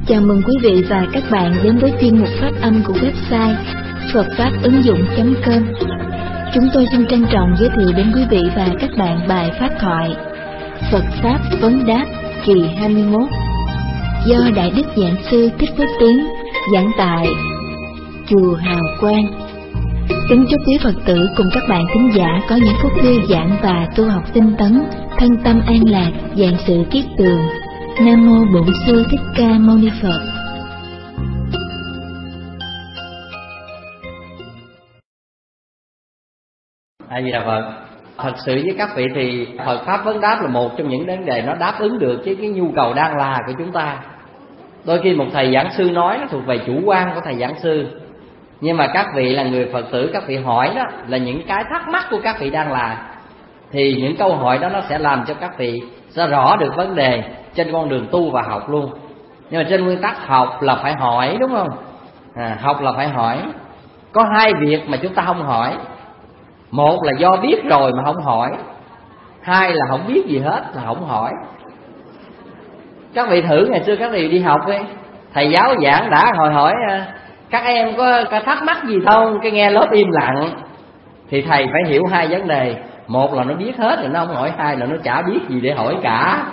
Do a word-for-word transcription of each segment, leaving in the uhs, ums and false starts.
Chào mừng quý vị và các bạn đến với chuyên mục phát âm của website phật pháp ứng dụng chấm com. Chúng tôi xin trân trọng giới thiệu đến quý vị và các bạn bài phát thoại Phật Pháp Vấn Đáp kỳ hai mươi mốt do Đại Đức Giảng Sư Thích Phước Tiến giảng tại Chùa Hào Quang. Kính chúc quý Phật tử cùng các bạn thính giả có những phút thư giãn và tu học tinh tấn, thân tâm an lạc, vạn sự kiết tường. Nam mô Bổn Sư Thích Ca Mâu Ni Phật. A Di Đà Phật. Thật sự với các vị thì Phật Pháp Vấn Đáp là một trong những vấn đề nó đáp ứng được với cái nhu cầu đang là của chúng ta. Đôi khi một thầy giảng sư nói nó thuộc về chủ quan của thầy giảng sư, nhưng mà các vị là người Phật tử, các vị hỏi đó là những cái thắc mắc của các vị đang là, thì những câu hỏi đó nó sẽ làm cho các vị sẽ rõ được vấn đề trên con đường tu và học luôn. Nhưng mà trên nguyên tắc học là phải hỏi, đúng không? À, học là phải hỏi. Có hai việc mà chúng ta không hỏi. Một là do biết rồi mà không hỏi, hai là không biết gì hết là không hỏi. Các vị thử ngày xưa các vị đi học ấy, thầy giáo giảng đã hồi hỏi các em có, có thắc mắc gì không, cái nghe lớp im lặng, thì thầy phải hiểu hai vấn đề. Một là nó biết hết rồi nó không hỏi, hai là nó chả biết gì để hỏi cả.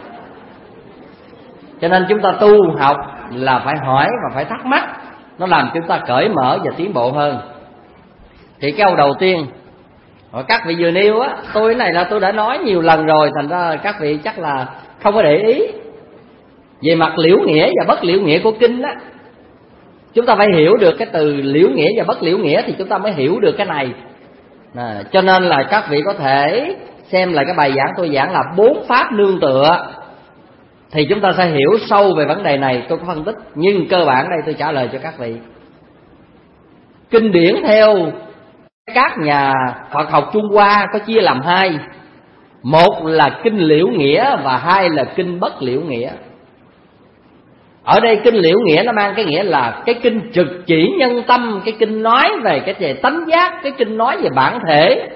Cho nên chúng ta tu học là phải hỏi và phải thắc mắc, nó làm chúng ta cởi mở và tiến bộ hơn. Thì câu đầu tiên các vị vừa nêu á, tôi này là tôi đã nói nhiều lần rồi, thành ra các vị chắc là không có để ý. Về mặt liễu nghĩa và bất liễu nghĩa của kinh á, chúng ta phải hiểu được cái từ liễu nghĩa và bất liễu nghĩa thì chúng ta mới hiểu được cái này. À, cho nên là các vị có thể xem lại cái bài giảng tôi giảng là bốn pháp nương tựa, thì chúng ta sẽ hiểu sâu về vấn đề này. Tôi có phân tích, nhưng cơ bản đây tôi trả lời cho các vị. Kinh điển theo các nhà Phật học Trung Hoa có chia làm hai. Một là kinh liễu nghĩa và hai là kinh bất liễu nghĩa. Ở đây kinh liễu nghĩa nó mang cái nghĩa là cái kinh trực chỉ nhân tâm, cái kinh nói về cái về tánh giác, cái kinh nói về bản thể.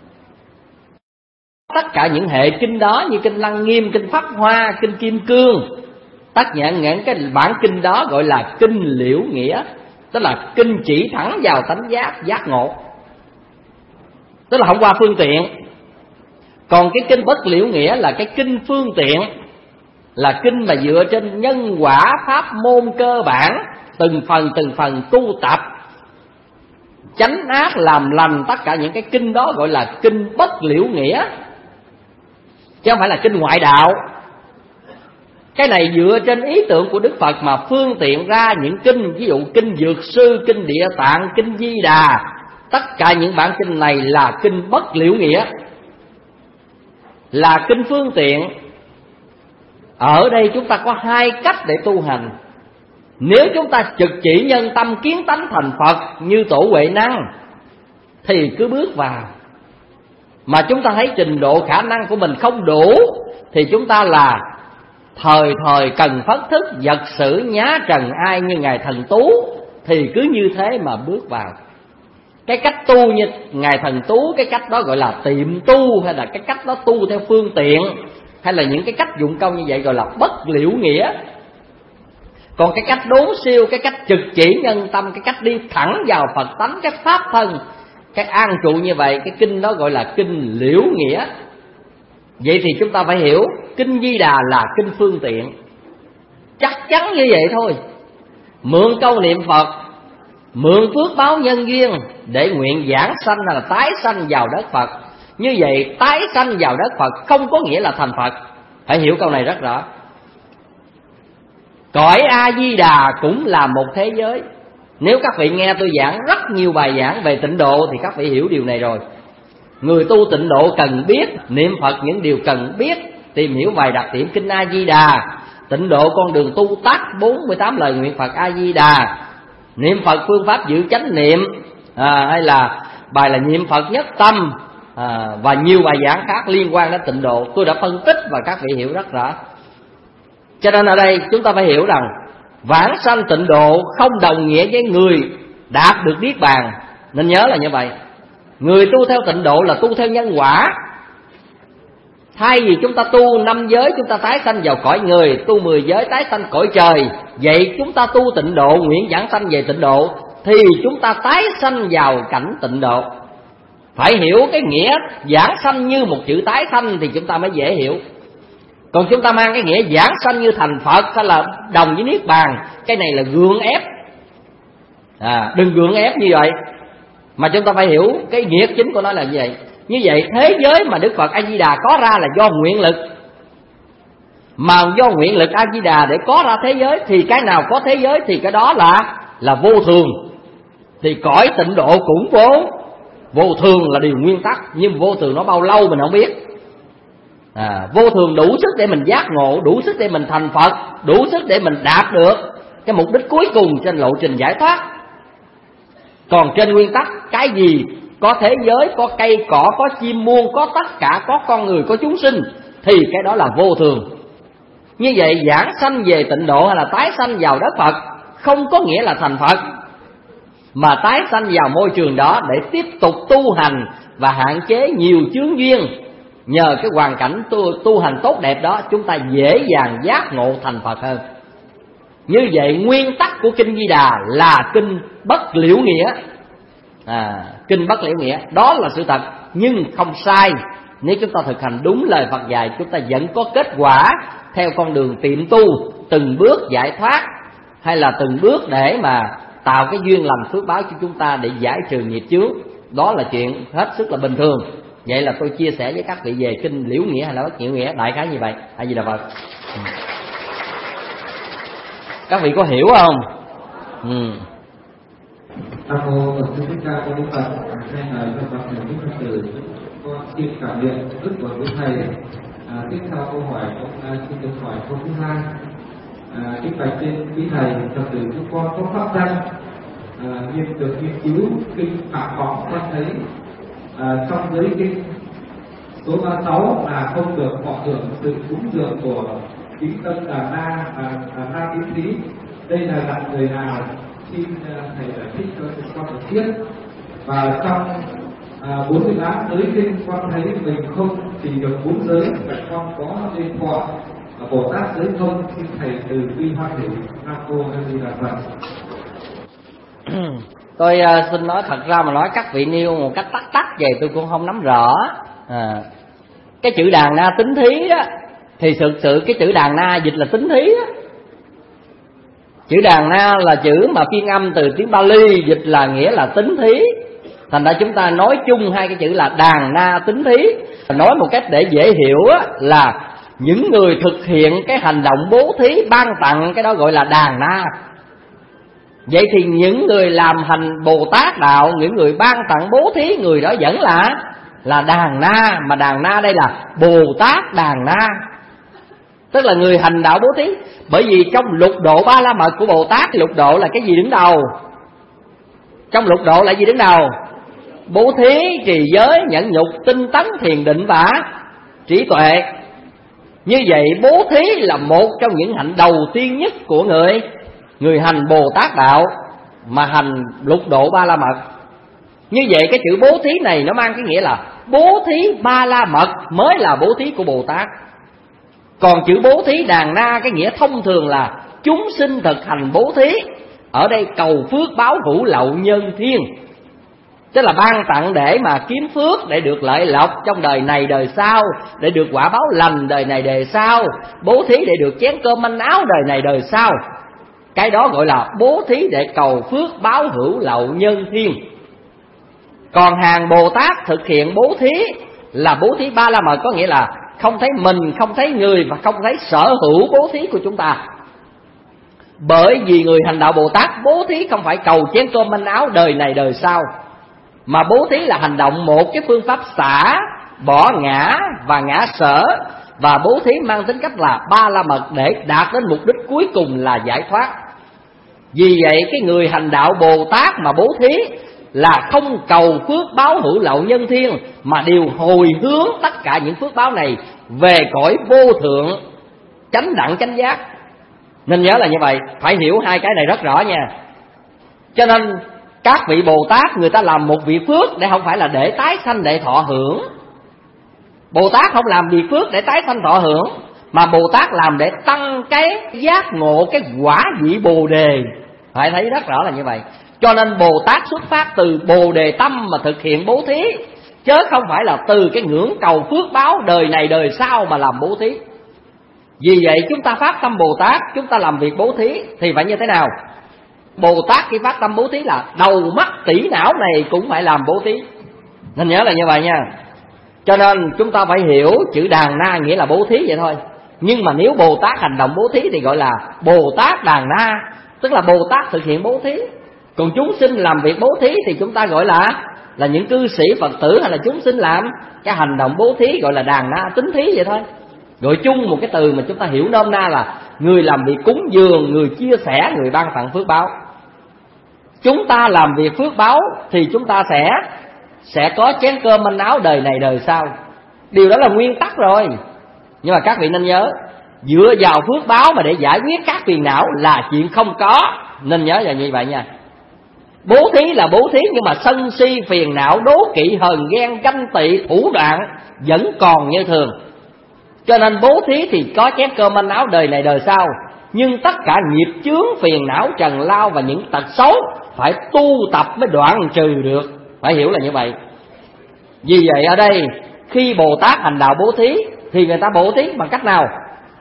Tất cả những hệ kinh đó như kinh Lăng Nghiêm, kinh Pháp Hoa, kinh Kim Cương, tất cả những cái bản kinh đó gọi là kinh liễu nghĩa, tức là kinh chỉ thẳng vào tánh giác, giác ngộ, tức là không qua phương tiện. Còn cái kinh bất liễu nghĩa là cái kinh phương tiện, là kinh mà dựa trên nhân quả pháp môn cơ bản, từng phần từng phần tu tập chánh ác làm lành. Tất cả những cái kinh đó gọi là kinh bất liễu nghĩa, chứ không phải là kinh ngoại đạo. Cái này dựa trên ý tưởng của Đức Phật mà phương tiện ra những kinh, ví dụ kinh Dược Sư, kinh Địa Tạng, kinh Di Đà. Tất cả những bản kinh này là kinh bất liễu nghĩa, là kinh phương tiện. Ở đây chúng ta có hai cách để tu hành. Nếu chúng ta trực chỉ nhân tâm kiến tánh thành Phật như Tổ Huệ Năng thì cứ bước vào. Mà chúng ta thấy trình độ khả năng của mình không đủ thì chúng ta là thời thời cần phất thức, vật sử nhá trần ai như Ngài Thần Tú, thì cứ như thế mà bước vào. Cái cách tu như Ngài Thần Tú, cái cách đó gọi là tiệm tu, hay là cái cách đó tu theo phương tiện, hay là những cái cách dụng công như vậy gọi là bất liễu nghĩa. Còn cái cách đốn siêu, cái cách trực chỉ nhân tâm, cái cách đi thẳng vào Phật tánh, cái pháp thân, cái an trụ như vậy, cái kinh đó gọi là kinh liễu nghĩa. Vậy thì chúng ta phải hiểu kinh Di Đà là kinh phương tiện, chắc chắn như vậy thôi. Mượn câu niệm Phật, mượn phước báo nhân duyên để nguyện giảng sanh là tái sanh vào đất Phật. Như vậy tái sanh vào đất Phật không có nghĩa là thành Phật. Phải hiểu câu này rất rõ. Cõi A Di Đà cũng là một thế giới. Nếu các vị nghe tôi giảng rất nhiều bài giảng về tịnh độ thì các vị hiểu điều này rồi. Người tu tịnh độ cần biết niệm Phật những điều cần biết, tìm hiểu vài đặc điểm kinh A Di Đà, tịnh độ con đường tu tác bốn mươi tám lời nguyện Phật A Di Đà, niệm Phật phương pháp giữ chánh niệm, à, hay là bài là niệm Phật nhất tâm, à, và nhiều bài giảng khác liên quan đến tịnh độ. Tôi đã phân tích và các vị hiểu rất rõ. Cho nên ở đây chúng ta phải hiểu rằng vãng sanh tịnh độ không đồng nghĩa với người đạt được niết bàn, nên nhớ là như vậy. Người tu theo tịnh độ là tu theo nhân quả. Thay vì chúng ta tu năm giới chúng ta tái sanh vào cõi người, tu mười giới tái sanh cõi trời, vậy chúng ta tu tịnh độ, nguyện giảng sanh về tịnh độ, thì chúng ta tái sanh vào cảnh tịnh độ. Phải hiểu cái nghĩa giảng sanh như một chữ tái sanh thì chúng ta mới dễ hiểu. Còn chúng ta mang cái nghĩa giảng sanh như thành Phật hay là đồng với Niết Bàn, cái này là gượng ép. À, đừng gượng ép như vậy, mà chúng ta phải hiểu cái nghĩa chính của nó là như vậy. Như vậy thế giới mà Đức Phật A Di Đà có ra là do nguyện lực, mà do nguyện lực A Di Đà để có ra thế giới, thì cái nào có thế giới thì cái đó là là vô thường. Thì cõi tịnh độ cũng vô vô thường là điều nguyên tắc, nhưng vô thường nó bao lâu mình không biết. À, vô thường đủ sức để mình giác ngộ, đủ sức để mình thành Phật, đủ sức để mình đạt được cái mục đích cuối cùng trên lộ trình giải thoát. Còn trên nguyên tắc, cái gì có thế giới, có cây cỏ, có chim muông, có tất cả, có con người, có chúng sinh, thì cái đó là vô thường. Như vậy giảng sanh về tịnh độ hay là tái sanh vào đất Phật không có nghĩa là thành Phật, mà tái sanh vào môi trường đó để tiếp tục tu hành và hạn chế nhiều chướng duyên. Nhờ cái hoàn cảnh tu, tu hành tốt đẹp đó, chúng ta dễ dàng giác ngộ thành Phật hơn. Như vậy nguyên tắc của Kinh Di Đà là kinh bất liễu nghĩa. à, Kinh bất liễu nghĩa, đó là sự thật, nhưng không sai. Nếu chúng ta thực hành đúng lời Phật dạy, chúng ta vẫn có kết quả theo con đường tiệm tu, từng bước giải thoát, hay là từng bước để mà tạo cái duyên lành phước báo cho chúng ta để giải trừ nghiệp chướng. Đó là chuyện hết sức là bình thường. Vậy là tôi chia sẻ với các vị về kinh liễu nghĩa hay là bất liễu nghĩa, đại khái như vậy. A Di Đà Phật. Các vị có hiểu không? Ừ. Nam mô Phật Thích Ca Mâu Ni Phật. Hai lời cho toàn thể quý Phật tử, con xin cảm niệm đức của quý thầy. À, tiếp theo câu hỏi con xin được hỏi câu thứ hai. À, kính bạch trên quý thầy, Phật tử chúng con có pháp danh à, nghiên được nghiên cứu kinh Phạm Phóng, con thấy à, trong giới kinh số ba mươi sáu là không được thọ hưởng sự cúng dường của kính tâm Đà Na và Đà Na Tín Thí. Đây là đặt người nào? Xin thầy giải thích cho con được biết. Và trong bốn mươi tám giới kinh con thấy mình không chỉ được bốn giới, mà con có nên thọ Bồ Tát giới không? Xin thầy từ bi hoan hỷ. Nam mô A Di Đà Phật. Tôi uh, xin nói thật ra mà nói, các vị nêu một cách tắt tắt về tôi cũng không nắm rõ. à, Cái chữ đàn na tính thí đó, thì thực sự cái chữ đàn na dịch là tính thí đó. Chữ đàn na là chữ mà phiên âm từ tiếng Pali, dịch là nghĩa là tính thí. Thành ra chúng ta nói chung hai cái chữ là đàn na tính thí. Nói một cách để dễ hiểu á, là những người thực hiện cái hành động bố thí ban tặng, cái đó gọi là đàn na. Vậy thì những người làm hành Bồ Tát đạo, những người ban tặng bố thí, người đó vẫn là là đàn na. Mà đàn na đây là Bồ Tát đàn na, tức là người hành đạo bố thí. Bởi vì trong lục độ ba la mật của Bồ Tát, lục độ là cái gì đứng đầu? Trong lục độ là gì đứng đầu? Bố thí, trì giới, nhẫn nhục, tinh tấn, thiền định và trí tuệ. Như vậy bố thí là một trong những hạnh đầu tiên nhất của người Người hành Bồ Tát đạo mà hành lục độ ba la mật. Như vậy cái chữ bố thí này nó mang cái nghĩa là bố thí ba la mật mới là bố thí của Bồ Tát. Còn chữ bố thí đàn na cái nghĩa thông thường là chúng sinh thực hành bố thí. Ở đây cầu phước báo hữu lậu nhân thiên, tức là ban tặng để mà kiếm phước, để được lợi lộc trong đời này đời sau, để được quả báo lành đời này đời sau, bố thí để được chén cơm manh áo đời này đời sau. Cái đó gọi là bố thí để cầu phước báo hữu lậu nhân thiên. Còn hàng Bồ Tát thực hiện bố thí là bố thí ba la mật, có nghĩa là không thấy mình, không thấy người và không thấy sở hữu bố thí của chúng ta. Bởi vì người hành đạo Bồ Tát bố thí không phải cầu chén cơm manh áo đời này đời sau, mà bố thí là hành động một cái phương pháp xả, bỏ ngã và ngã sở. Và bố thí mang tính cách là ba la mật để đạt đến mục đích cuối cùng là giải thoát. Vì vậy cái người hành đạo Bồ Tát mà bố thí là không cầu phước báo hữu lậu nhân thiên, mà đều hồi hướng tất cả những phước báo này về cõi vô thượng chánh đẳng chánh giác. Nên nhớ là như vậy, phải hiểu hai cái này rất rõ nha. Cho nên các vị Bồ Tát người ta làm một vị phước để không phải là để tái sanh để thọ hưởng, Bồ Tát không làm việc phước để tái sanh thọ hưởng, mà Bồ Tát làm để tăng cái giác ngộ, cái quả vị Bồ đề. Phải thấy rất rõ là như vậy. Cho nên Bồ Tát xuất phát từ Bồ đề tâm mà thực hiện bố thí, chớ không phải là từ cái ngưỡng cầu phước báo đời này đời sau mà làm bố thí. Vì vậy chúng ta phát tâm Bồ Tát, chúng ta làm việc bố thí thì phải như thế nào? Bồ Tát khi phát tâm bố thí là đầu mắt tỷ não này cũng phải làm bố thí. Nên nhớ là như vậy nha. Cho nên chúng ta phải hiểu chữ đàn na nghĩa là bố thí vậy thôi. Nhưng mà nếu Bồ Tát hành động bố thí thì gọi là Bồ Tát đàn na, tức là Bồ Tát thực hiện bố thí. Còn chúng sinh làm việc bố thí thì chúng ta gọi là là những cư sĩ Phật tử hay là chúng sinh làm cái hành động bố thí, gọi là đàn na, tính thí vậy thôi. Gọi chung một cái từ mà chúng ta hiểu nôm na là người làm việc cúng dường, người chia sẻ, người ban tặng phước báo. Chúng ta làm việc phước báo thì chúng ta sẽ sẽ có chén cơm manh áo đời này đời sau. Điều đó là nguyên tắc rồi. Nhưng mà các vị nên nhớ, dựa vào phước báo mà để giải quyết các phiền não là chuyện không có. Nên nhớ là như vậy nha. Bố thí là bố thí, nhưng mà sân si phiền não, đố kỵ hờn ghen ganh tị thủ đoạn vẫn còn như thường. Cho nên bố thí thì có chén cơm manh áo đời này đời sau, nhưng tất cả nghiệp chướng phiền não trần lao và những tật xấu phải tu tập mới đoạn trừ được. Phải hiểu là như vậy. Vì vậy ở đây khi Bồ Tát hành đạo bố thí thì người ta bố thí bằng cách nào?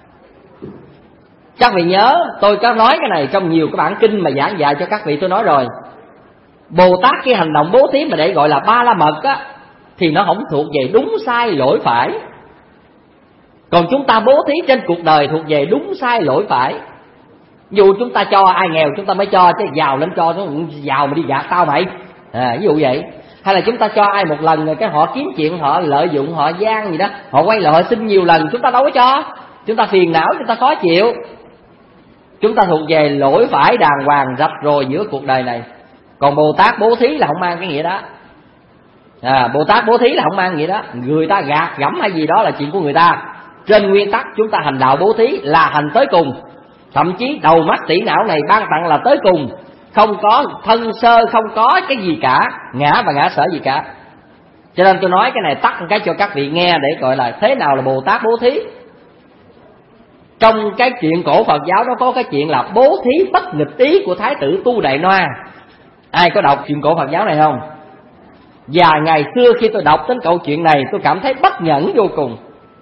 Các vị nhớ tôi có nói cái này trong nhiều cái bản kinh mà giảng dạy cho các vị, tôi nói rồi. Bồ Tát khi hành động bố thí mà để gọi là ba la mật á, thì nó không thuộc về đúng sai lỗi phải. Còn chúng ta bố thí trên cuộc đời thuộc về đúng sai lỗi phải. Dù chúng ta cho ai nghèo chúng ta mới cho, chứ giàu lên cho nó giàu mà đi gạt tao mày, à, ví dụ vậy. Hay là chúng ta cho ai một lần rồi cái họ kiếm chuyện, họ lợi dụng, họ gian gì đó, họ quay lại họ xin nhiều lần, chúng ta đâu có cho. Chúng ta phiền não, chúng ta khó chịu. Chúng ta thuộc về lỗi phải đàng hoàng rạch ròi giữa cuộc đời này. Còn Bồ Tát bố thí là không mang cái nghĩa đó. à, Bồ Tát bố thí là không mang nghĩa đó. Người ta gạt gẫm hay gì đó là chuyện của người ta. Trên nguyên tắc chúng ta hành đạo bố thí là hành tới cùng. Thậm chí đầu mắt tỷ não này ban tặng là tới cùng, không có thân sơ, không có cái gì cả, ngã và ngã sở gì cả. Cho nên tôi nói cái này tắt một cái cho các vị nghe, để gọi là thế nào là Bồ Tát bố thí. Trong cái chuyện cổ Phật giáo đó có cái chuyện là bố thí bất nghịch ý của Thái tử Tu Đại Noa. Ai có đọc chuyện cổ Phật giáo này không? Và ngày xưa khi tôi đọc đến câu chuyện này, tôi cảm thấy bất nhẫn vô cùng.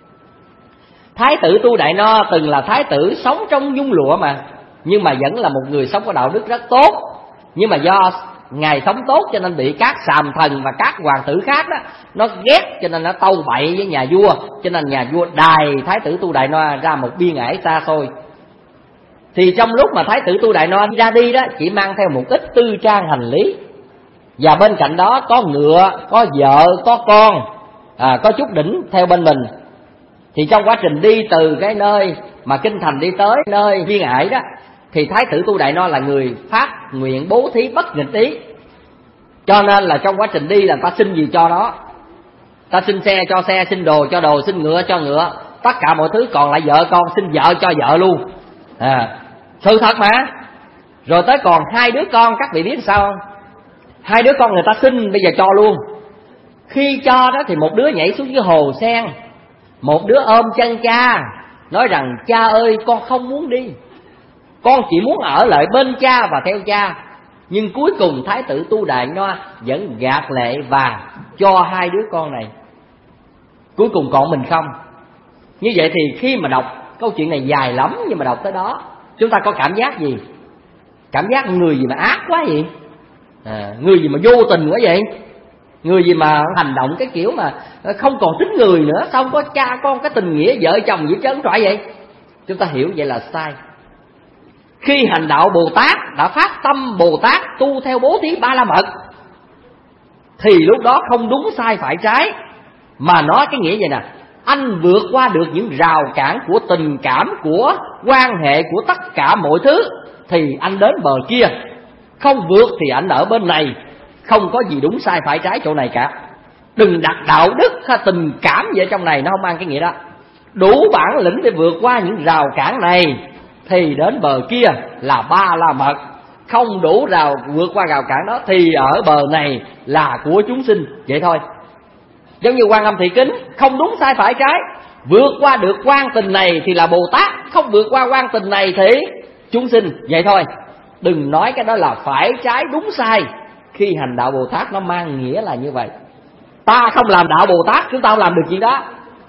Thái tử Tu Đại No từng là thái tử sống trong nhung lụa mà, nhưng mà vẫn là một người sống có đạo đức rất tốt. Nhưng mà do ngài sống tốt cho nên bị các sàm thần và các hoàng tử khác đó nó ghét, cho nên nó tâu bậy với nhà vua. Cho nên nhà vua đài thái tử Tu Đại No ra một biên ải xa xôi. Thì trong lúc mà thái tử Tu Đại No ra đi đó, chỉ mang theo một ít tư trang hành lý, và bên cạnh đó có ngựa, có vợ, có con, à, có chút đỉnh theo bên mình. Thì trong quá trình đi từ cái nơi mà kinh thành đi tới nơi biên ải đó, thì thái tử Tu Đại No là người phát nguyện bố thí bất nghịch ý. Cho nên là trong quá trình đi là ta xin gì cho đó. Ta xin xe cho xe, xin đồ cho đồ, xin ngựa cho ngựa, tất cả mọi thứ. Còn lại vợ con xin vợ cho vợ luôn, à, sự thật mà. Rồi tới còn hai đứa con, các vị biết sao không? Hai đứa con người ta xin bây giờ cho luôn. Khi cho đó thì một đứa nhảy xuống dưới hồ sen, một đứa ôm chân cha, nói rằng cha ơi con không muốn đi, con chỉ muốn ở lại bên cha và theo cha. Nhưng cuối cùng thái tử Tu Đại No vẫn gạt lệ và cho hai đứa con này. Cuối cùng còn mình không. Như vậy thì khi mà đọc câu chuyện này dài lắm, nhưng mà đọc tới đó chúng ta có cảm giác gì? Cảm giác người gì mà ác quá vậy, à, người gì mà vô tình quá vậy, người gì mà hành động cái kiểu mà không còn tính người nữa, sao không có cha con cái tình nghĩa vợ chồng gì trơn trọi vậy. Chúng ta hiểu vậy là sai. Khi hành đạo Bồ Tát đã phát tâm Bồ Tát tu theo bố thí ba la mật, thì lúc đó không đúng sai phải trái, mà nói cái nghĩa vậy nè: anh vượt qua được những rào cản của tình cảm, của quan hệ, của tất cả mọi thứ, thì anh đến bờ kia. Không vượt thì anh ở bên này. Không có gì đúng sai phải trái chỗ này cả. Đừng đặt đạo đức hay tình cảm gì ở trong này, nó không mang cái nghĩa đó. Đủ bản lĩnh để vượt qua những rào cản này thì đến bờ kia là ba la mật. Không đủ rào vượt qua rào cản đó thì ở bờ này là của chúng sinh. Vậy thôi. Giống như Quan Âm Thị Kính, không đúng sai phải trái, vượt qua được quan tình này thì là Bồ Tát, không vượt qua quan tình này thì chúng sinh. Vậy thôi, đừng nói cái đó là phải trái đúng sai. Khi hành đạo Bồ Tát nó mang nghĩa là như vậy. Ta không làm đạo Bồ Tát, chúng ta không làm được chuyện đó.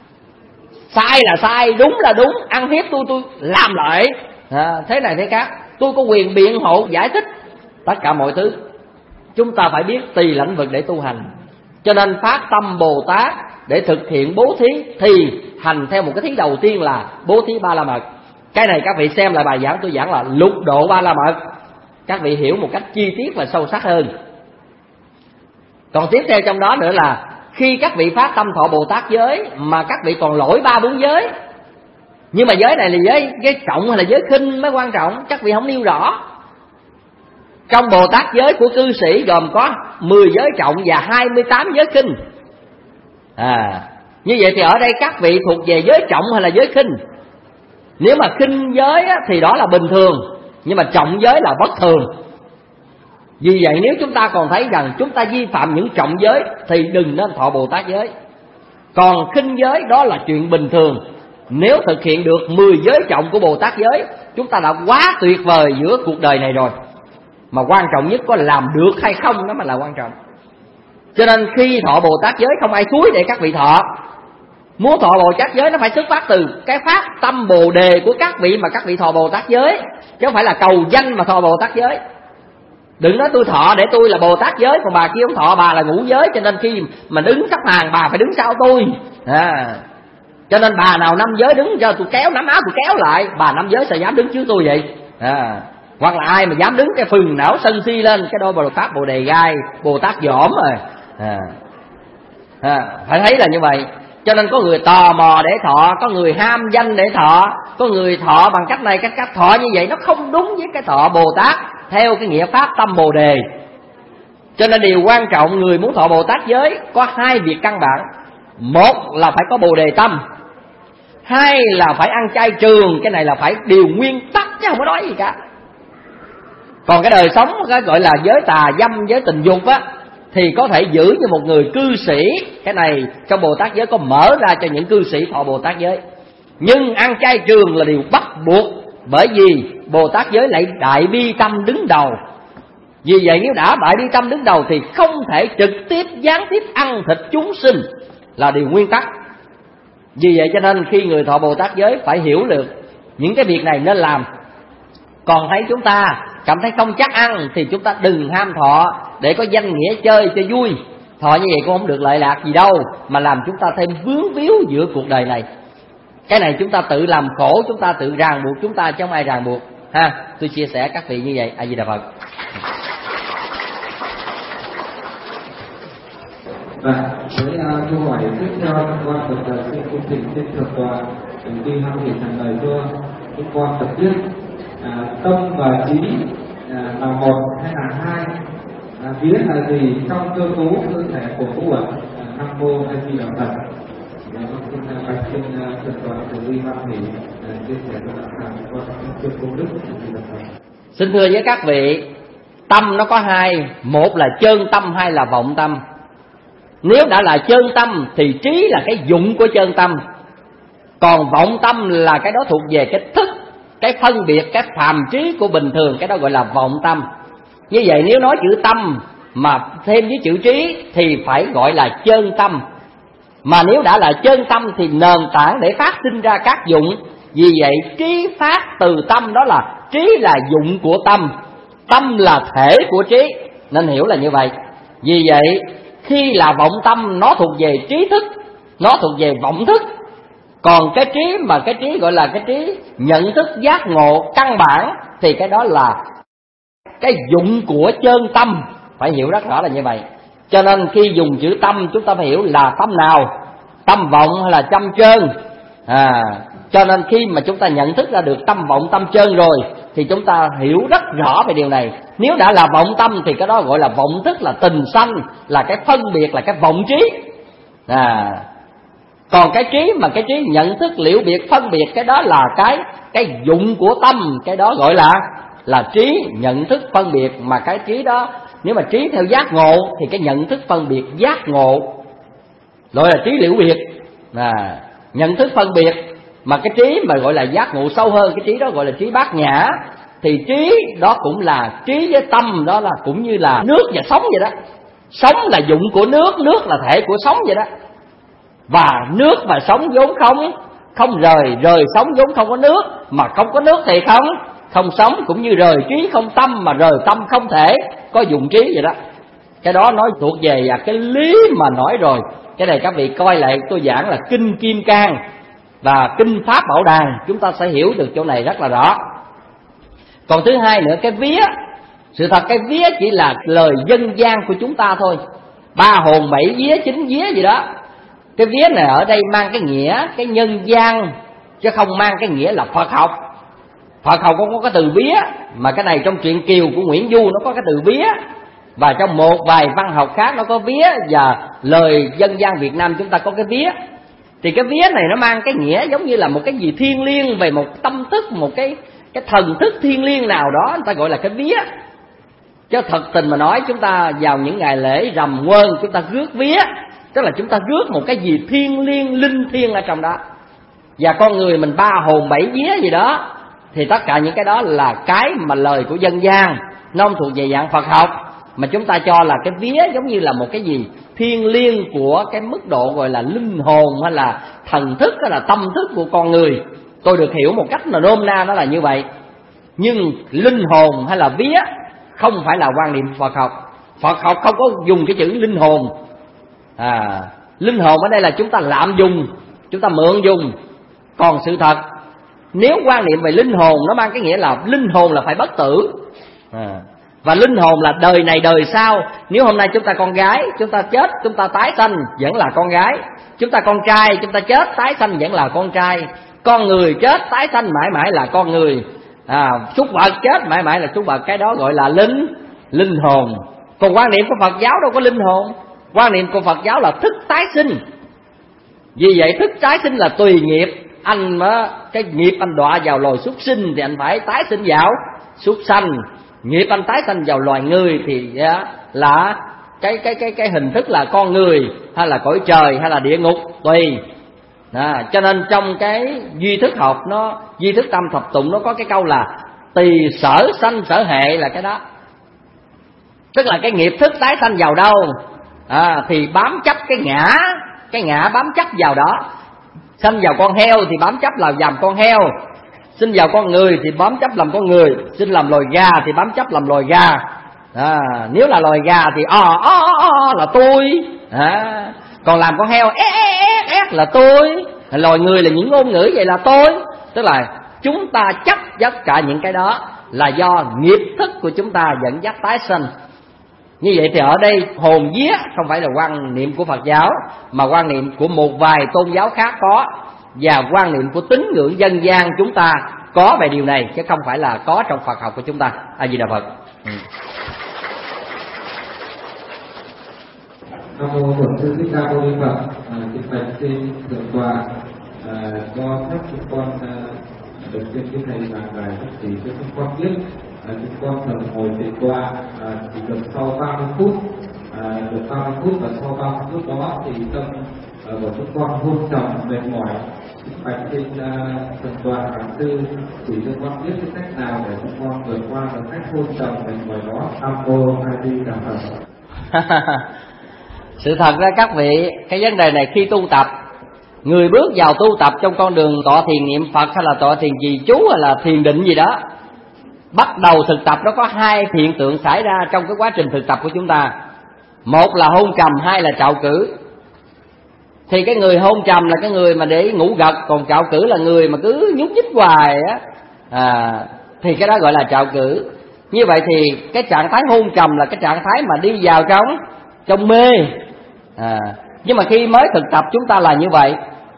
Sai là sai, đúng là đúng. Ăn hiếp tôi, tôi làm lại à, thế này thế khác. Tôi có quyền biện hộ giải thích tất cả mọi thứ. Chúng ta phải biết tùy lĩnh vực để tu hành. Cho nên phát tâm Bồ Tát để thực hiện bố thí thì hành theo một cái thí đầu tiên là bố thí ba la mật. Cái này các vị xem lại bài giảng tôi giảng là lục độ ba la mật, các vị hiểu một cách chi tiết và sâu sắc hơn. Còn tiếp theo trong đó nữa là khi các vị phát tâm thọ Bồ Tát giới mà các vị còn lỗi ba bốn giới, nhưng mà giới này là giới, giới trọng hay là giới khinh mới quan trọng, các vị không nêu rõ. Trong Bồ Tát giới của cư sĩ gồm có mười giới trọng và hai mươi tám giới khinh. À, như vậy thì ở đây các vị thuộc về giới trọng hay là giới khinh? Nếu mà khinh giới á, thì đó là bình thường, nhưng mà trọng giới là bất thường. Vì vậy nếu chúng ta còn thấy rằng chúng ta vi phạm những trọng giới thì đừng nên thọ Bồ Tát giới. Còn khinh giới đó là chuyện bình thường. Nếu thực hiện được mười giới trọng của Bồ Tát giới, chúng ta đã quá tuyệt vời giữa cuộc đời này rồi. Mà quan trọng nhất có làm được hay không đó mà là quan trọng. Cho nên khi thọ Bồ Tát giới không ai xúi để các vị thọ. Muốn thọ Bồ Tát giới nó phải xuất phát từ cái phát tâm Bồ đề của các vị mà các vị thọ Bồ Tát giới, chứ không phải là cầu danh mà thọ Bồ Tát giới. Đừng nói tôi thọ để tôi là Bồ Tát giới, còn bà kia không thọ, bà là ngũ giới, cho nên khi mà đứng sắp hàng bà phải đứng sau tôi à. Cho nên bà nào năm giới đứng cho tôi kéo nắm áo tôi kéo lại, bà năm giới sao dám đứng trước tôi vậy à. Hoặc là ai mà dám đứng cái phừng não sân si lên, cái đôi Bồ Tát Bồ đề gai, Bồ Tát dõm rồi à. À, phải thấy là như vậy. Cho nên có người tò mò để thọ, có người ham danh để thọ, có người thọ bằng cách này cách cách thọ như vậy nó không đúng với cái thọ Bồ Tát theo cái nghĩa pháp tâm Bồ đề. Cho nên điều quan trọng người muốn thọ Bồ Tát giới có hai việc căn bản. Một là phải có Bồ đề tâm, hai là phải ăn chay trường. Cái này là phải điều nguyên tắc chứ không có nói gì cả. Còn cái đời sống cái gọi là giới tà dâm, giới tình dục á, thì có thể giữ như một người cư sĩ. Cái này trong Bồ Tát giới có mở ra cho những cư sĩ thọ Bồ Tát giới. Nhưng ăn chay trường là điều bắt buộc, bởi vì Bồ Tát giới lại đại bi tâm đứng đầu. Vì vậy nếu đã đại bi tâm đứng đầu thì không thể trực tiếp gián tiếp ăn thịt chúng sinh, là điều nguyên tắc. Vì vậy cho nên khi người thọ Bồ Tát giới phải hiểu được những cái việc này nên làm. Còn thấy chúng ta cảm thấy không chắc ăn thì chúng ta đừng ham thọ để có danh nghĩa chơi cho vui. Thọ như vậy cũng không được lợi lạc gì đâu, mà làm chúng ta thêm vướng víu giữa cuộc đời này. Cái này chúng ta tự làm khổ, chúng ta tự ràng buộc chúng ta chứ không ai ràng buộc ha. Tôi chia sẻ các vị như vậy. A Di Đà Phật. Và với uh, câu hỏi tiếp theo qua một uh, trên công trình trên thượng tọa từng đi ham thì thành lời cho chúng con tập biết à, tâm và trí à, là một hay là hai, à, vía là gì trong cơ cấu cơ thể của cô bậc. Nam mô A Di Đà Phật. Xin bạch xin thượng tọa từ vi ham thì chia sẻ cho các bạn con chuyên công đức. Xin thưa với các vị, tâm nó có hai, một là chân tâm, hai là vọng tâm. Nếu đã là chân tâm thì trí là cái dụng của chân tâm, còn vọng tâm là cái đó thuộc về cái thức, cái phân biệt, cái phàm trí của bình thường, cái đó gọi là vọng tâm. Như vậy nếu nói chữ tâm mà thêm với chữ trí thì phải gọi là chân tâm. Mà nếu đã là chân tâm thì nền tảng để phát sinh ra các dụng. Vì vậy trí phát từ tâm, đó là trí là dụng của tâm, tâm là thể của trí, nên hiểu là như vậy. Vì vậy khi là vọng tâm nó thuộc về trí thức, nó thuộc về vọng thức. Còn cái trí mà cái trí gọi là cái trí nhận thức giác ngộ căn bản thì cái đó là cái dụng của chân tâm, phải hiểu rất rõ là như vậy. Cho nên khi dùng chữ tâm chúng ta phải hiểu là tâm nào, tâm vọng hay là tâm chân à. Cho nên khi mà chúng ta nhận thức ra được tâm vọng tâm chân rồi thì chúng ta hiểu rất rõ về điều này. Nếu đã là vọng tâm thì cái đó gọi là vọng thức, là tình sanh, là cái phân biệt, là cái vọng trí à. Còn cái trí mà cái trí nhận thức liễu biệt phân biệt, cái đó là cái cái dụng của tâm, cái đó gọi là là trí nhận thức phân biệt. Mà cái trí đó nếu mà trí theo giác ngộ thì cái nhận thức phân biệt giác ngộ. gọi là trí liễu biệt, à, nhận thức phân biệt. Mà cái trí mà gọi là giác ngộ sâu hơn, cái trí đó gọi là trí bát nhã. Thì trí đó cũng là trí với tâm, đó là cũng như là nước và sống vậy đó. Sống là dụng của nước, nước là thể của sống vậy đó. Và nước và sống vốn không không rời, rời sống vốn không có nước, mà không có nước thì không không sống. Cũng như rời trí không tâm, mà rời tâm không thể có dụng trí vậy đó. Cái đó nói thuộc về và cái lý mà nói rồi. Cái này các vị coi lại tôi giảng là Kinh Kim Cang và Kinh Pháp Bảo Đàn, chúng ta sẽ hiểu được chỗ này rất là rõ. Còn thứ hai nữa, cái vía. Sự thật cái vía chỉ là lời dân gian của chúng ta thôi. Ba hồn bảy vía chín vía gì đó. Cái vía này ở đây mang cái nghĩa cái nhân gian, chứ không mang cái nghĩa là Phật học. Phật học không có cái từ vía, mà cái này trong truyện Kiều của Nguyễn Du nó có cái từ vía. Và trong một vài văn học khác nó có vía, và lời dân gian Việt Nam chúng ta có cái vía. Thì cái vía này nó mang cái nghĩa giống như là một cái gì thiêng liêng, về một tâm thức, một cái cái thần thức thiêng liêng nào đó, người ta gọi là cái vía. Chứ thật tình mà nói, chúng ta vào những ngày lễ rằm quên, chúng ta rước vía, tức là chúng ta rước một cái gì thiêng liêng, linh thiêng ở trong đó. Và con người mình ba hồn bảy vía gì đó, thì tất cả những cái đó là cái mà lời của dân gian, nó không thuộc về dạng Phật học, mà chúng ta cho là cái vía giống như là một cái gì thiêng liêng của cái mức độ gọi là linh hồn, hay là thần thức, hay là tâm thức của con người. Tôi được hiểu một cách là nôm na nó là như vậy. Nhưng linh hồn hay là vía không phải là quan niệm Phật học. Phật học không có dùng cái chữ linh hồn. à, Linh hồn ở đây là chúng ta lạm dùng, chúng ta mượn dùng. Còn sự thật, nếu quan niệm về linh hồn, nó mang cái nghĩa là linh hồn là phải bất tử, à, và linh hồn là đời này đời sau. Nếu hôm nay chúng ta con gái, chúng ta chết, chúng ta tái sanh vẫn là con gái. Chúng ta con trai, chúng ta chết, tái sanh vẫn là con trai. Con người chết, tái sanh mãi mãi là con người. à, Súc vật chết, mãi mãi là súc vật. Cái đó gọi là linh linh hồn. Còn quan niệm của Phật giáo đâu có linh hồn. Quan niệm của Phật giáo là thức tái sinh. Vì vậy thức tái sinh là tùy nghiệp. Anh mà cái nghiệp anh đọa vào loài súc sinh thì anh phải tái sinh vào súc sanh. Nghiệp anh tái sanh vào loài người thì là cái cái cái cái hình thức là con người, hay là cõi trời, hay là địa ngục, tùy. À, cho nên trong cái duy thức học, nó duy thức tâm thập tụng, nó có cái câu là tỳ sở sanh sở hệ, là cái đó. Tức là cái nghiệp thức tái sanh vào đâu, à, thì bám chấp cái ngã, cái ngã bám chấp vào đó. Sanh vào con heo thì bám chấp là làm con heo, sinh vào con người thì bám chấp làm con người, sinh làm loài gà thì bám chấp làm loài gà. À, nếu là loài gà thì o o o là tôi, à, còn làm con heo é é é là tôi, loài người là những ngôn ngữ vậy là tôi. Tức là chúng ta chấp tất cả những cái đó là do nghiệp thức của chúng ta dẫn dắt tái sinh. Như vậy thì ở đây hồn vía không phải là quan niệm của Phật giáo, mà quan niệm của một vài tôn giáo khác có, và quan niệm của tín ngưỡng dân gian chúng ta có về điều này, chứ không phải là có trong Phật học của chúng ta. A Di Đà Phật. ừ. Nam mô Phật sư Thích Ca Mâu Ni Phật. Kính bạch trên thượng tọa, do phép chúng con được trên cái thầy giảng bài thì cho chúng con biết, chúng con thường ngồi tĩnh tọa chỉ được sau ba mươi phút, được ba mươi phút, và sau ba mươi phút đó thì tâm của chúng con hôn trầm mệt mỏi. Kính bạch trên thượng tọa giảng sư chỉ cho con biết cái cách nào để chúng con vượt qua được cách hôn trầm mệt mỏi đó. Nam mô A Di Đà Phật. Sự thật ra các vị, cái vấn đề này khi tu tập, người bước vào tu tập trong con đường tọa thiền niệm Phật, hay là tọa thiền trì chú, hay là thiền định gì đó, bắt đầu thực tập nó có hai hiện tượng xảy ra trong cái quá trình thực tập của chúng ta. Một là hôn trầm, hai là trạo cử. Thì cái người hôn trầm là cái người mà để ngủ gật, còn trạo cử là người mà cứ nhúc nhích hoài á, à, thì cái đó gọi là trạo cử. Như vậy thì cái trạng thái hôn trầm là cái trạng thái mà đi vào trong trong mê. À, nhưng mà khi mới thực tập chúng ta là như vậy.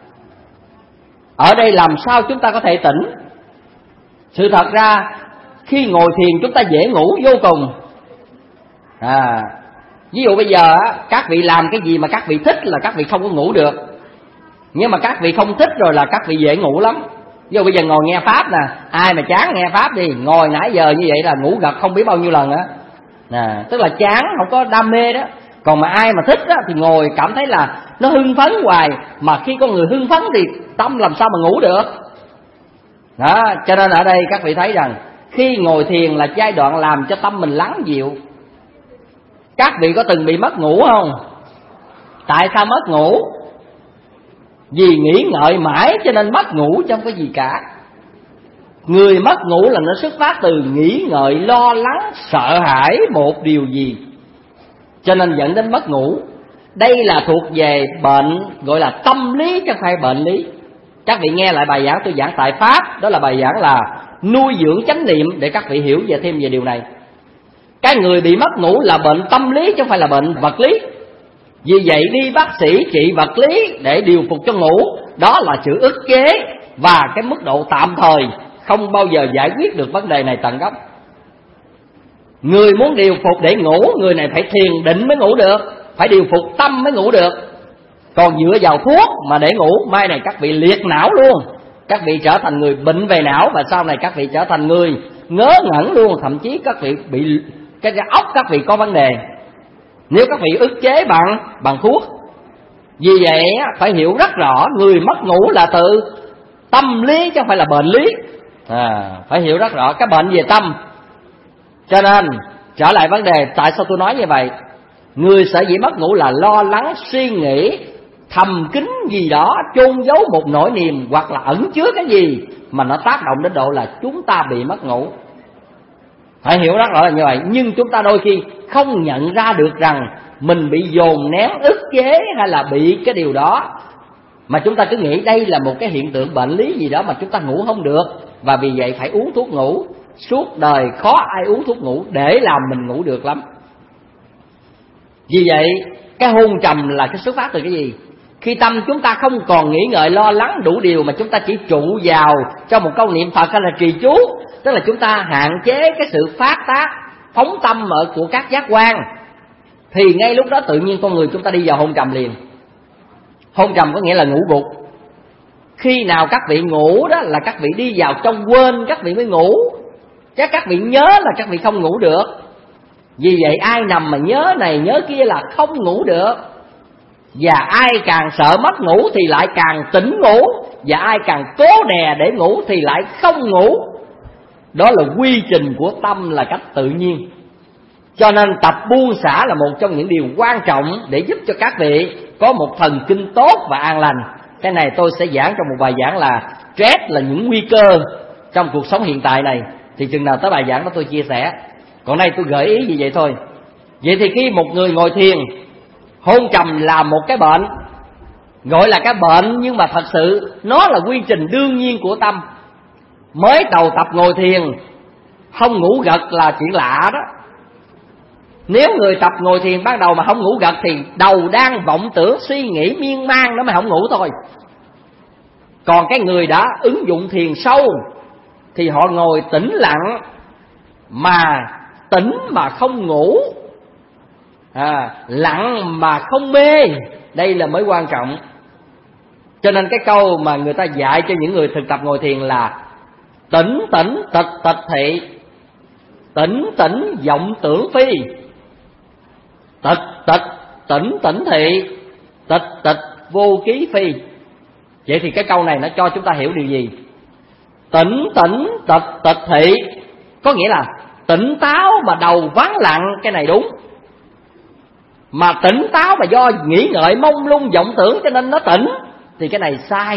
Ở đây làm sao chúng ta có thể tỉnh? Sự thật ra khi ngồi thiền chúng ta dễ ngủ vô cùng. À, ví dụ bây giờ các vị làm cái gì mà các vị thích là các vị không có ngủ được, nhưng mà các vị không thích rồi là các vị dễ ngủ lắm. Ví dụ bây giờ ngồi nghe pháp nè, ai mà chán nghe pháp đi, ngồi nãy giờ như vậy là ngủ gật không biết bao nhiêu lần á. À, tức là chán, không có đam mê đó. Còn mà ai mà thích á, thì ngồi cảm thấy là nó hưng phấn hoài. Mà khi con người hưng phấn thì tâm làm sao mà ngủ được. Đó, cho nên ở đây các vị thấy rằng khi ngồi thiền là giai đoạn làm cho tâm mình lắng dịu. Các vị có từng bị mất ngủ không? Tại sao mất ngủ? Vì nghĩ ngợi mãi cho nên mất ngủ chứ không có gì cả. Người mất ngủ là nó xuất phát từ nghĩ ngợi, lo lắng, sợ hãi một điều gì, cho nên dẫn đến mất ngủ. Đây là thuộc về bệnh gọi là tâm lý chứ không phải bệnh lý. Các vị nghe lại bài giảng tôi giảng tại Pháp, đó là bài giảng là nuôi dưỡng chánh niệm, để các vị hiểu về thêm về điều này. Cái người bị mất ngủ là bệnh tâm lý chứ không phải là bệnh vật lý. Vì vậy đi bác sĩ trị vật lý để điều phục cho ngủ, đó là sự ức chế và cái mức độ tạm thời, không bao giờ giải quyết được vấn đề này tận gốc. Người muốn điều phục để ngủ, người này phải thiền định mới ngủ được, phải điều phục tâm mới ngủ được. Còn dựa vào thuốc mà để ngủ, mai này các vị liệt não luôn, các vị trở thành người bệnh về não, và sau này các vị trở thành người ngớ ngẩn luôn, thậm chí các vị bị cái óc các vị có vấn đề nếu các vị ức chế bằng bằng thuốc. Vì vậy phải hiểu rất rõ, người mất ngủ là từ tâm lý chứ không phải là bệnh lý. À, phải hiểu rất rõ cái bệnh về tâm. Cho nên trở lại vấn đề tại sao tôi nói như vậy. Người sở dĩ mất ngủ là lo lắng, suy nghĩ thầm kín gì đó, chôn giấu một nỗi niềm, hoặc là ẩn chứa cái gì mà nó tác động đến độ là chúng ta bị mất ngủ. Phải hiểu rất rõ là như vậy. Nhưng chúng ta đôi khi không nhận ra được rằng mình bị dồn nén, ức chế hay là bị cái điều đó, mà chúng ta cứ nghĩ đây là một cái hiện tượng bệnh lý gì đó mà chúng ta ngủ không được, và vì vậy phải uống thuốc ngủ. Suốt đời khó ai uống thuốc ngủ để làm mình ngủ được lắm. Vì vậy cái hôn trầm là cái xuất phát từ cái gì? Khi tâm chúng ta không còn nghĩ ngợi lo lắng đủ điều, mà chúng ta chỉ trụ vào trong một câu niệm Phật hay là trì chú, tức là chúng ta hạn chế cái sự phát tác phóng tâm ở của các giác quan, thì ngay lúc đó tự nhiên con người chúng ta đi vào hôn trầm liền. Hôn trầm có nghĩa là ngủ gục. Khi nào các vị ngủ đó là các vị đi vào trong quên, các vị mới ngủ. Chứ các vị nhớ là các vị không ngủ được. Vì vậy ai nằm mà nhớ này nhớ kia là không ngủ được. Và ai càng sợ mất ngủ thì lại càng tỉnh ngủ, và ai càng cố đè để ngủ thì lại không ngủ. Đó là quy trình của tâm, là cách tự nhiên. Cho nên tập buông xả là một trong những điều quan trọng để giúp cho các vị có một thần kinh tốt và an lành. Cái này tôi sẽ giảng trong một bài giảng là stress là những nguy cơ trong cuộc sống hiện tại này. Thì chừng nào tới bài giảng đó tôi chia sẻ. Còn đây tôi gợi ý như vậy thôi. Vậy thì khi một người ngồi thiền, hôn trầm là một cái bệnh, gọi là cái bệnh, nhưng mà thật sự nó là quy trình đương nhiên của tâm. Mới đầu tập ngồi thiền không ngủ gật là chuyện lạ đó. Nếu người tập ngồi thiền ban đầu mà không ngủ gật thì đầu đang vọng tưởng suy nghĩ miên man, nó mới không ngủ thôi. Còn cái người đã ứng dụng thiền sâu thì họ ngồi tĩnh lặng, mà tỉnh mà không ngủ, à, lặng mà không mê. Đây là mới quan trọng. Cho nên cái câu mà người ta dạy cho những người thực tập ngồi thiền là tỉnh tỉnh tịch tịch thị, tỉnh tỉnh vọng tưởng phi, tịch tịch tỉnh tỉnh thị, tịch tịch vô ký phi. Vậy thì cái câu này nó cho chúng ta hiểu điều gì? Tỉnh tỉnh tịch tịch thị có nghĩa là tỉnh táo mà đầu vắng lặng, cái này đúng. Mà tỉnh táo mà do nghĩ ngợi mông lung vọng tưởng cho nên nó tỉnh, thì cái này sai.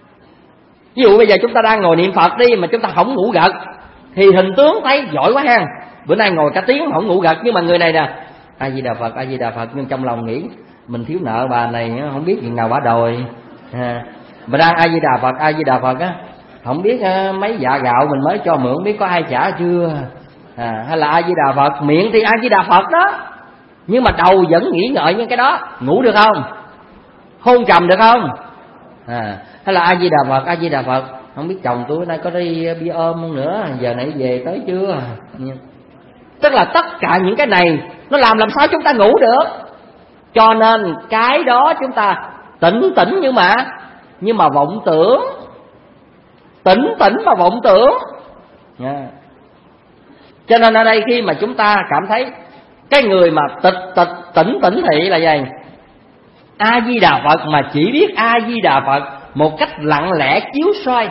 Ví dụ bây giờ chúng ta đang ngồi niệm Phật đi, mà chúng ta không ngủ gật thì hình tướng thấy giỏi quá ha, bữa nay ngồi cả tiếng mà không ngủ gật. Nhưng mà người này nè, A Di Đà Phật, A Di Đà Phật, nhưng trong lòng nghĩ mình thiếu nợ bà này, không biết chuyện nào bà đòi. À, mà đang A Di Đà Phật, A Di Đà Phật á, không biết uh, mấy dạ gạo mình mới cho mượn biết có ai trả chưa. À, hay là A Di Đà Phật, miệng thì A Di Đà Phật đó, nhưng mà đầu vẫn nghĩ ngợi những cái đó. Ngủ được không? Hôn trầm được không? À, hay là A Di Đà Phật, A Di Đà Phật, không biết chồng tôi nay có đi bia ôm không nữa, giờ này về tới chưa. Tức là tất cả những cái này nó làm làm sao chúng ta ngủ được. Cho nên cái đó chúng ta tỉnh tỉnh nhưng mà nhưng mà vọng tưởng, tỉnh tỉnh mà vọng tưởng. Yeah. Cho nên ở đây khi mà chúng ta cảm thấy Cái người mà tịch tịch tỉnh tỉnh thị là gì? A Di Đà Phật mà chỉ biết A Di Đà Phật một cách lặng lẽ chiếu soi,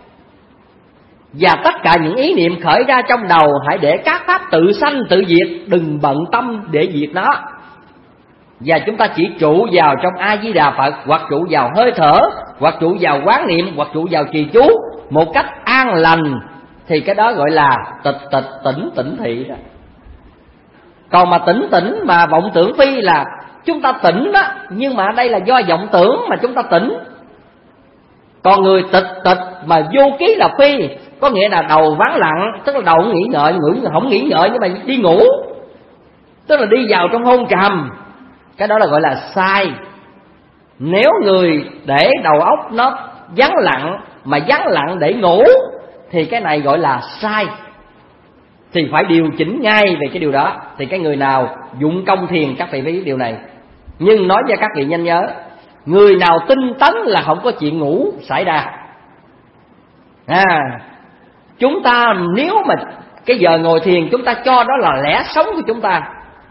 và tất cả những ý niệm khởi ra trong đầu hãy để các pháp tự sanh tự diệt, đừng bận tâm để diệt nó. Và chúng ta chỉ trụ vào trong A Di Đà Phật, hoặc trụ vào hơi thở, hoặc trụ vào quán niệm, hoặc trụ vào trì chú một cách an lành, thì cái đó gọi là tịch tịch tỉnh tỉnh thị đó. Còn mà tỉnh tỉnh mà vọng tưởng phi là chúng ta tỉnh đó, nhưng mà đây là do vọng tưởng mà chúng ta tỉnh. Còn người tịch tịch mà vô ký là phi, có nghĩa là đầu vắng lặng, tức là đầu không nghĩ ngợi, ngữ không nghĩ ngợi nhưng mà đi ngủ, tức là đi vào trong hôn trầm. Cái đó là gọi là sai. Nếu người để đầu óc nó vắng lặng, mà vắng lặng để ngủ, thì cái này gọi là sai. Thì phải điều chỉnh ngay về cái điều đó. Thì cái người nào dụng công thiền, các vị phải biết điều này. Nhưng nói cho các vị nhanh nhớ, người nào tinh tấn là không có chuyện ngủ xảy ra. À, chúng ta nếu mà cái giờ ngồi thiền chúng ta cho đó là lẽ sống của chúng ta,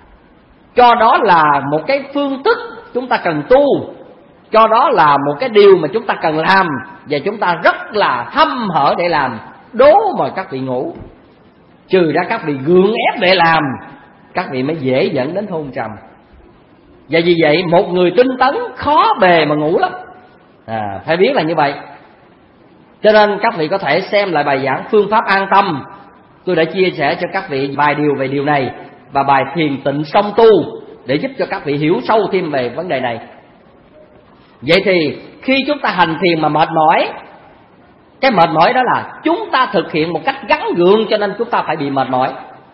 cho đó là một cái phương thức chúng ta cần tu, cho đó là một cái điều mà chúng ta cần làm, và chúng ta rất là hăm hở để làm, đố mà các vị ngủ. Trừ ra các vị gượng ép để làm, các vị mới dễ dẫn đến hôn trầm. Và vì vậy một người tinh tấn khó bề mà ngủ lắm, à, phải biết là như vậy. Cho nên các vị có thể xem lại bài giảng Phương pháp an tâm. Tôi đã chia sẻ cho các vị vài điều về điều này, và bài thiền tịnh song tu, để giúp cho các vị hiểu sâu thêm về vấn đề này. Vậy thì khi chúng ta hành thiền mà mệt mỏi, cái mệt mỏi đó là chúng ta thực hiện một cách gắn gượng, cho nên chúng ta phải bị mệt mỏi.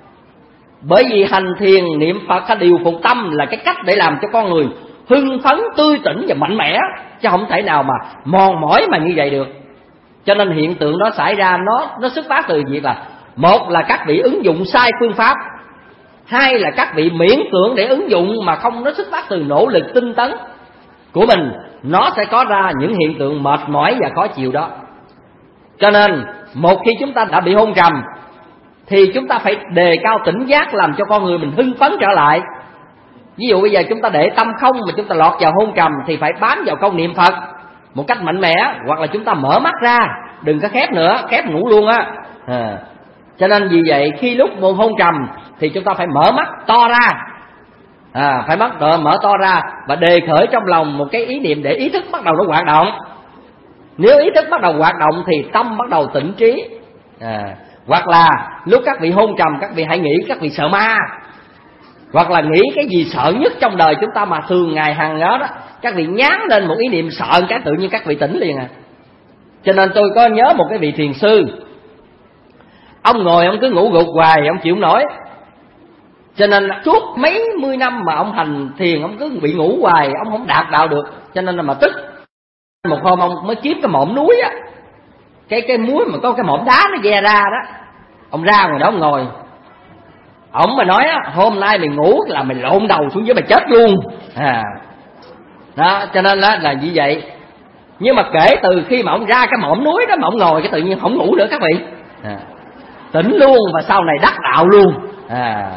Bởi vì hành thiền niệm Phật hay điều phục tâm là cái cách để làm cho con người hưng phấn, tươi tỉnh và mạnh mẽ, chứ không thể nào mà mòn mỏi mà như vậy được. Cho nên hiện tượng đó xảy ra nó nó xuất phát từ việc là, một là các vị ứng dụng sai phương pháp, hai là các vị miễn cưỡng để ứng dụng mà không, nó xuất phát từ nỗ lực tinh tấn của mình, nó sẽ có ra những hiện tượng mệt mỏi và khó chịu đó. Cho nên một khi chúng ta đã bị hôn trầm thì chúng ta phải đề cao tỉnh giác, làm cho con người mình hưng phấn trở lại. Ví dụ bây giờ chúng ta để tâm không mà chúng ta lọt vào hôn trầm thì phải bám vào câu niệm Phật một cách mạnh mẽ, hoặc là chúng ta mở mắt ra, đừng có khép nữa, khép ngủ luôn á. À. Cho nên vì vậy khi lúc một hôn trầm thì chúng ta phải mở mắt to ra, à, phải mắt đợi, mở to ra và đề khởi trong lòng một cái ý niệm để ý thức bắt đầu nó hoạt động. Nếu ý thức bắt đầu hoạt động thì tâm bắt đầu tỉnh trí. À, hoặc là lúc các vị hôn trầm, các vị hãy nghĩ các vị sợ ma, hoặc là nghĩ cái gì sợ nhất trong đời chúng ta mà thường ngày hàng nhớ đó, các vị nhán lên một ý niệm sợ cái tự nhiên các vị tỉnh liền à. Cho nên tôi có nhớ một cái vị thiền sư, ông ngồi ông cứ ngủ gục hoài, ông chịu không nổi. Cho nên suốt mấy mươi năm mà ông hành thiền, ông cứ bị ngủ hoài, ông không đạt đạo được. Cho nên là mà tức. Một hôm ông mới kiếm cái mỏm núi á, cái cái muối mà có cái mỏm đá nó ve ra đó, ông ra ngoài đó ông ngồi, ông mà nói á, hôm nay mày ngủ là mày lộn đầu xuống dưới mày chết luôn. À, đó, cho nên là, là như vậy. Nhưng mà kể từ khi mà ông ra cái mỏm núi đó mà ông ngồi, cái tự nhiên không ngủ nữa các vị. À, tỉnh luôn và sau này đắc đạo luôn. À,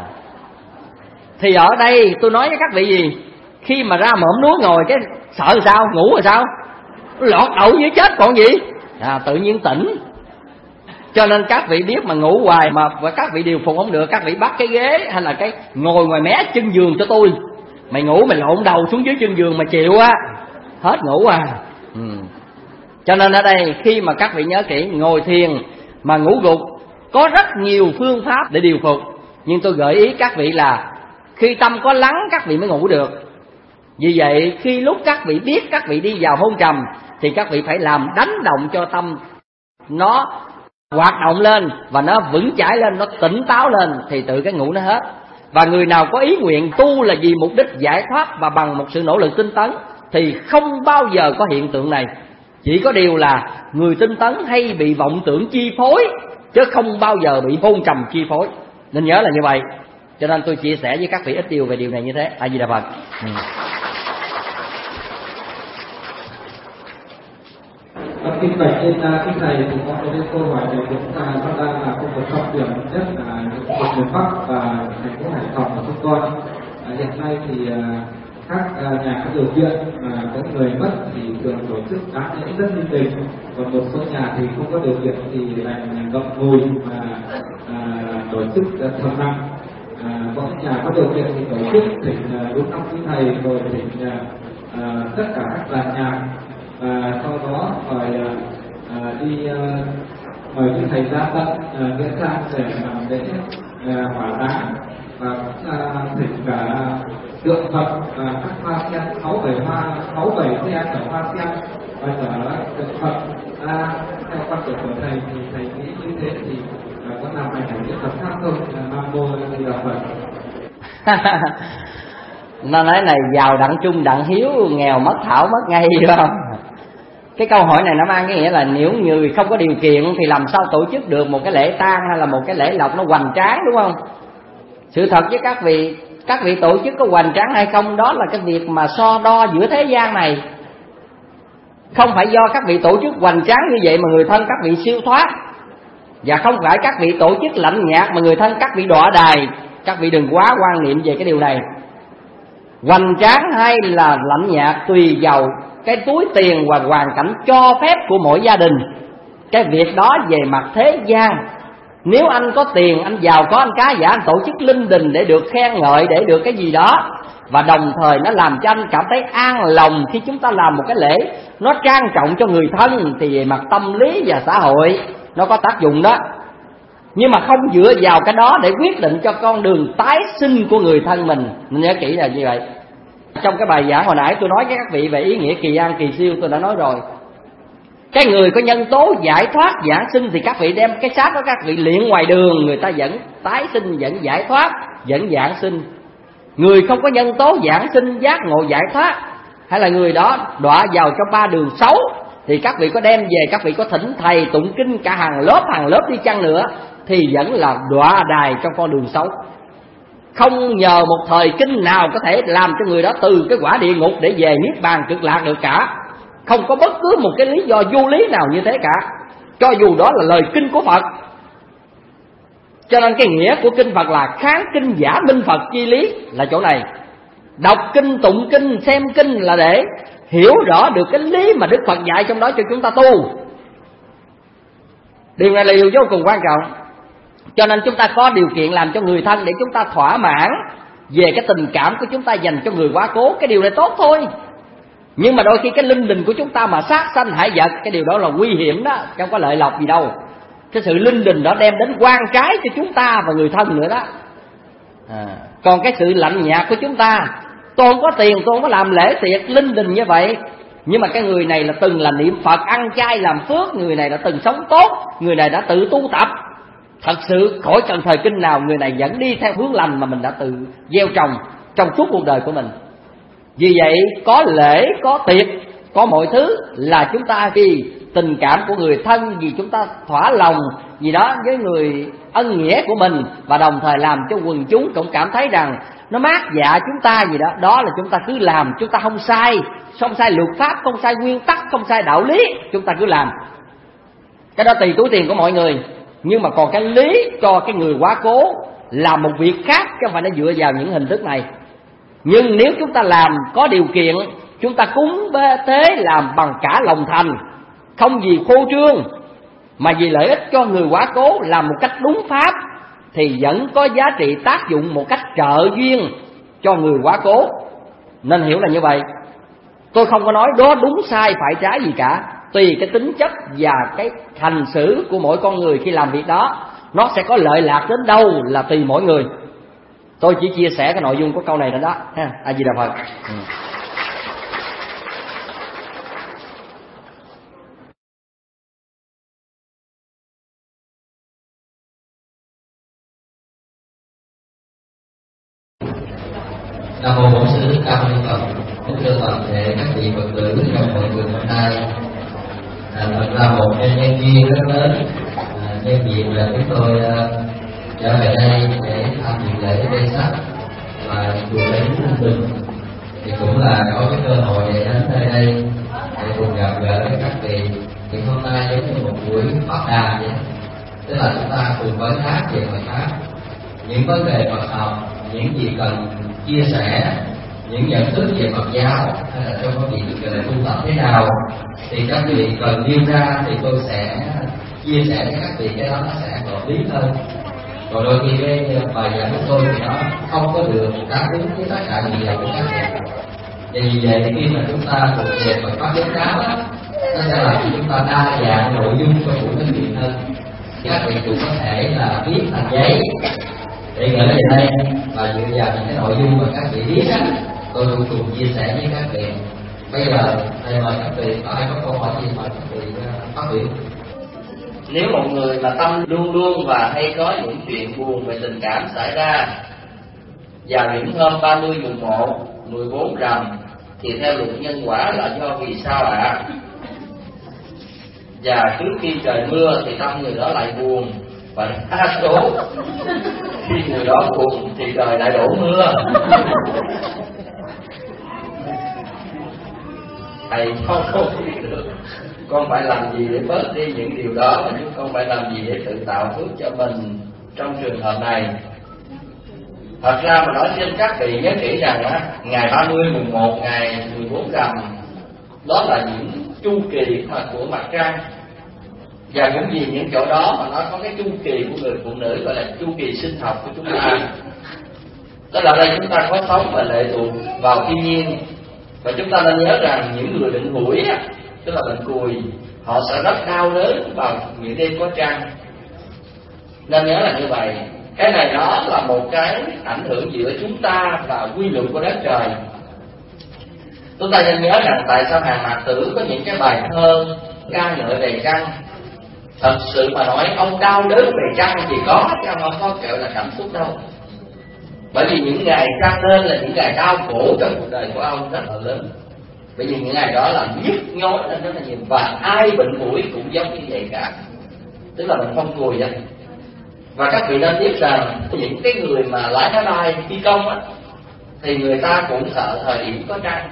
thì ở đây tôi nói với các vị gì, khi mà ra mỏm núi ngồi cái sợ rồi sao, ngủ rồi sao, lọt đầu dưới chết còn gì. À, tự nhiên tỉnh. Cho nên các vị biết mà ngủ hoài mà và các vị điều phục không được, các vị bắt cái ghế hay là cái ngồi ngoài mé chân giường cho tôi. Mày ngủ mày lộn đầu xuống dưới chân giường mà chịu á, hết ngủ à. Ừ. Cho nên ở đây khi mà các vị nhớ kỹ, ngồi thiền mà ngủ gục có rất nhiều phương pháp để điều phục, nhưng tôi gợi ý các vị là khi tâm có lắng các vị mới ngủ được. Vì vậy khi lúc các vị biết các vị đi vào hôn trầm thì các vị phải làm đánh động cho tâm nó hoạt động lên và nó vững chãi lên, nó tỉnh táo lên thì tự cái ngủ nó hết. Và người nào có ý nguyện tu là vì mục đích giải thoát và bằng một sự nỗ lực tinh tấn thì không bao giờ có hiện tượng này. Chỉ có điều là người tinh tấn hay bị vọng tưởng chi phối, chứ không bao giờ bị hôn trầm chi phối. Nên nhớ là như vậy. Cho nên tôi chia sẻ với các vị ít điều về điều này như thế. A Di Đà Phật. Ừ. Kinh Bạch trên kinh này thì có cái câu hỏi này chúng ta nó đang là câu hỏi trọng điểm nhất là những miền Bắc và thành phố Hải Phòng của chúng con. À, hiện nay thì à, các à, nhà có điều kiện mà có người mất thì thường tổ chức đám lễ rất linh đình, còn một số nhà thì không có điều kiện thì đành ngậm ngùi mà à, tổ chức thờ nặng. À, có nhà có điều kiện thì tổ chức thỉnh đúng năm quý thầy, rồi thỉnh à, tất cả các dàn nhạc, và sau đó mời à, đi à, mời quý thầy ra tận à, nghĩa trang để làm lễ à, hỏa táng, và cũng à, thỉnh cả tượng Phật và các hoa sen sáu bảy hoa sáu bảy sen ở hoa sen và cả tượng Phật. À, theo quan điểm của thầy thì thầy nghĩ như thế thì à, có làm ảnh hưởng đến Phật khác không? Nam mô Di Đà Phật. Nó nói này giàu đặng chung đặng hiếu, nghèo mất thảo mất ngay, phải không? Cái câu hỏi này nó mang cái nghĩa là nếu người không có điều kiện thì làm sao tổ chức được một cái lễ tang hay là một cái lễ lộc nó hoành tráng, đúng không? Sự thật với các vị, các vị tổ chức có hoành tráng hay không, đó là cái việc mà so đo giữa thế gian này. Không phải do các vị tổ chức hoành tráng như vậy mà người thân các vị siêu thoát, và không phải các vị tổ chức lạnh nhạt mà người thân các vị đọa đài. Các vị đừng quá quan niệm về cái điều này. Hoành tráng hay là lạnh nhạt tùy vào cái túi tiền và hoàn cảnh cho phép của mỗi gia đình. Cái việc đó về mặt thế gian, nếu anh có tiền, anh giàu có, anh cá giả, anh tổ chức linh đình để được khen ngợi, để được cái gì đó, và đồng thời nó làm cho anh cảm thấy an lòng khi chúng ta làm một cái lễ nó trang trọng cho người thân, thì về mặt tâm lý và xã hội nó có tác dụng đó. Nhưng mà không dựa vào cái đó để quyết định cho con đường tái sinh của người thân mình. Mình nhớ kỹ là như vậy. Trong cái bài giảng hồi nãy tôi nói với các vị về ý nghĩa kỳ an kỳ siêu, tôi đã nói rồi. Cái người có nhân tố giải thoát giảng sinh thì các vị đem cái xác của các vị luyện ngoài đường, người ta vẫn tái sinh, vẫn giải thoát, vẫn giảng sinh. Người không có nhân tố giảng sinh, giác ngộ giải thoát, hay là người đó đọa vào trong ba đường xấu, thì các vị có đem về, các vị có thỉnh thầy tụng kinh cả hàng lớp hàng lớp đi chăng nữa, thì vẫn là đọa đài trong con đường xấu. Không nhờ một thời kinh nào có thể làm cho người đó từ cái quả địa ngục để về niết bàn cực lạc được cả. Không có bất cứ một cái lý do vô lý nào như thế cả, cho dù đó là lời kinh của Phật. Cho nên cái nghĩa của kinh Phật là kháng kinh giả minh Phật chi lý là chỗ này. Đọc kinh, tụng kinh, xem kinh là để hiểu rõ được cái lý mà Đức Phật dạy trong đó cho chúng ta tu. Điều này là điều vô cùng quan trọng. Cho nên chúng ta có điều kiện làm cho người thân để chúng ta thỏa mãn về cái tình cảm của chúng ta dành cho người quá cố. Cái điều này tốt thôi. Nhưng mà đôi khi cái linh đình của chúng ta mà sát sanh hại vật, cái điều đó là nguy hiểm đó, không có lợi lộc gì đâu. Cái sự linh đình đó đem đến quan trái cho chúng ta và người thân nữa đó. À, còn cái sự lạnh nhạt của chúng ta, tôi không có tiền, tôi không có làm lễ tiệc linh đình như vậy, nhưng mà cái người này là từng là niệm Phật, ăn chay làm phước, người này đã từng sống tốt, người này đã tự tu tập. Thật sự khỏi cần thời kinh nào, người này vẫn đi theo hướng lành mà mình đã tự gieo trồng trong suốt cuộc đời của mình. Vì vậy có lễ, có tiệc, có mọi thứ là chúng ta vì tình cảm của người thân, vì chúng ta thỏa lòng gì đó với người ân nghĩa của mình, và đồng thời làm cho quần chúng cũng cảm thấy rằng nó mát dạ chúng ta gì đó. Đó là chúng ta cứ làm, chúng ta không sai, không sai luật pháp, không sai nguyên tắc, không sai đạo lý, chúng ta cứ làm. Cái đó tùy túi tiền của mọi người. Nhưng mà còn cái lý cho cái người quá cố làm một việc khác, chứ không phải nó dựa vào những hình thức này. Nhưng nếu chúng ta làm có điều kiện, chúng ta cúng bê tế làm bằng cả lòng thành, không vì phô trương mà vì lợi ích cho người quá cố, làm một cách đúng pháp, thì vẫn có giá trị tác dụng một cách trợ duyên cho người quá cố. Nên hiểu là như vậy. Tôi không có nói đó đúng sai phải trái gì cả. Tùy cái tính chất và cái hành xử của mỗi con người khi làm việc đó, nó sẽ có lợi lạc đến đâu là tùy mỗi người. Tôi chỉ chia sẻ cái nội dung của câu này đó đó. A Di Đà Phật. Ừ. Nam mô Bổn Sư Thích Ca Mâu Ni Phật. Kính thưa toàn thể các vị Phật tử trong hội trường hôm nay. À, thật là một nhân duyên rất lớn, à, nhân dịp là chúng tôi à, trở về đây để tham dự lễ Vê Sắc và chùa Bến Ninh Bình, thì cũng là có cái cơ hội để đến nơi đây để cùng gặp gỡ với các vị. Thì hôm nay giống như một buổi pháp đàm vậy, tức là chúng ta cùng với khác về Phật pháp. những vấn đề Phật học, những gì cần chia sẻ, những nhận thức về Phật giáo hay là trong các vị được gọi là tu tập thế nào, thì các vị cần nêu ra thì tôi sẽ chia sẻ với các vị, cái đó nó sẽ hợp lý hơn. Còn đôi khi cái bài giảng của tôi thì nó không có được đáp ứng với tất cả những gì của các vị. Và vì vậy khi mà chúng ta thuộc về Phật pháp giáo giáo á, nó sẽ làm cho chúng ta đa dạng nội dung cho buổi nói chuyện hơn. Các vị cũng có thể là viết thành giấy để gửi về đây, và dựa vào những cái nội dung mà các vị viết á, tôi luôn cùng chia sẻ với các vị. Bây giờ thầy mời các vị, có ai có câu hỏi gì mời các vị phát biểu. Nếu một người mà tâm luôn luôn và hay có những chuyện buồn về tình cảm xảy ra vào những hôm ba mươi mùng một, mười bốn rằm, thì theo luật nhân quả là do vì sao ạ? À? Và trước khi trời mưa thì tâm người đó lại buồn, và đa số khi người đó buồn thì trời lại đổ mưa. Thầy không không biết được con phải làm gì để bớt đi những điều đó, và chứ con phải làm gì để tự tạo phước cho mình trong trường hợp này. Thật ra mà nói xin các vị nhớ kỹ rằng á, ngày ba mươi, mùng một, ngày mười bốn rằm đó là những chu kỳ của mặt trăng, và cũng vì những chỗ đó mà nó có cái chu kỳ của người phụ nữ gọi là chu kỳ sinh học của chúng ta. Tức là đây chúng ta có sống và lệ thuộc vào thiên nhiên, và chúng ta nên nhớ rằng những người bệnh hủi á, tức là bệnh cùi, họ sẽ rất đau đớn vào những đêm có trăng. Nên nhớ là như vậy. Cái này nó là một cái ảnh hưởng giữa chúng ta và quy luật của đất trời. Chúng ta nên nhớ rằng tại sao Hàng Mạc Tử có những cái bài thơ ca ngợi về trăng. Thật sự mà nói, ông đau đớn về trăng thì có, chứ ông không có kiểu là cảm xúc đâu. Bởi vì những ngày trăng lên là những ngày đau khổ trong cuộc đời của ông rất là lớn. Bởi vì những ngày đó là nhức nhối lên rất là nhiều, và ai bệnh mũi cũng giống như vậy cả, tức là mình không cùi vậy. Và các vị nên biết rằng những cái người mà lái máy bay phi công á, thì người ta cũng sợ thời điểm có trăng,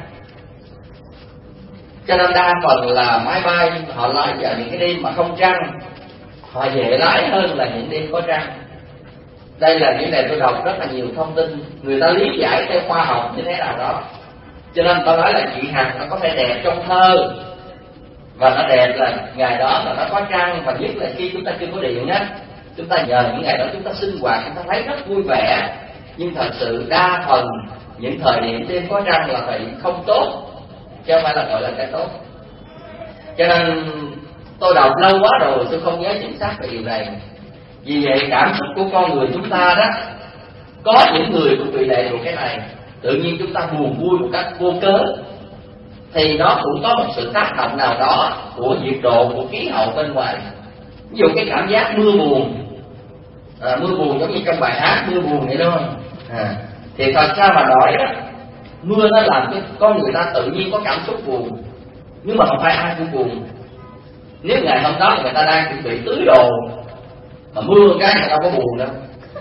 cho nên đa phần là máy bay họ lái vào những cái đêm mà không trăng, họ dễ lái hơn là những đêm có trăng. Đây là những này tôi đọc rất là nhiều thông tin, người ta lý giải theo khoa học như thế nào đó. Cho nên tôi nói là chị Hằng nó có thể đẹp trong thơ, và nó đẹp là ngày đó là nó có trăng, và nhất là khi chúng ta chưa có điện á, chúng ta nhờ những ngày đó chúng ta sinh hoạt, chúng ta thấy rất vui vẻ. Nhưng thật sự đa phần những thời điểm đêm có trăng là phải không tốt, chứ không phải là gọi là cái tốt. Cho nên tôi đọc lâu quá rồi tôi không nhớ chính xác về điều này. Vì vậy cảm xúc của con người chúng ta đó, có những người cũng bị lệ thuộc cái này. Tự nhiên chúng ta buồn vui một cách vô cớ, thì nó cũng có một sự tác động nào đó của nhiệt độ, của khí hậu bên ngoài. Ví dụ cái cảm giác mưa buồn, à, mưa buồn giống như trong bài hát mưa buồn vậy đúng không? À, thì thật ra mà nói đó, mưa nó làm cho con người ta tự nhiên có cảm xúc buồn, nhưng mà không phải ai cũng buồn. Nếu ngày hôm đó người ta đang chuẩn bị tưới đồ mà mưa cái người ta có buồn đâu,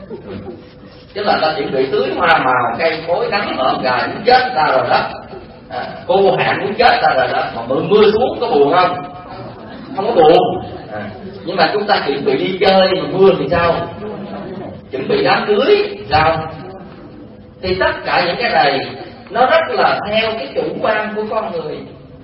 chứ là ta chuẩn bị tưới hoa màu, cây cối nắng hởm gà muốn chết ta rồi đó, à, cô hạn muốn chết ta rồi đó, mà mưa mưa xuống có buồn không? Không có buồn. À, nhưng mà chúng ta chuẩn bị đi chơi mà mưa thì sao? Chuẩn bị đám cưới sao? Thì tất cả những cái này nó rất là theo cái chủ quan của con người.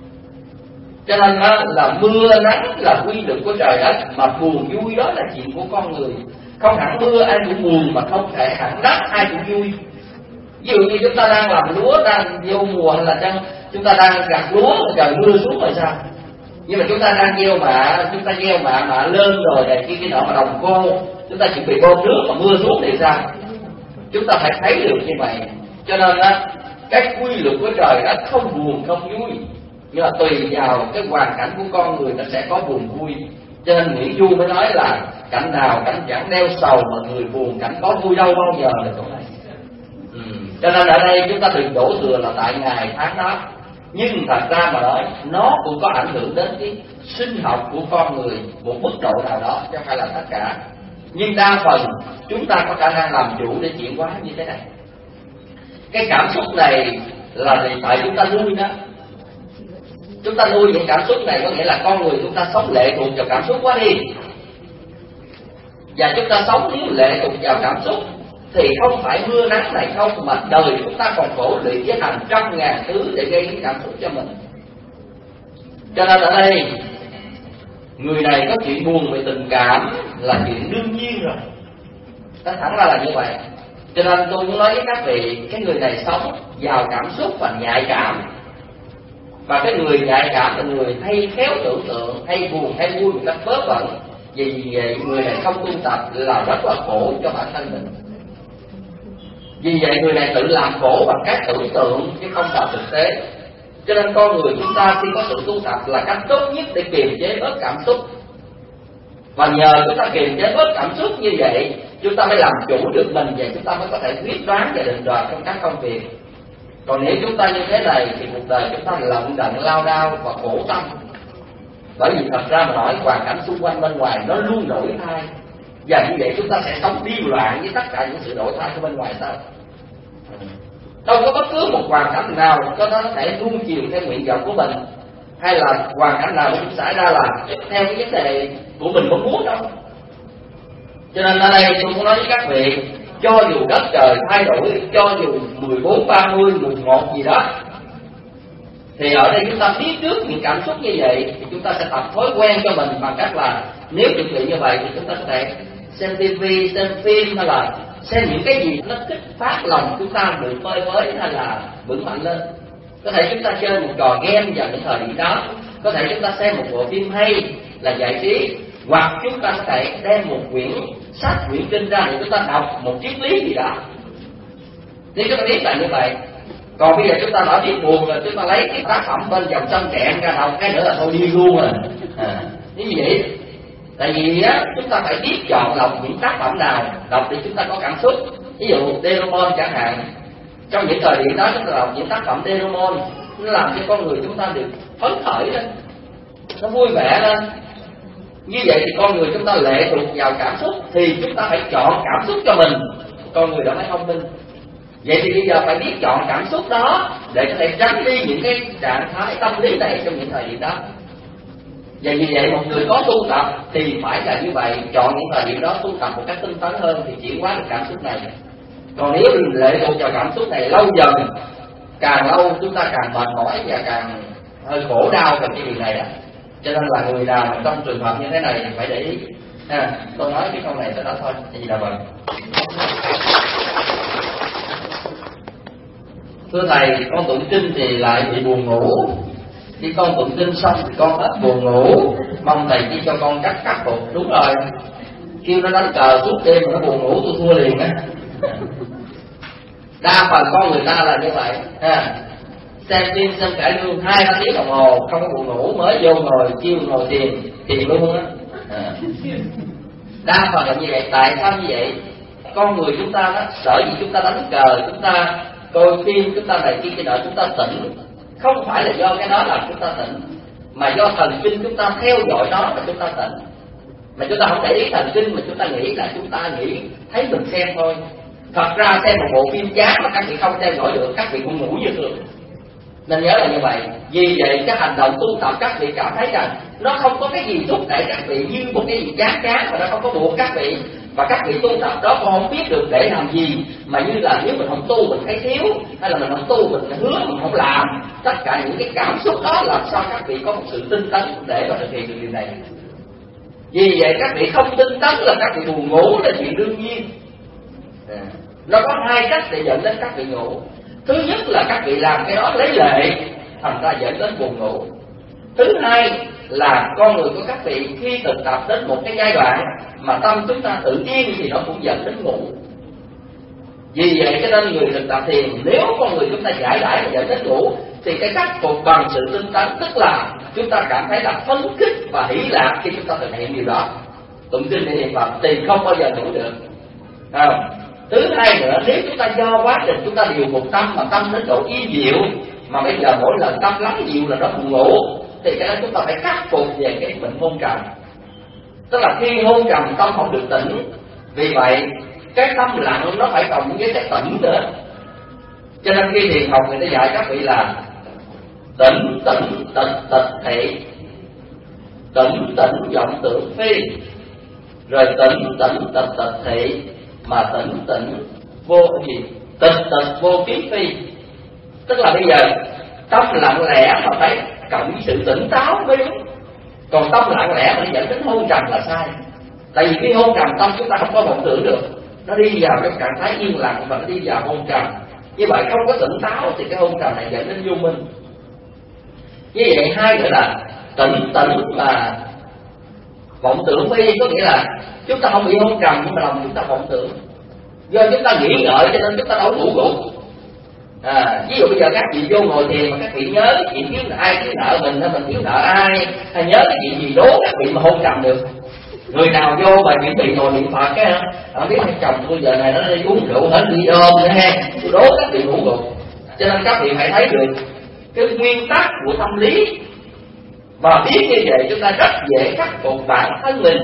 Cho nên đó là mưa nắng là quy luật của trời đất, mà buồn vui đó là chuyện của con người. Không hẳn mưa ai cũng buồn, mà không thể hẳn đất ai cũng vui. Ví dụ như chúng ta đang làm lúa, đang vô mùa, hay là đang, chúng ta đang gặt lúa, trời mưa xuống rồi sao? Nhưng mà chúng ta đang gieo mạ, chúng ta gieo mạ mạ lên rồi này kia cái nọ mà đồng khô, chúng ta chuẩn bị bơm nước mà mưa xuống thì sao? Chúng ta phải thấy được như vậy. Cho nên đó, cái quy luật của trời đất không buồn không vui, nhưng mà tùy vào cái hoàn cảnh của con người nó sẽ có buồn vui. Cho nên Nguyễn Du mới nói là cảnh nào cảnh chẳng đeo sầu, mà người buồn cảnh có vui đâu bao giờ là chỗ này. Ừ. Cho nên ở đây chúng ta đừng đổ thừa là tại ngày tháng đó, nhưng thật ra mà nói nó cũng có ảnh hưởng đến cái sinh học của con người một mức độ nào đó, chứ không phải là tất cả. Nhưng đa phần chúng ta có khả năng làm chủ để chuyển hóa như thế này. Cái cảm xúc này là vì tại chúng ta nuôi nó. Chúng ta nuôi những cảm xúc này có nghĩa là con người chúng ta sống lệ thuộc vào cảm xúc quá đi. Và chúng ta sống nếu lệ thuộc vào cảm xúc thì không phải mưa nắng này không, mà đời chúng ta còn khổ luyện với hàng trăm ngàn thứ để gây những cảm xúc cho mình. Cho nên ở đây người này có chuyện buồn về tình cảm là chuyện đương nhiên rồi, nó thẳng ra là như vậy. Cho nên tôi muốn nói với các vị, cái người này sống giàu cảm xúc và nhạy cảm, và cái người nhạy cảm là người hay khéo tưởng tượng, hay buồn hay vui một cách vớ vẩn. Vì vậy người này không tu tập là rất là khổ cho bản thân mình. Vì vậy người này tự làm khổ bằng cách tưởng tượng chứ không phải thực tế. Cho nên con người chúng ta khi có sự tu tập là cách tốt nhất để kiềm chế bớt cảm xúc. Và nhờ chúng ta kiềm chế bớt cảm xúc như vậy, chúng ta mới làm chủ được mình, và chúng ta mới có thể quyết đoán và định đoạt trong các công việc. Còn nếu chúng ta như thế này thì cuộc đời chúng ta lận đận lao đao và khổ tâm. Bởi vì thật ra mà nói, hoàn cảnh xung quanh bên ngoài nó luôn đổi thay, và như vậy chúng ta sẽ sống điên loạn với tất cả những sự đổi thay của bên ngoài sao? Đâu có bất cứ một hoàn cảnh nào có nó có thể nuông chiều theo nguyện vọng của mình, hay là hoàn cảnh nào cũng xảy ra là theo cái vấn đề của mình mong muốn đâu. Cho nên ở đây tôi muốn nói với các vị, cho dù đất trời thay đổi, cho dù mười bốn, ba mươi, mười một gì đó, thì ở đây chúng ta biết trước những cảm xúc như vậy thì chúng ta sẽ tập thói quen cho mình bằng cách là nếu chuẩn bị như vậy thì chúng ta có thể xem tivi, xem phim, hay là xem những cái gì nó kích phát lòng chúng ta được phơi phới hay là vững mạnh lên. Có thể chúng ta chơi một trò game vào những thời điểm đó, có thể chúng ta xem một bộ phim hay là giải trí, hoặc chúng ta có thể đem một quyển sách, quyển kinh ra để chúng ta đọc một triết lý gì đó. Nếu chúng ta biết là như vậy. Còn bây giờ chúng ta đã biết buồn rồi, chúng ta lấy cái tác phẩm bên dòng sông kẹn ra đọc cái nữa là thôi đi luôn rồi. À, như vậy. Tại vì á, chúng ta phải biết chọn lọc những tác phẩm nào đọc để chúng ta có cảm xúc. Ví dụ Doraemon chẳng hạn, trong những thời điểm đó chúng ta đọc những tác phẩm Doraemon, nó làm cho con người chúng ta được phấn khởi lên, nó vui vẻ lên. Như vậy thì con người chúng ta lệ thuộc vào cảm xúc, thì chúng ta phải chọn cảm xúc cho mình, con người đó mới thông minh. Vậy thì bây giờ phải biết chọn cảm xúc đó để có thể tránh đi những cái trạng thái tâm lý này trong những thời điểm đó. Và vì vậy một người có tu tập thì phải là như vậy, chọn những thời điểm đó tu tập một cách tinh tấn hơn thì chuyển hóa được cảm xúc này. Còn nếu lệ thuộc vào cảm xúc này lâu dần, càng lâu chúng ta càng mệt mỏi và càng hơi khổ đau về cái điều này. Cho nên là người nào trong trường hợp như thế này phải để ý. À, tôi nói cái câu này tới đó thôi, thì là vậy. Thưa thầy, con tụng kinh thì lại bị buồn ngủ. Khi con tụng kinh xong thì con hết buồn ngủ, mong thầy chỉ cho con cách khắc phục. Đúng rồi, kêu nó đánh cờ suốt đêm mà nó buồn ngủ tôi thua liền á. Đa phần con người ta là như vậy. À, xem phim xem cải lương hai ba tiếng đồng hồ không có buồn ngủ, mới vô ngồi kêu ngồi thiền thì luôn á. À, đa phần là như vậy. Tại sao như vậy? Con người chúng ta đó, sở dĩ chúng ta đánh cờ, chúng ta coi phim, chúng ta này kia kia nọ, chúng ta tỉnh, không phải là do cái đó làm chúng ta tỉnh, mà do thần kinh chúng ta theo dõi nó mà chúng ta tỉnh. Mà chúng ta không để ý thần kinh, mà chúng ta nghĩ là chúng ta nghĩ thấy mình xem thôi. Thật ra xem một bộ phim chán mà các vị không theo dõi được, các vị cũng ngủ như thường. Nên nhớ là như vậy. Vì vậy cái hành động tu tập các vị cảm thấy rằng nó không có cái gì thúc đẩy các vị như một cái gì chán chán, mà nó không có buộc các vị. Và các vị tu tập đó con không biết được để làm gì, mà như là nếu mình không tu mình thấy thiếu, hay là mình không tu mình hứa mình không làm. Tất cả những cái cảm xúc đó làm sao các vị có một sự tinh tấn để mà thực hiện được điều này. Vì vậy các vị không tinh tấn là các vị buồn ngủ là chuyện đương nhiên. À, nó có hai cách để dẫn đến các vị ngủ. Thứ nhất là các vị làm cái đó lấy lệ, thành ra dẫn đến buồn ngủ. Thứ hai là con người của các vị khi thực tập đến một cái giai đoạn mà tâm chúng ta tự nhiên thì nó cũng dẫn đến ngủ. Vì vậy cho nên người thực tập thiền, nếu con người chúng ta giải đãi và dẫn đến ngủ thì cái khắc phục bằng sự tinh tấn, tức là chúng ta cảm thấy là phấn khích và hỷ lạc khi chúng ta thực hiện điều đó. Tụng kinh để niệm Phật thì không bao giờ ngủ được. À, thứ hai nữa, nếu chúng ta do quá trình chúng ta điều phục tâm mà tâm đến độ yên diệu, mà bây giờ mỗi lần tâm lắng dịu là nó buồn ngủ, thì cái đó chúng ta phải khắc phục về cái bệnh hôn trầm. Tức là khi hôn trầm tâm không được tỉnh, vì vậy cái tâm lặng nó phải cộng với cái tỉnh nữa. Cho nên khi thiền học người ta dạy các vị là tỉnh tỉnh tịch tịch thị, tỉnh tỉnh vọng tưởng phi, rồi tỉnh tỉnh tịch tịch thị, mà tỉnh tỉnh vô gì tịch tịch vô kiến phi, tức là bây giờ tâm lặng lẽ mà phải cộng với sự tỉnh táo mới đúng. Còn tâm lặng lẽ mà dẫn đến hôn trầm là sai. Tại vì khi hôn trầm tâm chúng ta không có vọng tưởng được, nó đi vào cái trạng thái yên lặng và nó đi vào hôn trầm. Như vậy không có tỉnh táo thì cái hôn trầm này dẫn đến vô minh. Như vậy hai nữa là tỉnh tỉnh và vọng tưởng phi, có nghĩa là chúng ta không bị hôn trầm nhưng mà lòng chúng ta vọng tưởng. Do chúng ta nghĩ ngợi cho nên chúng ta đâu ngủ gục. À, ví dụ bây giờ các vị vô ngồi thiền mà các vị nhớ cái chuyện thiếu ai thiếu nợ mình hay mình thiếu nợ ai, hay nhớ cái chuyện gì đố các vị mà hôn trầm được. Người nào vô mà chuẩn bị ngồi niệm Phật á, không biết chồng tôi giờ này nó đi uống rượu hết đi ôm nữa ha, tôi đố các vị ngủ gục. Cho nên các vị phải thấy được cái nguyên tắc của tâm lý, và biết như vậy chúng ta rất dễ khắc phục bản thân mình.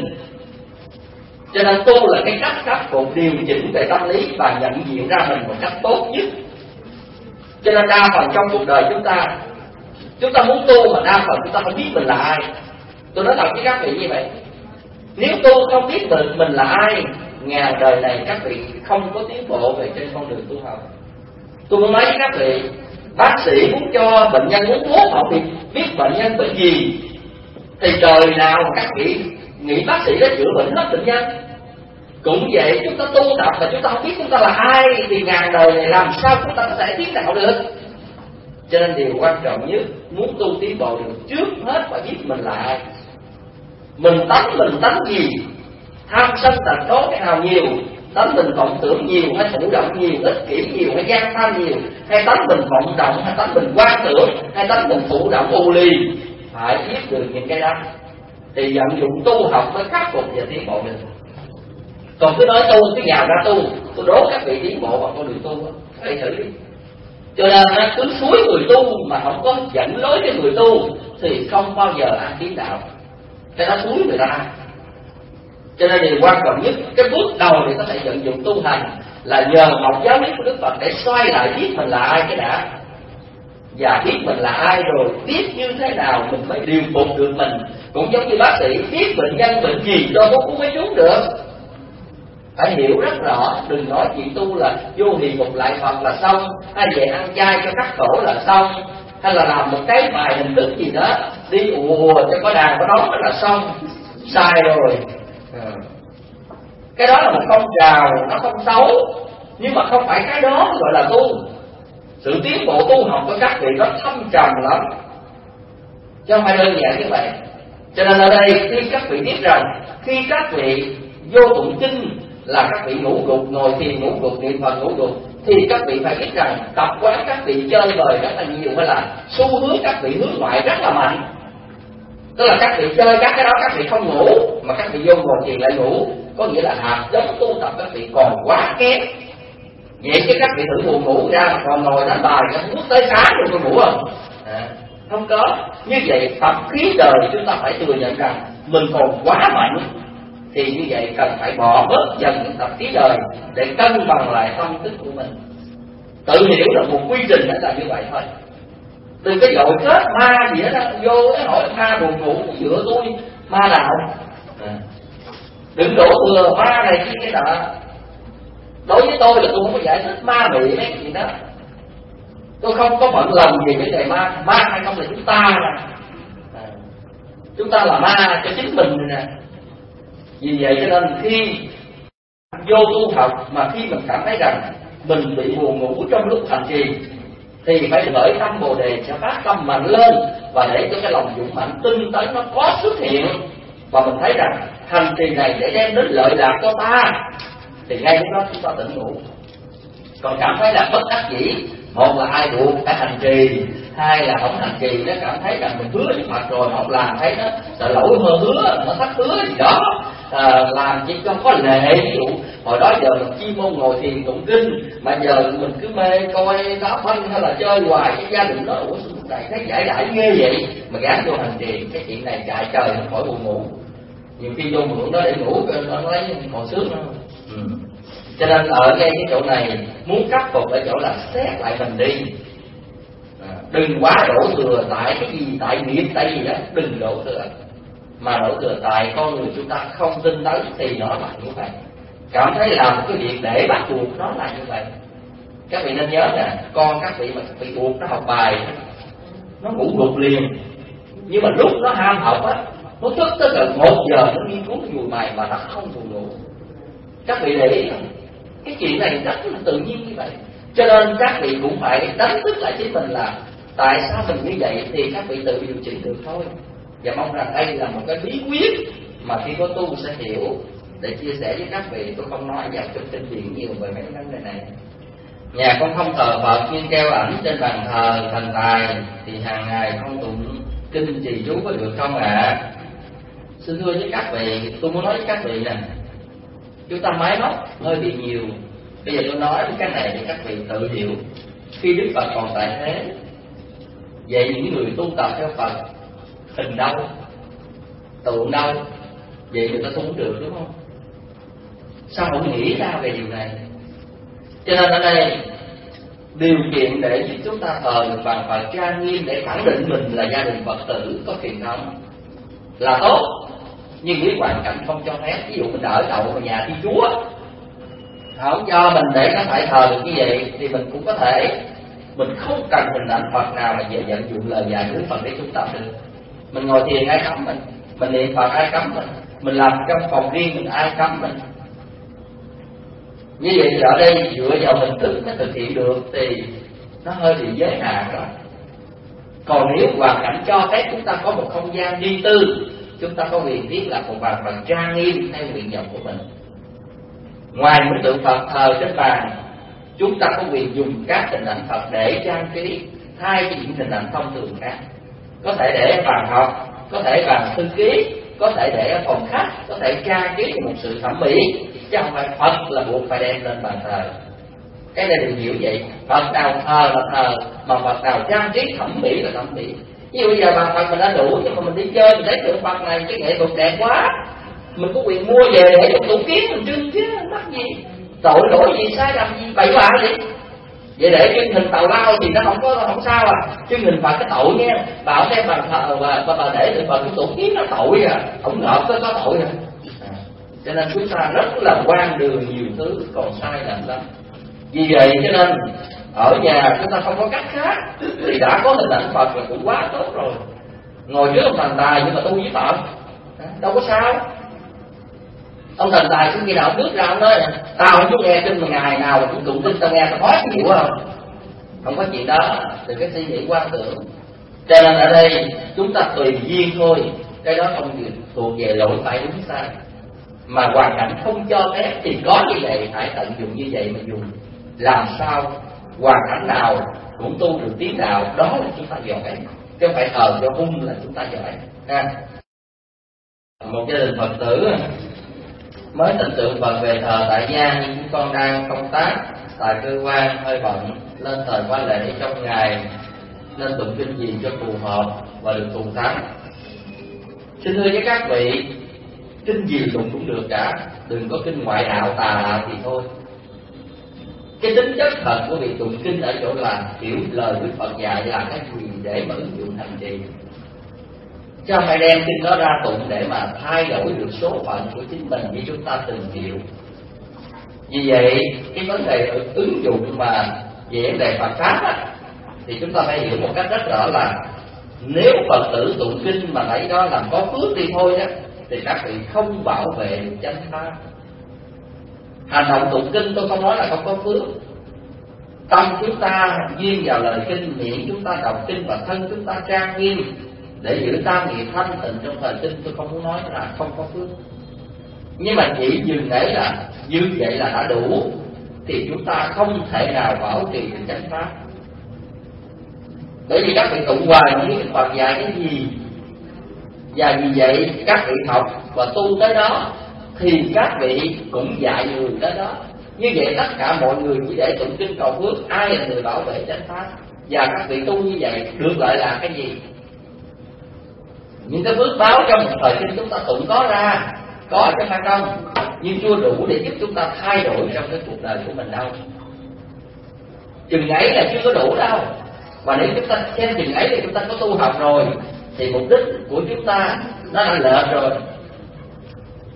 Cho nên tu là cái cách khắc phục điều chỉnh về tâm lý và nhận diện ra mình một cách tốt nhất. Cho nên đa phần trong cuộc đời chúng ta, chúng ta muốn tu mà đa phần chúng ta không biết mình là ai. Tôi nói thật với các vị như vậy, nếu tu không biết mình mình là ai, ngàn đời này các vị không có tiến bộ về trên con đường tu học. Tôi muốn nói với các vị, bác sĩ muốn cho bệnh nhân muốn thuốc, họ biết, biết bệnh nhân bệnh gì, thì đời nào các vị nghĩ bác sĩ đã chữa bệnh hết bệnh nhân. Cũng vậy, chúng ta tu tập mà chúng ta không biết chúng ta là ai, thì ngàn đời này làm sao chúng ta có thể tiến đạo được. Cho nên điều quan trọng nhất, muốn tu tiến bộ được, trước hết phải biết mình là ai. Mình tánh mình tánh gì, tham sân tật đố cái nào nhiều, tánh mình vọng tưởng nhiều hay thụ động nhiều, ích kỷ nhiều hay gian tham nhiều, hay tánh mình vọng động hay tánh mình quan tưởng, hay tánh mình thụ động u ly. Phải biết được những cái đó thì vận dụng tu học mới khắc phục và tiến bộ được. Còn cứ nói tu cái nhà ra tu, tôi đố các vị tiến bộ bằng con đường tu, các vị thử đi. Cho nên cứ suối người tu mà không có dẫn lối cho người tu thì không bao giờ ăn tiến đạo. Cái đó suối người ta. Cho nên điều quan trọng nhất, cái bước đầu để có thể vận dụng tu hành là nhờ học giáo lý của Đức Phật để xoay lại biết mình là ai cái đã. Và biết mình là ai rồi biết như thế nào mình mới điều phục được mình. Cũng giống như bác sĩ biết bệnh nhân bệnh gì cho thuốc uống mới trúng được. Phải hiểu rất rõ, đừng nói chuyện tu là vô hì phục lại Phật là xong, hay về ăn chay cho cắt cổ là xong, hay là làm một cái bài hình thức gì đó đi ùa cho có đàn có đón là xong. Sai rồi. À. Cái đó là một phong trào, nó không xấu, nhưng mà không phải cái đó gọi là tu. Sự tiến bộ tu học của các vị nó thâm trầm lắm, chứ không phải đơn giản như vậy. Cho nên ở đây khi các vị biết rằng khi các vị vô tụng kinh là các vị ngủ gục, ngồi thiền ngủ gục, niệm Phật ngủ gục, thì các vị phải biết rằng tập quán các vị chơi bời rất là nhiều, hay là xu hướng các vị hướng ngoại rất là mạnh. Tức là các vị chơi các cái đó các vị không ngủ, mà các vị vô ngồi thiền lại ngủ, có nghĩa là hạt giống tu tập các vị còn quá kém. Vậy chứ các vị thử buồn ngủ ra còn ngồi đánh bài muốn tới sáng rồi tôi ngủ không? À, không có. Như vậy tập khí đời chúng ta phải thừa nhận rằng mình còn quá mạnh, thì như vậy cần phải bỏ bớt dần những tập khí đời để cân bằng lại tâm thức của mình. Tự hiểu là một quy trình đó là như vậy thôi. Đừng cái dội kết ma gì đó vô cái hỏi ma buồn ngủ giữa tôi ma nào. À, đừng đổ thừa ma này kia cái nọ. Đối với tôi là tôi không có giải thích ma mị mấy cái chuyện đó. Tôi không có bận lòng gì với đề ma. Ma hay không là chúng ta nè. À, chúng ta là ma cho chính mình nè. Vì vậy cho nên khi vô tu học mà khi mình cảm thấy rằng mình bị buồn ngủ trong lúc hành trì, thì phải khởi tâm Bồ Đề sẽ phát tâm mạnh lên, và để cho cái lòng dũng mạnh tinh tấn nó có xuất hiện, và mình thấy rằng hành trì này để đem đến lợi lạc cho ta, thì ngay lúc đó chúng ta tỉnh ngủ. Còn cảm thấy là bất đắc dĩ, một là ai buộc phải hành trì, hai là không hành trì nó cảm thấy rằng mình hứa với Phật rồi mà không làm thấy nó sợ lỗi mơ hứa, nó thất hứa gì đó, à, làm chỉ cho có lệ. Ví dụ hồi đó giờ mình chi môn ngồi thiền tụng kinh, mà giờ mình cứ mê coi đá banh hay là chơi hoài, cái gia đình đó ủa đại thấy giải đãi ghê vậy mà gán vô hành trì, cái chuyện này chạy trời nó khỏi buồn ngủ. Nhiều khi vô mượn đó để ngủ nó lấy còn sướng nữa. Ừ. Cho nên ở ngay cái chỗ này muốn khắc phục ở chỗ là xét lại mình đi, à, đừng quá đổ thừa tại cái gì, tại nghiệp, tại gì đó, đừng đổ thừa, mà đổ thừa tại con người chúng ta không tin tới thì nó là như vậy. cảm thấy làm một cái việc để bắt buộc nó là như vậy. Các vị nên nhớ nè, con các vị mà các vị buộc nó học bài, nó ngủ gục liền. Nhưng mà lúc nó ham học á, nó thức tới gần một giờ nó nghiên cứu vùi mày mà nó không buồn ngủ. Các vị để ý không? Cái chuyện này rất là tự nhiên như vậy. Cho nên các vị cũng phải đánh thức lại chính mình là tại sao mình như vậy, thì các vị tự điều chỉnh được thôi. Và mong rằng đây là một cái bí quyết mà khi có tu sẽ hiểu, để chia sẻ với các vị. Tôi không nói vào trong kinh điển nhiều về mấy vấn đề này. Nhà con không thờ Phật nhưng treo ảnh trên bàn thờ thần tài, thì hàng ngày không tụng kinh trì chú có được không ạ? À? Xin thưa với các vị, tôi muốn nói với các vị nè, chúng ta máy móc hơi bị nhiều. Bây giờ tôi nói cái này để các vị tự hiểu. Khi Đức Phật còn tại thế, vậy những người tu tập theo Phật hình đâu, tượng đâu, vậy người ta tu không được, đúng không? Sao không nghĩ ra về điều này? Cho nên ở đây điều kiện để giúp chúng ta thờ được bàn Phật trang nghiêm để khẳng định mình là gia đình Phật tử có truyền thống là tốt, nhưng với hoàn cảnh không cho phép. Ví dụ mình ở đậu vào nhà Thiên Chúa, không cho mình để nó phải thờ được như vậy, thì mình cũng có thể mình không cần hình ảnh Phật nào mà về vận dụng lời dạy của Đức Phật để chúng ta được. Mình ngồi thiền ai cấm mình, mình niệm Phật ai cấm mình, mình làm trong phòng riêng mình ai cấm mình. Như vậy thì ở đây dựa vào hình thức nó thực hiện được thì nó hơi bị giới hạn rồi. Còn nếu hoàn cảnh cho phép chúng ta có một không gian riêng tư, chúng ta có quyền thiết là một bàn Phật trang nghiêm theo nguyện vọng của mình. Ngoài những tượng Phật thờ trên bàn, chúng ta có quyền dùng các hình ảnh Phật để trang trí thay cho những hình ảnh thông thường khác. Có thể để ở bàn học, có thể bàn thư ký, có thể để ở phòng khách, có thể trang trí một sự thẩm mỹ, chứ không phải Phật là buộc phải đem lên bàn thờ. Cái này đừng hiểu vậy. Phật nào thờ là thờ, mà Phật nào trang trí thẩm mỹ là thẩm mỹ. Như bây giờ bàn Phật mình đã đủ, nhưng mà mình đi chơi mình thấy tượng Phật này cái nghệ thuật đẹp quá, mình có quyền mua về để trong tủ kiến mình trưng chứ, mắc gì, tội lỗi gì, sai lầm gì, bậy bạ gì. Vậy để trưng hình tàu lao thì nó không có không sao à, trưng hình Phật cái tội nha. Bảo đem bàn thờ và bà, bà để tượng Phật trong tủ kiến nó tội à, không ngợp có có tội à. à. Cho nên chúng ta rất là quan đường nhiều thứ còn sai lầm lắm. Vì vậy cho nên ở nhà chúng ta không có cách khác, thì đã có hình ảnh Phật là cũng quá tốt rồi. Ngồi trước ông thần tài nhưng mà tu với Phật đâu có sao. Ông thần tài cứ khi nào ông bước ra ông nói tao không có nghe kinh mà ngày nào cũng tụng kinh tao nghe tao khó chịu không. Không có chuyện đó, từ cái suy nghĩ quan tưởng. Cho nên ở đây chúng ta tùy duyên thôi, cái đó không thuộc về lỗi phải đúng sai, mà hoàn cảnh không cho phép thì có như vậy phải tận dụng như vậy mà dùng. Làm sao hoàn cảnh nào cũng tu được tiến đạo, đó là chúng ta giỏi, chứ không phải thờ cho hung là chúng ta giỏi ha. Một gia đình Phật tử mới tin tưởng Phật về thờ tại gia, nhưng chúng con đang công tác tại cơ quan hơi bận, lên thời qua lễ trong ngày nên tụng kinh gì cho phù hợp và được thù thắng. Xin thưa với các vị, kinh gì tụng cũng được cả, đừng có kinh ngoại đạo tà đạo thì thôi. Cái tính chất thật của việc tụng kinh ở chỗ là hiểu lời Đức Phật dạy là cái gì để mà ứng dụng hành trì, chứ không phải đem kinh đó ra tụng để mà thay đổi được số phận của chính mình như chúng ta từng chịu. Vì vậy cái vấn đề ứng dụng mà về vấn đề Phật pháp á, thì chúng ta phải hiểu một cách rất rõ là nếu Phật tử tụng kinh mà lấy đó làm có phước đi thôi đó, thì các vị không bảo vệ được chánh pháp. Hành động tụng kinh tôi không nói là không có phước. Tâm chúng ta duyên vào lời kinh, miệng chúng ta đọc kinh và thân chúng ta trang nghiêm để giữ tam nghiệp thanh tịnh trong thời kinh, tôi không muốn nói là không có phước. Nhưng mà chỉ dừng đấy là như vậy là đã đủ, thì chúng ta không thể nào bảo trì được chánh pháp. Bởi vì các vị tụng hoài những cái Phật dạy cái gì, và vì vậy các vị học và tu tới đó thì các vị cũng dạy người tới đó. Như vậy tất cả mọi người chỉ để tụng kinh cầu phước, ai là người bảo vệ chánh pháp. Và các vị tu như vậy được lợi là cái gì? Những cái phước báo trong một thời kinh chúng ta tụng có ra, có chứ phải không, nhưng chưa đủ để giúp chúng ta thay đổi trong cái cuộc đời của mình đâu. Chừng ấy là chưa có đủ đâu. Và nếu chúng ta xem chừng ấy thì chúng ta có tu học rồi, thì mục đích của chúng ta nó đã lệch rồi.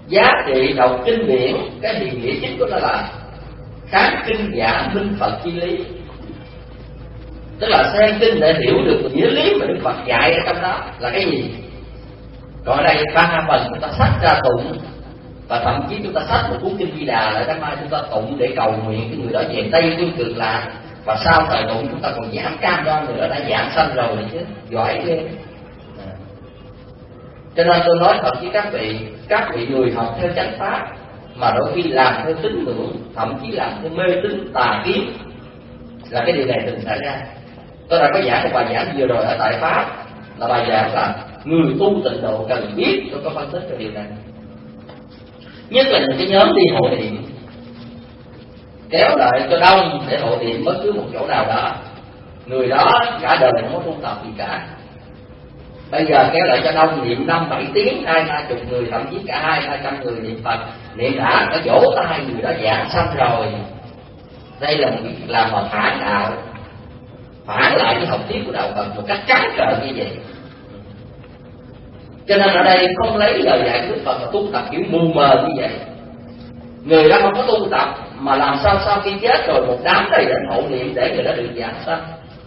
giá trị đọc kinh điển, cái gì nghĩa chính của nó là kháng kinh giả minh Phật chi lý, tức là xem kinh để hiểu được nghĩa lý mà Đức Phật dạy ở trong đó là cái gì. Còn ở đây ba phần chúng ta sách ra tụng, và thậm chí chúng ta sách một cuốn kinh Di Đà lại tháng mai chúng ta tụng để cầu nguyện cái người đó về Tây Phương Cực Lạc, và sau thời tụng chúng ta còn giảm cam đoan người đó đã dạng sanh rồi chứ, giỏi ghê. À. Cho nên tôi nói thật với các vị, các vị người học theo chánh pháp mà đôi khi làm theo tín ngưỡng, thậm chí làm theo mê tín tà kiến, là cái điều này từng xảy ra. Tôi đã có giảng một bài giảng vừa rồi ở tại Pháp, là bài giảng là người tu tịnh độ cần biết. Tôi có phân tích về điều này, nhất là những cái nhóm đi hội niệm, kéo lại cho đông để hội niệm bất cứ một chỗ nào đó, người đó cả đời không có tu tập gì cả. Bây giờ kéo lại cho đông niệm năm bảy tiếng, hai ba chục người, thậm chí cả hai ba trăm người niệm Phật, niệm đã có vỗ tay người đó dạng sanh rồi. Đây là một việc làm mà phản đạo, phản lại cái học thuyết của đạo Phật một cách trắng trợn như vậy. Cho nên ở đây không lấy lời dạy của Đức Phật mà tu tập kiểu mù mờ như vậy. Người đó không có tu tập mà làm sao sau khi chết rồi một đám đầy đến hộ niệm để người đó được giảng sanh.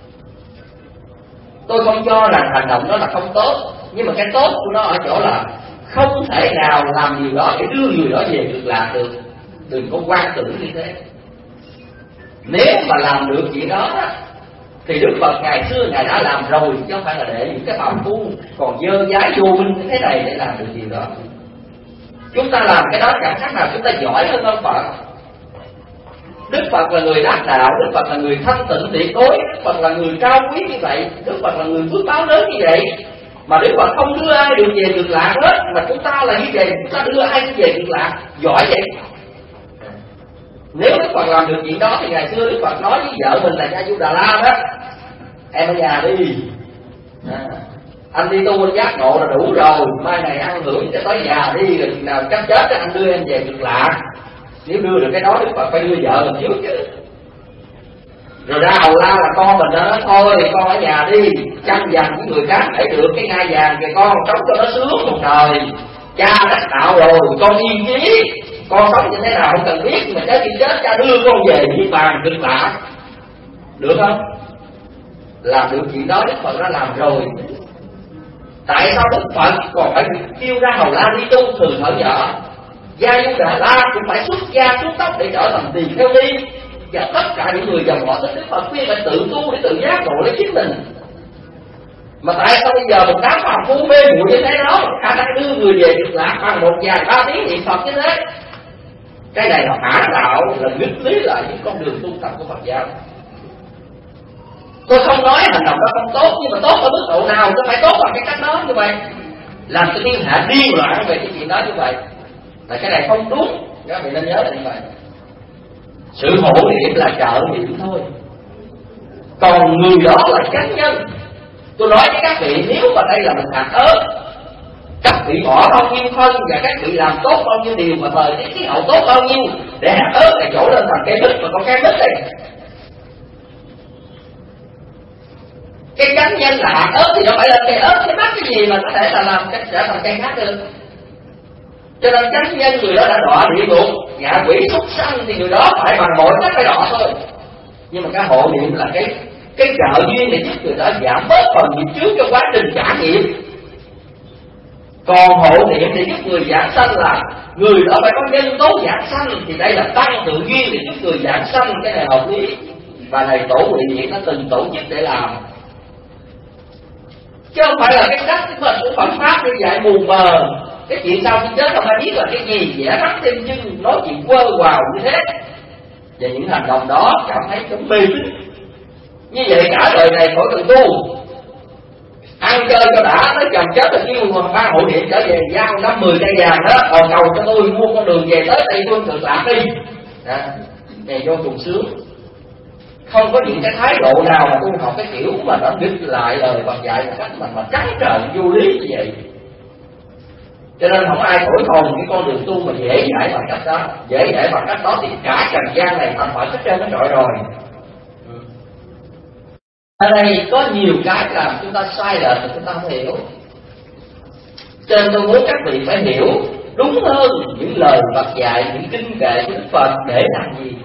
Tôi không cho rằng hành động đó là không tốt, nhưng mà cái tốt của nó ở chỗ là không thể nào làm điều đó để đưa người đó về cực lạc được. Đừng có quan tưởng như thế. Nếu mà làm được chuyện đó thì Đức Phật ngày xưa Ngài đã làm rồi, chứ không phải là để những cái phàm phu còn dơ dái vô minh như thế này để làm được điều đó. Chúng ta làm cái đó chẳng khác nào chúng ta giỏi hơn ông Phật. Đức Phật là người đắc đạo, Đức Phật là người thanh tịnh tuyệt đối, Đức Phật là người cao quý như vậy, Đức Phật là người phước báo lớn như vậy, mà Đức Phật không đưa ai được về cực lạc hết, mà chúng ta là như vậy, chúng ta đưa ai về cực lạc, giỏi vậy. Nếu Đức Phật làm được chuyện đó thì ngày xưa Đức Phật nói với vợ mình là Gia Du Đà La đó: em ở nhà đi, à, anh đi tu anh giác ngộ là đủ rồi, mai này ăn hưởng cho tới già đi, rồi nào chắc chết anh đưa em về cực lạc. Nếu đưa được cái đó Đức Phật phải đưa vợ mình trước chứ. Rồi ra hầu la là con mình đó nói thôi con ở nhà đi, tranh giành với người khác để được cái ngai vàng kìa con, sống cho nó sướng một đời. Cha đắc đạo rồi, con yên chí, con sống như thế nào không cần biết, mà tới khi chết cha đưa con về niết bàn cực lạc. Được không? Làm được chuyện đó Đức Phật đã làm rồi. Tại sao Đức Phật còn phải kêu ra hầu la đi tu thường thở nhỏ? Gia Du Đà La cũng phải xuất gia xuống tóc để trở thành tỳ kheo ni. Và tất cả những người dòng họ thích Đức Phật khuyên phải tự tu để tự giác ngộ lấy chính mình. Mà tại sao bây giờ một đám phàm phu mê muội như thế đó khả năng đưa người về cực lạc bằng một vài ba tiếng niệm Phật như thế? Cái này là phản đạo, là nghịch lý lại những con đường tu tập của Phật giáo. Tôi không nói hành động đó không tốt, nhưng mà tốt ở mức độ nào tôi phải tốt bằng cái cách đó như vậy, làm cho thiên hạ điên loạn về cái chuyện đó như vậy, là cái này không đúng. Các vị nên nhớ là như vậy. Sự hộ niệm là trợ niệm thôi, còn người đó là chánh nhân. Tôi nói với các vị, nếu mà đây là một hạt ớt, các vị bỏ bao nhiêu phân và các vị làm tốt bao nhiêu điều mà thời tiết khí hậu tốt bao nhiêu để hạt ớt này trổ lên thành cây mít, mà còn cây mít này. Cái chánh nhân là hạt ớt thì nó phải là cây ớt, cái bắt cái gì mà có thể là làm cái trở thành cây khác được. Cho nên chánh nhân người đó đã đọa địa ngục, ngạ quỷ súc sanh thì người đó phải bằng mọi cách phải đọa thôi. Nhưng mà cái hộ niệm là cái cái trợ duyên để giúp người đó giảm bớt phần nghiệp trước trong quá trình trả nghiệp. Còn hộ niệm để giúp người giảng sanh là người đó phải có nhân tố giảng sanh, thì đây là tăng tự duyên để giúp người giảng sanh. Cái này hợp lý, và này tổ Huệ Nhiệt nó từng tổ chức để làm, chứ không phải là cái cách của Phật pháp như vậy mù mờ. Cái chuyện sau khi chết không ai biết là cái gì, vẽ rắc thêm nhưng nói chuyện quơ quào như thế, và những hành động đó cảm thấy giống mê tín. Như vậy cả đời này khỏi cần tu, ăn chơi cho đã, nói chồng chết rồi kêu hoàng ba hộ niệm trở về giao năm mười cây vàng đó, còn cầu cho tôi mua con đường về tới Tây Phương Cực Lạc đi. Này vô trùng sướng. Không có những cái thái độ nào mà tu học cái kiểu mà nó đứt lại lời Phật dạy một cách mà mà trắng trợn vô lý như vậy. Cho nên không ai thổi phồng cái con đường tu mà dễ dãi bằng cách đó. Dễ dãi bằng cách đó thì cả trần gian này thành phải hết trơn hết trọi rồi. Ở đây có nhiều cái làm chúng ta sai lệch mà chúng ta không hiểu. Cho nên tôi muốn các vị phải hiểu đúng hơn những lời Phật dạy, những kinh kệ của Đức Phật để làm gì?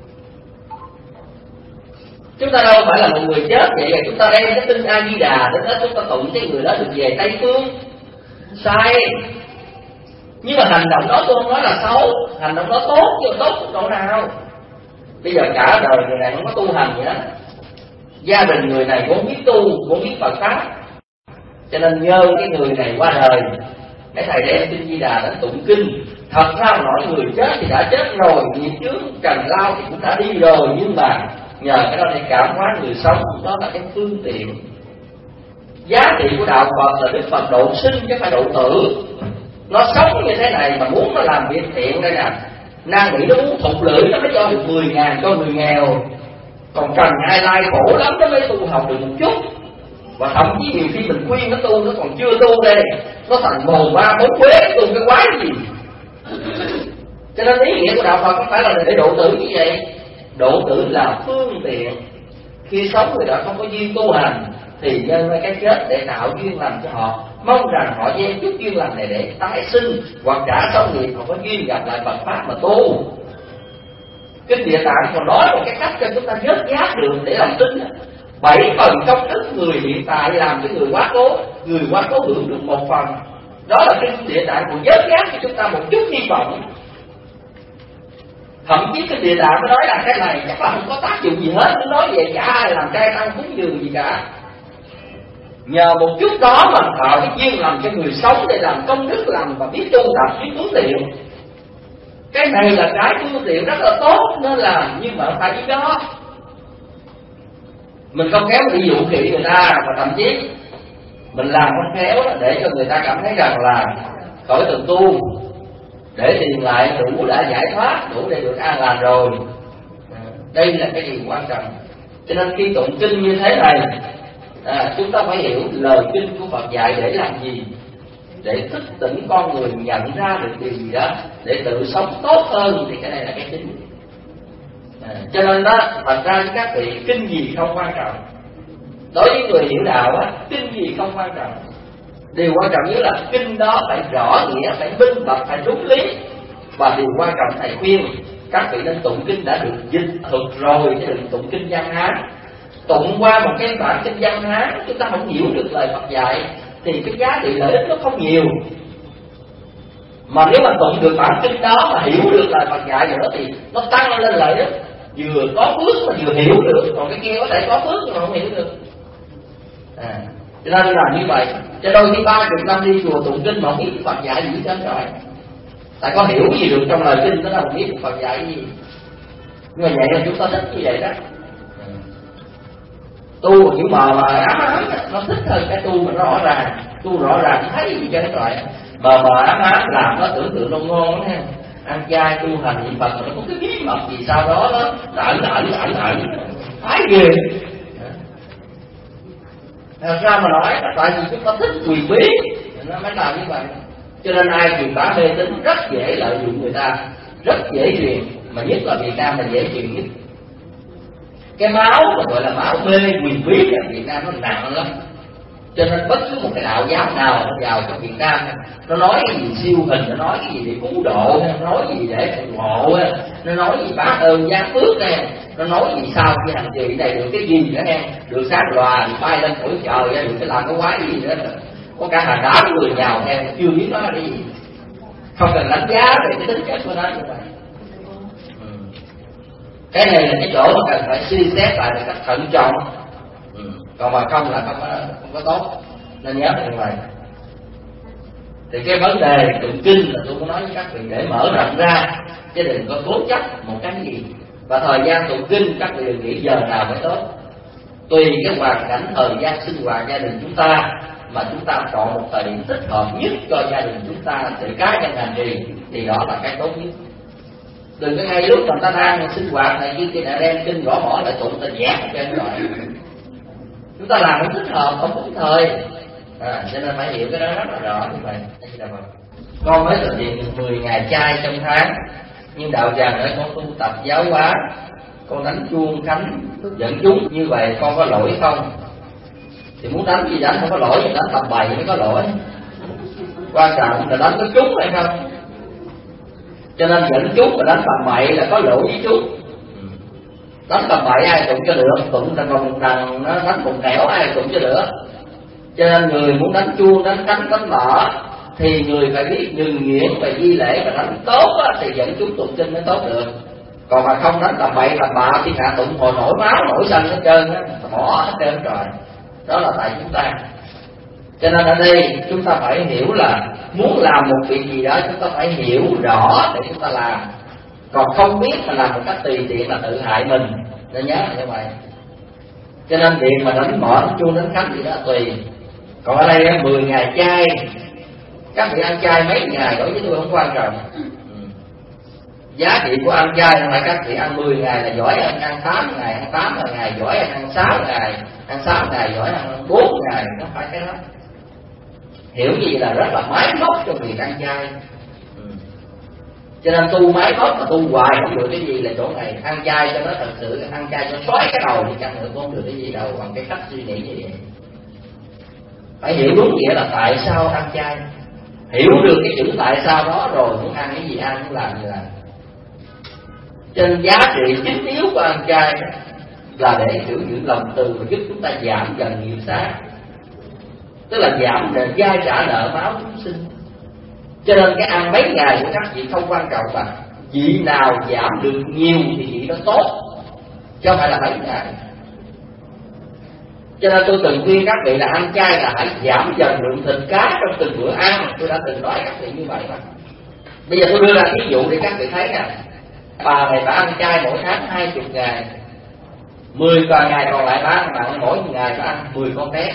Chúng ta đâu phải là một người chết vậy rồi chúng ta đem cái kinh A Di Đà đến đó chúng ta tụng cái người đó được về Tây Phương. Sai. Nhưng mà hành động đó tôi không nói là xấu, hành động đó tốt, chứ tốt của chỗ nào? Bây giờ cả đời người này không có tu hành vậy đó, gia đình người này vốn biết tu, vốn biết Phật pháp, cho nên nhờ cái người này qua đời để thầy đem kinh Di Đà đến tụng kinh. Thật ra mà nói người chết thì đã chết rồi, nghiệp chướng trần lao thì cũng đã đi rồi, nhưng mà nhờ cái đó để cảm hóa người sống, đó là cái phương tiện. Giá trị của đạo Phật là Đức Phật độ sinh chứ phải độ tử. Nó sống như thế này mà muốn nó làm việc thiện đây nè, Nam Mỹ nó muốn thục lưỡi nó mới cho được mười ngàn cho người nghèo, còn Trần Ai Lai khổ lắm nó mới tu học được một chút. Và thậm chí nhiều khi mình khuyên nó tu, nó còn chưa tu đây, nó thành mồm ba bốn quế, tu cái quái gì. Cho nên ý nghĩa của đạo Phật không phải là để độ tử như vậy. Độ tử là phương tiện. Khi sống người đã không có duyên tu hành thì nhân ra cái chết để tạo duyên lành cho họ, mong rằng họ gieo chút duyên lành này để tái sinh hoặc trả xong nghiệp họ có duyên gặp lại Phật pháp mà tu. Kinh Địa Tạng còn nói một cái cách cho chúng ta vớt giác được để làm tin. Bảy phần công đức người hiện tại làm cho người quá cố, người quá cố hưởng được một phần. Đó là Kinh Địa Tạng còn vớt giác cho chúng ta một chút hy vọng. Thậm chí Kinh Địa Tạng mới nói là cái này chắc là không có tác dụng gì hết, nó nói về chả ai làm trai tăng cúng dường gì cả. Nhờ một chút đó mà tạo cái duyên làm cho người sống để làm công đức lành và biết tu tập, biết phương tiện. Cái này là cái phương tiện rất là tốt nên làm, nhưng mà phải biết đó. Mình không khéo bị dụ kỵ người ta, và thậm chí mình làm không khéo để cho người ta cảm thấy rằng là khỏi cần tu, để tiền lại đủ đã giải thoát, đủ để được an lành rồi. Đây là cái điều quan trọng. Cho nên khi tụng kinh như thế này, à, chúng ta phải hiểu lời kinh của Phật dạy để làm gì, để thức tỉnh con người nhận ra được điều gì đó để tự sống tốt hơn, thì cái này là cái chính. À, cho nên đó, thật ra các vị, kinh gì không quan trọng. Đối với người hiểu đạo á, kinh gì không quan trọng. Điều quan trọng nhất là kinh đó phải rõ nghĩa, phải minh bạch, phải đúng lý. Và điều quan trọng thầy khuyên các vị nên tụng kinh đã được dịch thuật rồi, chứ đừng tụng kinh Văn Hán. Tụng qua một cái bản kinh Văn Hán chúng ta không hiểu được lời Phật dạy thì cái giá trị lợi ích nó không nhiều. Mà nếu mà tụng được bản kinh đó mà hiểu được lời Phật dạy rồi đó thì nó tăng lên lợi ích. Vừa có phước mà vừa hiểu được, còn cái kia có thể có phước nhưng mà không hiểu được. À, cho nên là như vậy. Cho đôi khi ba chục năm đi chùa tụng kinh mà không biết Phật dạy gì hết rồi. Tại có hiểu gì được trong lời kinh đó là không biết Phật dạy gì. Nhưng mà vậy là chúng ta thích như vậy đó. Tu những mờ mờ ám ám nó thích hơn cái tu mà nó rõ ràng. Tu rõ ràng thấy gì cho nó rồi. Mờ mờ ám ám làm nó tưởng tượng nó ngon lắm ha. Ăn chay tu hành niệm Phật mà nó có cái bí mật gì sau đó nó ẩn ẩn ẩn ẩn thái ghê. Thật ra mà nói là tại vì chúng ta thích quyền bí nó mới làm như vậy. Cho nên ai truyền bá mê tín rất dễ lợi dụng người ta, rất dễ truyền, mà nhất là Việt Nam là dễ truyền nhất. Cái máu mà gọi là máu mê quyền bí ở Việt Nam nó nặng lắm. Cho nên bất cứ một cái đạo giáo nào nó vào trong Việt Nam, nó nói cái gì siêu hình, nó nói cái gì để cứu độ, nó nói gì để phù hộ, nó nói gì bác ơn giáng phước nè, nó nói gì sao khi hành trì này được cái gì nữa nghe, được sáng loà thì bay lên cõi trời, được cái làm cái quái gì nữa. Có cả hàng đám người nhào theo chưa biết nó là cái gì, không cần đánh giá về cái tính chất của nó như vậy. Cái này là cái chỗ mà cần phải suy xét lại một cách thận trọng. Ừ. Còn mà không là không có, không có tốt. Nên nhớ như vậy. Thì cái vấn đề tụng kinh là tôi muốn nói với các vị để mở rộng ra, chứ đừng có cố chấp một cái gì. Và thời gian tụng kinh các vị đừng nghĩ giờ nào mới tốt. Tùy cái hoàn cảnh thời gian sinh hoạt gia đình chúng ta mà chúng ta chọn một thời điểm thích hợp nhất cho gia đình chúng ta để cá nhân hành trì thì đó là cái tốt nhất. Đừng có ngay lúc mà ta đang sinh hoạt này như kia đã đem kinh gõ mỏ lại tụng ta dẹp trên rồi. Chúng ta làm không thích hợp, không đúng thời. À, cho nên phải hiểu cái đó rất là rõ như vậy. Con mới thực hiện được mười ngày chay trong tháng, nhưng đạo tràng ở con tu tập giáo hóa, con đánh chuông khánh dẫn chúng như vậy con có lỗi không? Thì muốn đánh gì đánh không có lỗi, đánh tập bày mới có lỗi. Quan trọng là đánh có trúng hay không. Cho nên dẫn chú mà đánh tầm bậy là có lỗi với chú. Đánh tầm bậy ai tụng cho được, tụng thành còn một đằng nó đánh một nẻo ai tụng cho được. Cho nên người muốn đánh chuông, đánh cánh, đánh mỏ thì người phải biết nhường nhuyễn và di lễ, và đánh tốt á, thì dẫn chúng tụng kinh mới tốt được. Còn mà không đánh tầm bậy tầm bạ thì cả tụng hồi nổi máu nổi xanh hết trơn á, bỏ hết trơn rồi. Đó là tại chúng ta. Cho nên ở đây chúng ta phải hiểu là muốn làm một việc gì đó chúng ta phải hiểu rõ để chúng ta làm. Còn không biết mà làm một cách tùy tiện là tự hại mình. Nên nhớ là như vậy. Cho nên việc mà đánh mỏ, đánh chuông, đánh khánh gì đó tùy. Còn ở đây mười ngày chay, các vị ăn chay mấy ngày đối với tôi không quan trọng. Giá trị của ăn chay là các vị ăn mười ngày là giỏi, ăn ăn tám ngày, ăn tám ngày giỏi, ăn ăn sáu ngày, ăn sáu ngày giỏi, ăn bốn ngày, nó phải cái đó. Hiểu gì là rất là máy móc trong việc ăn chay. Cho nên tu máy móc mà tu hoài không được cái gì là chỗ này. Ăn chay cho nó thật sự, ăn chay cho xoáy cái đầu thì chẳng được, không được cái gì đâu bằng cái cách suy nghĩ như vậy. Phải hiểu đúng nghĩa là tại sao ăn chay. Hiểu được cái chữ tại sao đó rồi muốn ăn cái gì ăn, muốn làm gì làm. Cho nên giá trị chính yếu của ăn chay là để hiểu những lòng từ và giúp chúng ta giảm dần nghiệp sát. Tức là giảm để giai trả nợ máu chúng sinh. Cho nên cái ăn mấy ngày của các vị không quan trọng, mà vị nào giảm được nhiều thì vị đó tốt, chứ không phải là mấy ngày. Cho nên tôi từng khuyên các vị là ăn chay là hãy giảm dần lượng thịt cá trong từng bữa ăn. Tôi đã từng nói các vị như vậy mà. Bây giờ tôi đưa ra ví dụ để các vị thấy nè. Bà này bà ăn chay mỗi tháng hai mươi ngày, mười còn ngày còn lại bà ăn mặn, mỗi ngày bà ăn mười con tép.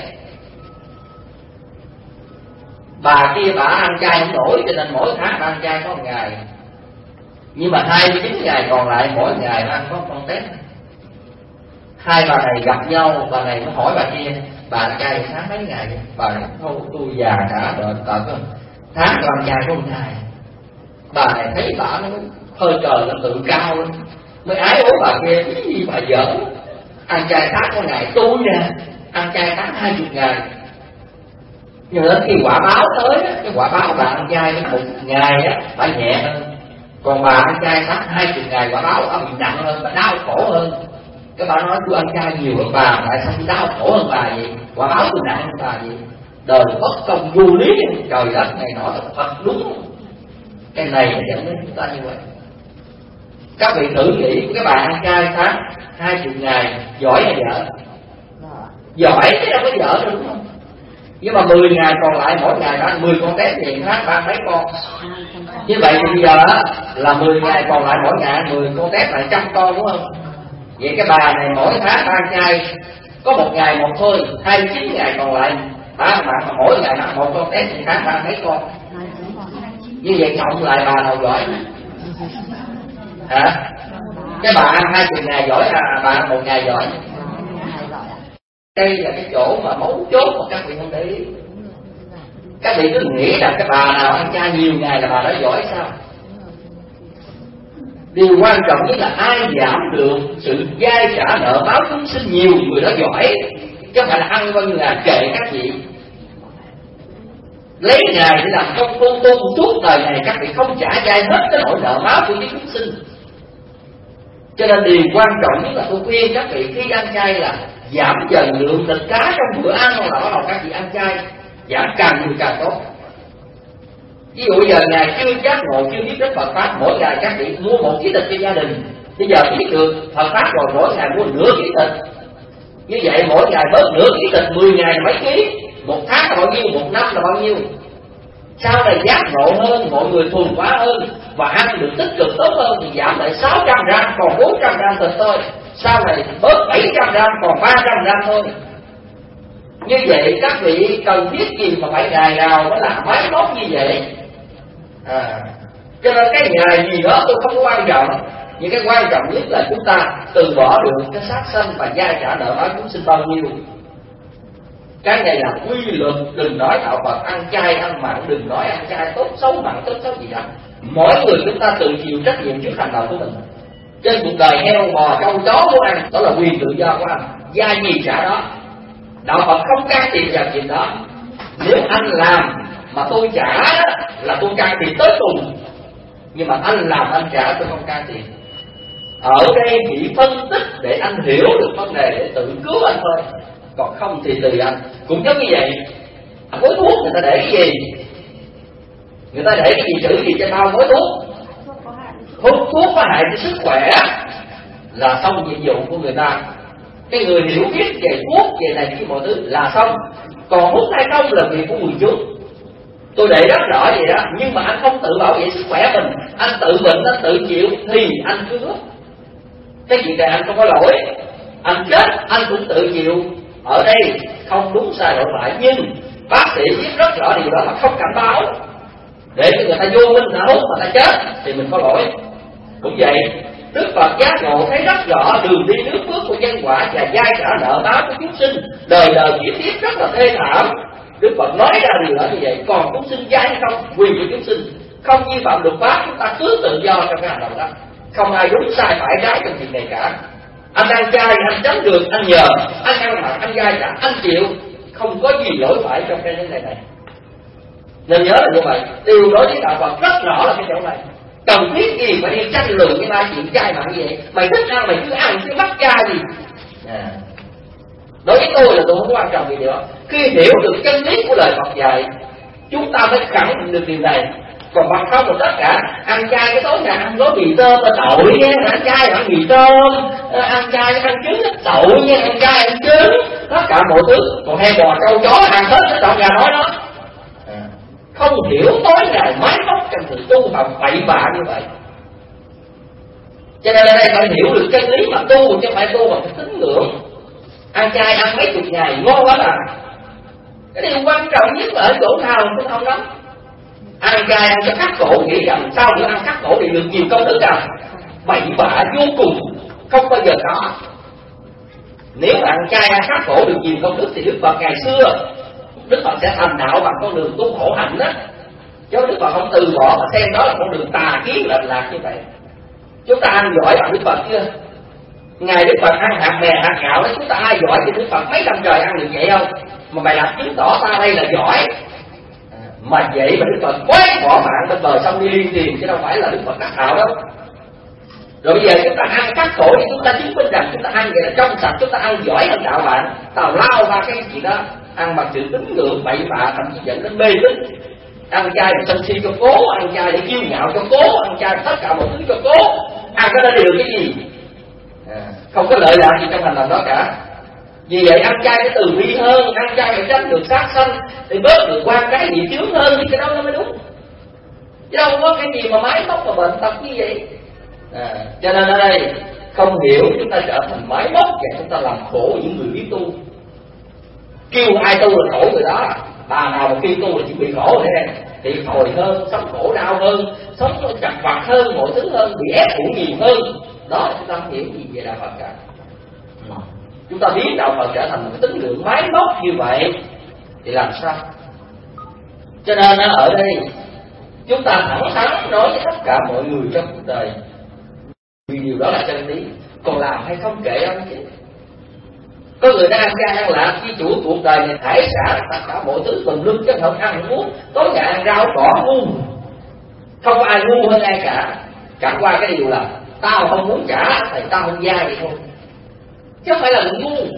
Bà kia bà ăn chay không nổi, cho nên mỗi tháng bà ăn chay có một ngày. Nhưng mà hai mươi chín ngày còn lại mỗi ngày bà ăn có con tép. Hai bà này gặp nhau, bà này mới hỏi bà kia, bà ăn chay tháng mấy ngày? Bà này thôi tôi già cả rồi, tận tháng tôi ăn chay có một ngày. Bà này thấy bà nó hơi trời nó tự cao lên, mới ái ố bà kia, cái gì bà giỡn, ăn chay tháng có ngày, tôi nè ăn chay tháng hai mươi ngày. Nhưng đến khi quả báo tới, cái quả báo bà ăn chay một ngày á, bà nhẹ hơn. Còn bà ăn chay tháng hai mươi ngày, quả báo bà bị nặng hơn, bà đau khổ hơn. Cái bà nói tôi ăn chay nhiều hơn bà, tại sao tôi đau khổ hơn bà vậy? Quả báo tôi nặng hơn bà vậy? Đời bất công vô lý, trời đất này nọ là thật đúng. Cái này nó dẫn đến chúng ta như vậy. Các vị thử nghĩ cái bà ăn chay tháng hai mươi ngày, giỏi hay dở? Giỏi chứ đâu có dở đâu, đúng không? Nhưng mà mười ngày còn lại mỗi ngày bạn mười con tép thì tháng ba mấy con. Như vậy thì bây giờ là mười ngày còn lại mỗi ngày mười con tép là trăm con, đúng không? Vậy cái bà này mỗi tháng ăn chay có một ngày một thôi, hai mươi chín ngày còn lại bà mà mỗi ngày ăn một con tép thì tháng ba mấy con. Như vậy cộng lại bà nào giỏi? Hả? Cái bà ăn hai mươi ngày giỏi à, bà ăn một ngày giỏi? Đây là cái chỗ mà mấu chốt mà các vị không để ý. Các vị cứ nghĩ rằng cái bà nào ăn chay nhiều ngày là bà đó giỏi sao? Điều quan trọng nhất là ai giảm được sự dai trả nợ báo chúng sinh nhiều, người đó giỏi. Chứ không phải là ăn bao nhiêu ngày kệ các vị. Lấy ngày để làm công phu tu suốt đời này, các vị không trả dai hết cái nỗi nợ máu của những chúng sinh. Cho nên điều quan trọng nhất là tôi khuyên các vị khi ăn chay là giảm dần lượng thịt cá trong bữa ăn, là bắt đầu các vị ăn chay, giảm càng nhiều càng tốt. Ví dụ giờ ngày chưa giác ngộ, chưa biết đến Phật pháp, mỗi ngày các vị mua một ký thịt cho gia đình. Bây giờ biết được Phật pháp rồi, mỗi ngày mua nửa ký thịt. Như vậy mỗi ngày bớt nửa ký thịt, mười ngày là mấy ký, một tháng là bao nhiêu, một năm là bao nhiêu. Sau này giác ngộ hơn, mọi người thuần hóa hơn và ăn được tích cực tốt hơn thì giảm lại sáu trăm gram còn bốn trăm gram thịt thôi. Sau này bớt bảy trăm gram còn ba trăm gram thôi. Như vậy các vị cần biết gì mà phải ngày nào mới làm máy móc như vậy. À, cho nên cái ngày gì đó tôi không quan trọng, nhưng cái quan trọng nhất là chúng ta từ bỏ được cái sát sanh và gia trả nợ báo chúng sinh bao nhiêu. Cái này là quy luật, đừng nói đạo Phật ăn chay ăn mặn, đừng nói ăn chay tốt xấu mặn tốt xấu gì đó. Mỗi người chúng ta tự chịu trách nhiệm trước hành động của mình. Trên cuộc đời heo bò trâu chó muốn ăn, đó là quyền tự do của anh, gia gì trả đó. Đạo Phật không can thiệp vào chuyện đó. Nếu anh làm mà tôi trả là tôi can thiệp tới cùng. nhưng mà anh làm anh trả, tôi không can thiệp. Ở đây chỉ phân tích để anh hiểu được vấn đề để tự cứu anh thôi, còn không thì tùy anh. Cũng giống như vậy, gói thuốc người ta để cái gì? Người ta để cái gì, chữ gì trên bao gói thuốc? Hút thuốc có hại cho sức khỏe là xong nhiệm vụ của người ta. Cái người hiểu biết về thuốc, về này kia mọi thứ là xong. Còn hút hay không là việc của người chúng. Tôi để rất rõ vậy đó. Nhưng mà anh không tự bảo vệ sức khỏe mình, anh tự bệnh, anh tự chịu thì anh cứ hút. Cái chuyện này anh không có lỗi. Anh chết anh cũng tự chịu. Ở đây không đúng sai lỗi phải, nhưng bác sĩ biết rất rõ điều đó mà không cảnh báo, để cho người ta vô minh đã hút mà ta chết thì mình có lỗi. Cũng vậy, Đức Phật giác ngộ thấy rất rõ đường đi nước bước của nhân quả và giai trả nợ báo của chúng sinh, đời đời chuyển tiếp rất là thê thảm. Đức Phật nói ra điều đó như vậy, còn chúng sinh giai hay không, quyền của chúng sinh, không vi phạm luật pháp, chúng ta cứ tự do trong cái hành động đó, không ai đúng sai phải trái trong việc này cả. Anh ăn chay anh tránh được, anh nhờ, anh ăn mặn anh gai trả anh chịu, không có gì lỗi phải trong cái vấn đề này. Nên nhớ là như vậy, điều đối với đạo Phật rất rõ là cái chỗ này. Cần thiết gì phải đi tranh luận cái ba chuyện chay mặn như vậy? Mày thích ăn mày cứ ăn, chứ mắc chay gì? À. Đối với tôi là tôi không quan trọng gì nữa. Khi hiểu được chân lý của lời Phật dạy, chúng ta mới khẳng định được điều này. Còn bằng không là tất cả ăn chay cái tối ngày ăn gói mì tôm là tội nha, ăn chay ăn mì tôm, ăn chay ăn trứng là tội nha, ăn chay ăn trứng, tất cả mọi thứ. Còn heo bò trâu chó ăn hết cái đoạn nhà nói đó. À. Không hiểu tối ngày máy móc trong sự tu học bậy bạ như vậy. Cho nên ở đây phải hiểu được chân lý mà tu, chứ không phải tu bằng cái tín ngưỡng. Ăn chay ăn mấy chục ngày ngon quá à. Cái điều quan trọng nhất là ở chỗ nào tôi không lắm. Ăn chay ăn cho khắc khổ, nghĩ rằng sau nữa ăn khắc khổ thì được nhiều công đức à? Bậy bạ vô cùng, không bao giờ có. Nếu ăn chay ăn khắc khổ được nhiều công đức thì Đức Phật ngày xưa Đức Phật sẽ thành đạo bằng con đường tu khổ hạnh đó. Chứ Đức Phật không từ bỏ mà xem đó là con đường tà kiến lệch lạc như vậy. Chúng ta ăn giỏi bằng Đức Phật chưa? Ngày Đức Phật ăn hạt mè hạt gạo đó, chúng ta ai giỏi thì Đức Phật mấy năm trời ăn được vậy không? Mà mày làm chứng tỏ ta đây là giỏi. Mà vậy mà Đức Phật quét bỏ mạng bên bờ sông đi liên tiền, chứ đâu phải là Đức Phật đắc đạo đâu. Rồi bây giờ chúng ta ăn khắc khổ thì chúng ta chứng minh rằng chúng ta ăn vậy là trong sạch, chúng ta ăn giỏi hơn đạo bạn. Tào lao ra cái gì đó, ăn bằng sự tín ngưỡng bậy bạ, thậm chí dẫn đến mê tín. Ăn chay để sân si cho cố, ăn chay để kiêu ngạo cho cố, ăn chay tất cả mọi thứ cho cố. Ăn cái đó để được cái gì? À, không có lợi lạc gì trong hành động đó cả. Vì vậy ăn chay để từ bi hơn, ăn chay để tránh được sát sanh, thì bớt được quan cái gì chướng hơn thì cái đó nó mới đúng. Chứ đâu có cái gì mà máy móc mà bệnh tật như vậy. À, cho nên ở đây không hiểu chúng ta trở thành máy móc và chúng ta làm khổ những người biết tu. Kêu ai tu là khổ người đó. Bà nào mà kêu tu là chỉ bị khổ thế, thì hồi hơn, sống khổ đau hơn, sống chặt vặt hơn, mọi thứ hơn, bị ép uổng nhiều hơn. Đó chúng ta không hiểu gì về đạo Phật cả. Chúng ta biến đạo Phật trở thành một cái tín ngưỡng máy móc như vậy thì làm sao? Cho nên ở đây chúng ta thẳng thắn nói với tất cả mọi người trong cuộc đời, vì điều đó là chân lý. Còn làm hay không kệ ông chứ. Có người ta ăn chay ăn lạc, chi chủ cuộc đời này thải xả tất cả mọi thứ tùm lum, chứ không ăn không uống, tối ngày ăn rau cỏ ngu. Không có ai ngu hơn ai cả. Chẳng qua cái điều là tao không muốn trả thì tao không dai vậy thôi, chứ không phải là người ngu.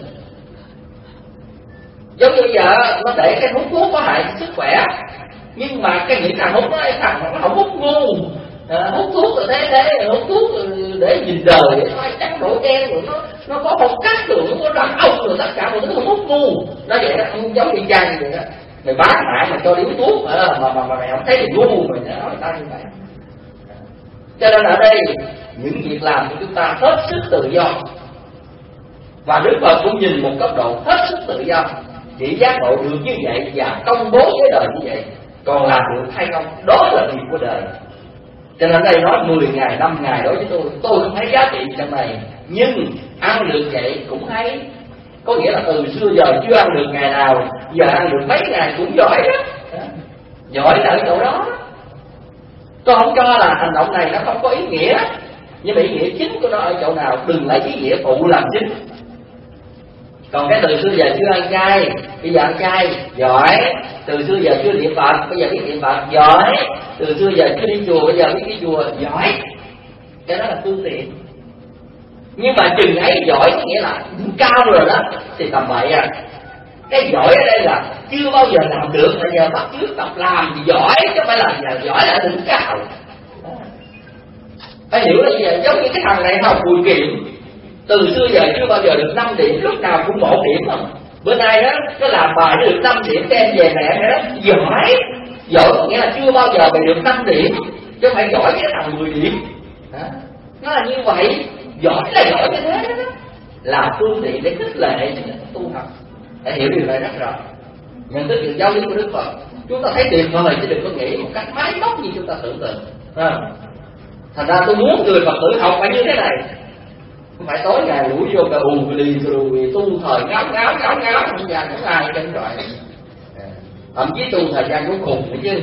Giống như bây giờ nó để cái hút thuốc có hại sức khỏe, nhưng mà cái những thằng hút nó thằng nó không hút ngu. À, hút thuốc rồi thế thế, hút thuốc để nhìn đời, để nó trắng đổi đen, rồi nó nó có phong cách, rồi nó có đàn ông, rồi tất cả mọi thứ không hút ngu. Nó vậy đó, không giống như chăng vậy đó. Mày bán mạng mà cho đi hút thuốc à, mà mà mà mày không thấy thì ngu, mày nói người ta như vậy. Cho nên ở đây những việc làm của chúng ta hết sức tự do, và Đức Phật cũng nhìn một cấp độ hết sức tự do, chỉ giác ngộ được như vậy và công bố với đời như vậy. Còn làm được hay không, đó là việc của đời. Cho nên đây nói mười ngày, năm ngày đối với tôi, tôi không thấy giá trị trong này. Nhưng ăn được vậy cũng hay. Có nghĩa là từ xưa giờ chưa ăn được ngày nào, giờ ăn được mấy ngày cũng giỏi đó. Giỏi là ở chỗ đó. Tôi không cho là hành động này nó không có ý nghĩa, nhưng mà ý nghĩa chính của nó ở chỗ nào? Đừng lấy ý nghĩa phụ làm chính. Còn cái từ xưa giờ chưa ăn chay, bây giờ ăn chay giỏi. Từ xưa giờ chưa niệm Phật, bây giờ biết niệm Phật giỏi. Từ xưa giờ chưa đi chùa, bây giờ biết đi chùa giỏi. Cái đó là phương tiện. Nhưng mà chừng ấy giỏi có nghĩa là cao rồi đó thì tầm bậy à. Cái giỏi ở đây là chưa bao giờ làm được, bây giờ bắt chước tập làm thì giỏi, chứ không phải là giờ giỏi là đỉnh cao. Phải hiểu là gì vậy? Giống như cái thằng này học bùi kiệm, từ xưa giờ chưa bao giờ được năm điểm, lúc nào cũng một điểm không. Bữa nay đó nó làm bài nó được năm điểm, đem về mẹ đó giỏi. Giỏi có nghĩa là chưa bao giờ mày được năm điểm, chứ không phải giỏi cái thằng mười điểm. Nó là như vậy. Giỏi là giỏi như thế đó, là phương tiện để khích lệ tu học. Phải hiểu điều này rất rõ. Nhận thức được giáo lý của Đức Phật, chúng ta thấy tuyệt vời chứ đừng có nghĩ một cách máy móc như chúng ta tưởng tượng. À. Thành ra tôi muốn người Phật tử học phải như thế này, không phải tối ngày lủi vô cà ù lì rồi tu thời ngáo ngáo ngáo ngáo không gian không ai trên trọi. Thậm chí tu thời gian cũng khùng nữa chứ.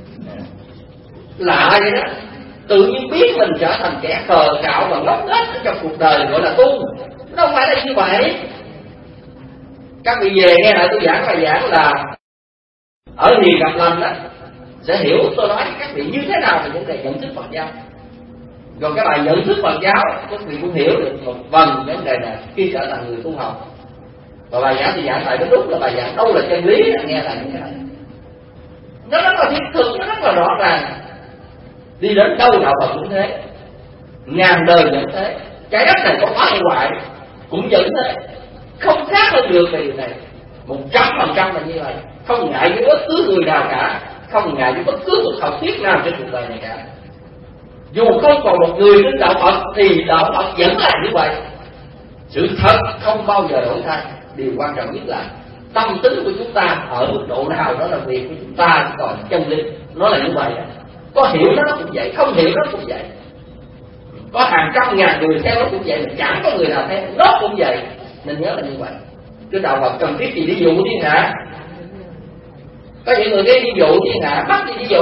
Lạ vậy đó. Tự nhiên biết mình trở thành kẻ khờ khạo và ngốc nghếch trong cuộc đời gọi là tu. Nó không phải là như vậy. Các vị về nghe lại tôi giảng bài giảng là ở Hiền Gặp Lành đó sẽ hiểu tôi nói các vị như thế nào về vấn đề nhận thức Phật giáo. Rồi cái bài nhận thức Phật giáo các vị cũng hiểu được một phần vấn đề này khi trở thành người tu học. Và bài giảng thì giảng lại đến lúc là bài giảng đâu là chân lý, nghe lại như thế này. Nó rất là thiết thực, nó rất là rõ ràng. Đi đến đâu đạo Phật cũng thế, ngàn đời vẫn thế. Trái đất này có phá hoại cũng vẫn thế, không khác hơn được về điều này. Một trăm phần trăm là như vậy, không ngại với bất cứ người nào cả, không ngại với bất cứ một học thuyết nào trên cuộc đời này cả. Dù không còn một người đến đạo Phật thì đạo Phật vẫn là như vậy. Sự thật không bao giờ đổi thay. Điều quan trọng nhất là tâm tính của chúng ta ở mức độ nào đó là việc của chúng ta, còn chân lý nó là như vậy. Có hiểu nó cũng vậy, không hiểu nó cũng vậy. Có hàng trăm ngàn người theo nó cũng vậy, mà chẳng có người nào theo nó cũng vậy. Nên nhớ là như vậy. Cái đạo Phật cần thiết gì ví dụ thiên hạ. Có những người cái ví dụ thiên hạ bắt đi ví dụ.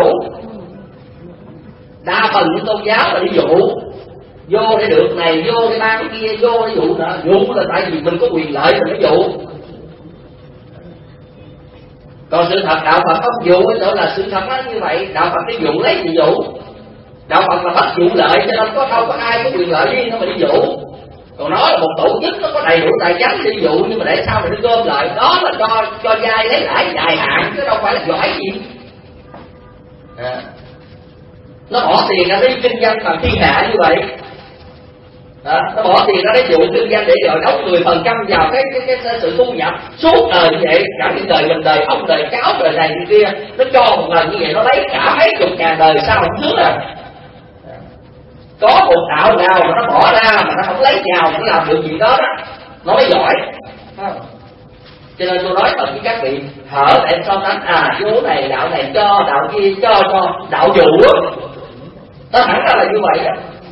Đa phần những tôn giáo là ví dụ, vô để được này, vô để ban cái kia, vô để dụ đó. Dụ là tại vì mình có quyền lợi mình mới dụ. Còn sự thật đạo Phật không dụ cái chỗ là sự thật nó như vậy. Đạo Phật cái dụ lấy gì dụ? Đạo Phật là bắt dụ lợi, cho nên có đâu có ai có quyền lợi riêng nó mà đi dụ. Còn nó là một tổ chức nó có đầy đủ tài chánh đi dụ, nhưng mà để sao mà nó gom lại, đó là cho cho vay lấy lãi dài hạn chứ đâu phải là giỏi gì. À. Nó bỏ tiền ra đi kinh doanh bằng thiên hạ như vậy. Đó, nó bỏ tiền ra để dụ kinh doanh để rồi đóng mười phần trăm vào cái, cái, cái, cái sự thu nhập suốt đời như vậy, cả những đời mình đời ông đời cháu đời này như kia, nó cho một lần như vậy nó lấy cả mấy chục ngàn đời sau không thứ à. Có một đạo nào mà nó bỏ ra mà nó không lấy vào nó làm được gì đó đó, nó mới giỏi. Cho nên tôi nói thật với các vị, thở để so sánh à vô này đạo này cho đạo kia cho cho đạo dụ á, nó thẳng ra là như vậy đó.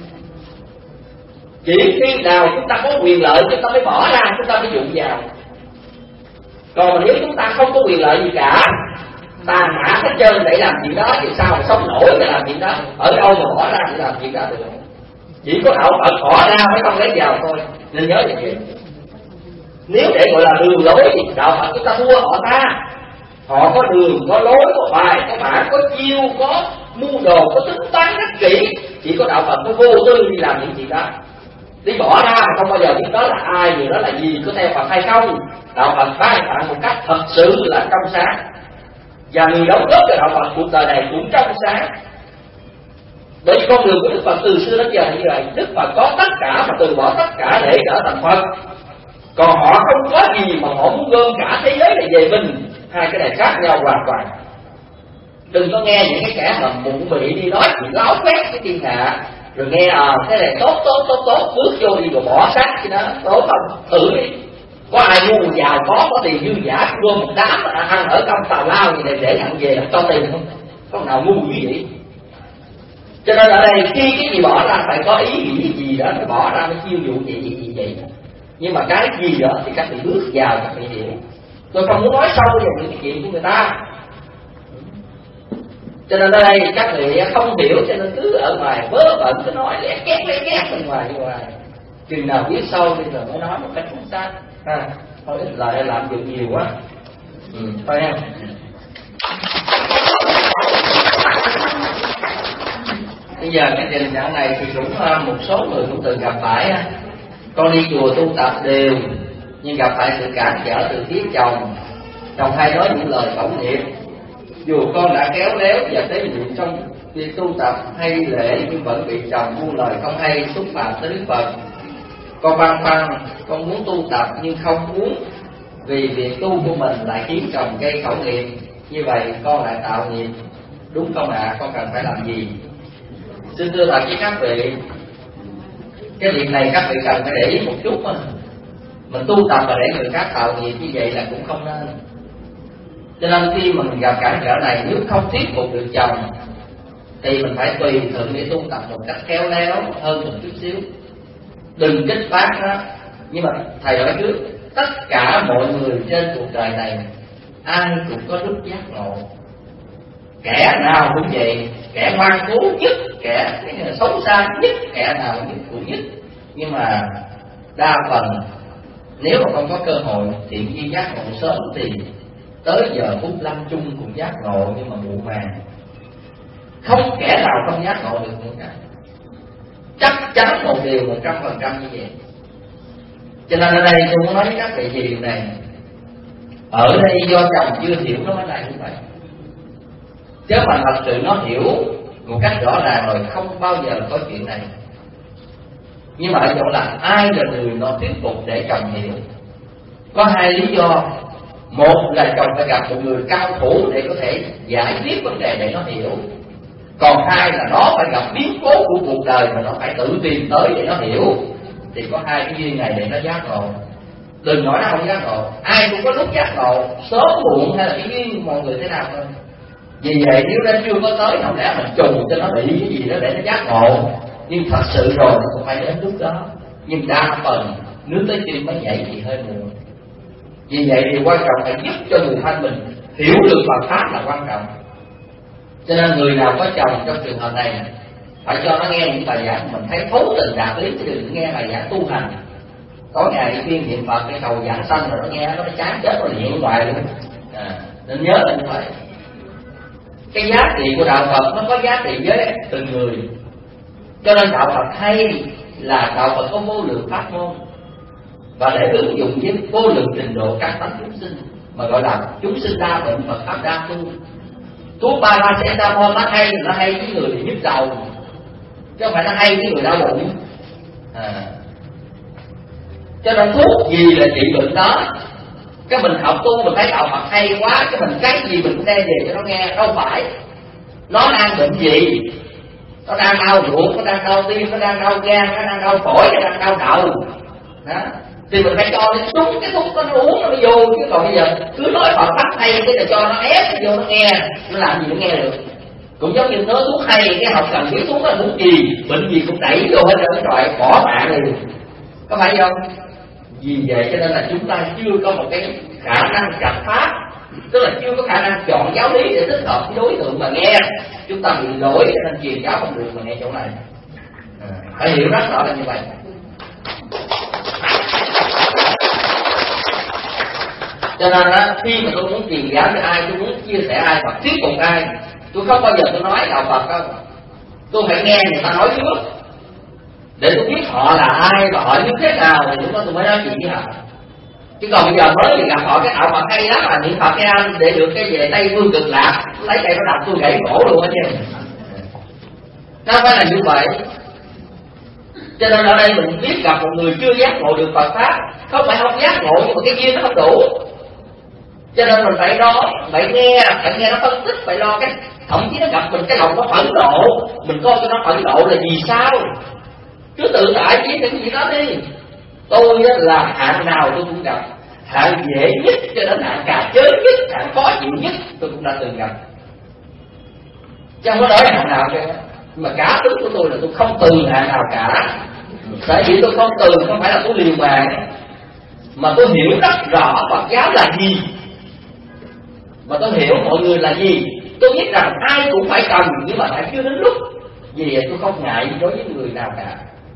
Chỉ khi nào chúng ta có quyền lợi chúng ta mới bỏ ra, chúng ta mới dụ vào. Còn nếu chúng ta không có quyền lợi gì cả, ta mã hết trơn để làm chuyện đó thì sao mà sống nổi để làm chuyện đó, ở đâu mà bỏ ra để làm chuyện đó được. Chỉ có đạo Phật bỏ ra mới không lấy vào thôi, nên nhớ như vậy. Nếu để gọi là đường lối thì đạo Phật chúng ta thua họ ta. Họ có đường, có lối, có bài, có bản, có chiêu, có mưu đồ, có tính toán rất kỹ. Chỉ có đạo Phật có vô tư đi làm những chuyện đó. Đi bỏ ra mà không bao giờ biết đó là ai, người đó là gì, có theo Phật hay không. Đạo Phật ban tặng một cách thật sự là trong sáng. Và người đóng góp cho đạo Phật cuộc đời này cũng trong sáng. Bởi vì con đường của Đức Phật từ xưa đến giờ là như vậy. Đức Phật có tất cả mà từ bỏ tất cả để trở thành Phật. Còn họ không có gì mà họ muốn gom cả thế giới này về mình. Hai cái này khác nhau hoàn toàn. Đừng có nghe những cái kẻ mà mụn bị đi nói chuyện láo phét cái thiên hạ, rồi nghe à cái này tốt tốt tốt tốt bước vô đi rồi bỏ sát cái đó tốt không, thử đi. Có ai ngu giàu có có tiền dư giả gom một đám mà ăn ở trong tàu lao gì này để ăn về cho tiền không? Có nào ngu như vậy? Cho nên ở đây khi cái gì bỏ ra phải có ý nghĩ gì đó phải bỏ ra, nó chiêu dụ gì gì gì vậy. Nhưng mà cái gì đó thì các vị bước vào các vị hiểu. Tôi không muốn nói sâu về những cái chuyện của người ta. Cho nên ở đây các vị không hiểu, cho nên cứ ở ngoài vớ vẩn cứ nói lẽ két lẽ két bên ngoài bên ngoài. chừng nào biết sâu thì rồi mới nói một cách chính xác ha. Thôi ít lại làm việc nhiều quá. Ừ, thôi em. Bây giờ cái tình trạng này thì cũng một số người cũng từng gặp phải. Con đi chùa tu tập đều, nhưng gặp phải sự cản trở từ phía chồng. Chồng hay nói những lời khẩu nghiệp, dù con đã khéo léo và tế nhị trong việc tu tập hay lễ, nhưng vẫn bị chồng buông lời không hay xúc phạm tới Đức Phật. Con băn khoăn, con muốn tu tập nhưng không muốn, vì việc tu của mình lại khiến chồng gây khẩu nghiệp. Như vậy con lại tạo nghiệp, đúng không ạ? À? Con cần phải làm gì? Xin thưa thật với các vị, cái việc này các vị cần phải để ý một chút mà. Mình tu tập và để người khác tạo nghiệp như vậy là cũng không nên. Cho nên khi mình gặp cản trở này, nếu không thuyết phục được chồng thì mình phải tùy thuận để tu tập một cách khéo léo hơn một chút xíu. Đừng kích phát đó. Nhưng mà thầy nói trước, tất cả mọi người trên cuộc đời này ai cũng có lúc giác ngộ. Kẻ nào cũng vậy, kẻ ngoan cố nhất, kẻ xấu xa nhất, kẻ nào nhất cũng nhất. Nhưng mà đa phần nếu mà không có cơ hội thiện duyên giác ngộ sớm thì tới giờ phút lâm chung cũng giác ngộ, nhưng mà muộn màng. Không kẻ nào không giác ngộ được nữa cả. Chắc chắn một điều một trăm phần trăm như vậy. Cho nên ở đây tôi muốn nói với các vị về điều này. Ở đây do chồng chưa hiểu nó mới lại như vậy. Chứ mà thật sự nó hiểu một cách rõ ràng rồi không bao giờ có chuyện này. Nhưng mà ở chỗ là ai là người nó thuyết phục để chồng hiểu. Có hai lý do. Một là chồng phải gặp một người cao thủ để có thể giải quyết vấn đề để nó hiểu. Còn hai là nó phải gặp biến cố của cuộc đời mà nó phải tự tìm tới để nó hiểu. Thì có hai cái duyên này để nó giác ngộ. Đừng nói nó không giác ngộ. Ai cũng có lúc giác ngộ, sớm muộn hay là cái duyên mọi người thế nào thôi. Vì vậy nếu nó chưa có tới, không lẽ mình trùng cho nó bị cái gì đó để nó giác ngộ. Nhưng thật sự rồi nó cũng phải đến lúc đó. Nhưng đa phần nước tới chân mới nhảy thì hơi muộn. Vì vậy thì quan trọng phải giúp cho người thân mình hiểu được Phật pháp là quan trọng. Cho nên người nào có chồng trong trường hợp này phải cho nó nghe những bài giảng mình thấy thấu tình đạt lý, chứ đừng nghe bài giảng tu hành. Có ngày khuyên niệm Phật cái cầu giảng sanh rồi nó nghe nó chán chết rồi hiện ngoài luôn. À, nên nhớ là như vậy. Cái giá trị của đạo Phật nó có giá trị với từng người. Cho nên đạo Phật hay là đạo Phật có vô lượng pháp môn, và để ứng dụng với vô lượng trình độ các tánh chúng sinh, mà gọi là chúng sinh đa bệnh Phật pháp đa tu. Thuốc paracetamol nó hay, nó hay với người bị nhức đầu, chứ không phải nó hay với người đau bụng. À. Cho nên thuốc gì là trị bệnh đó. Cái mình học tu mình thấy đạo Phật hay quá, cái mình cái gì mình cũng đem về cho nó nghe. Đâu phải. Nó đang bệnh gì? Nó đang đau ruột, nó đang đau tim, nó đang đau gan, nó đang đau phổi, nó đang đau đầu. Đó. Thì mình phải cho nó đúng cái thuốc nó uống nó mới vô. Chứ còn bây giờ cứ nói Phật pháp hay cái là cho nó ép nó vô nó nghe. Nó làm gì nó nghe được. Cũng giống như nói thuốc hay, cái học cần biết thuốc là thuốc gì, bệnh gì cũng đẩy vô hết rồi, rồi bỏ mạng rồi. Có phải không? Vì vậy cho nên là chúng ta chưa có một cái khả năng chặt pháp, tức là chưa có khả năng chọn giáo lý để thích hợp với đối tượng mà nghe. Chúng ta bị lỗi cho nên truyền giáo không được mà nghe chỗ này. À, phải hiểu rất rõ là như vậy. Cho nên á, khi mà tôi muốn truyền giáo với ai, tôi muốn chia sẻ ai hoặc thuyết phục ai, tôi không bao giờ tôi nói đạo Phật đâu. Tôi phải nghe người ta nói trước để tôi biết họ là ai và họ như thế nào, thì lúc đó tôi mới nói chuyện với họ. Chứ còn bây giờ mới thì gặp họ cái đạo Phật hay lắm là niệm Phật cái anh để được cái về Tây Phương Cực Lạc, lấy cây nó đập tôi gãy cổ luôn á chứ. Nó phải là như vậy. Cho nên ở đây mình biết gặp một người chưa giác ngộ được Phật pháp, không phải không giác ngộ nhưng mà cái duyên nó không đủ. Cho nên mình phải nói, phải nghe, phải nghe nó phân tích, phải lo cái thậm chí nó gặp mình cái lòng nó phẫn nộ, mình coi cho nó phẫn nộ là vì sao? Cứ tự tại với cái gì đó đi. Tôi là hạng nào tôi cũng gặp, hạng dễ nhất cho đến hạng cà chớ nhất, hạng khó chịu nhất tôi cũng đã từng gặp. Chứ không có nói hạng nào chứ. Nhưng mà cá tính của tôi là tôi không từ hạng nào cả. Tại vì tôi không từ không phải là tôi liều mạng, mà tôi hiểu rất rõ Phật giáo là gì, mà tôi hiểu mọi người là gì. Tôi biết rằng ai cũng phải cần, nhưng mà phải chưa đến lúc. Vì vậy tôi không ngại đối với người nào cả.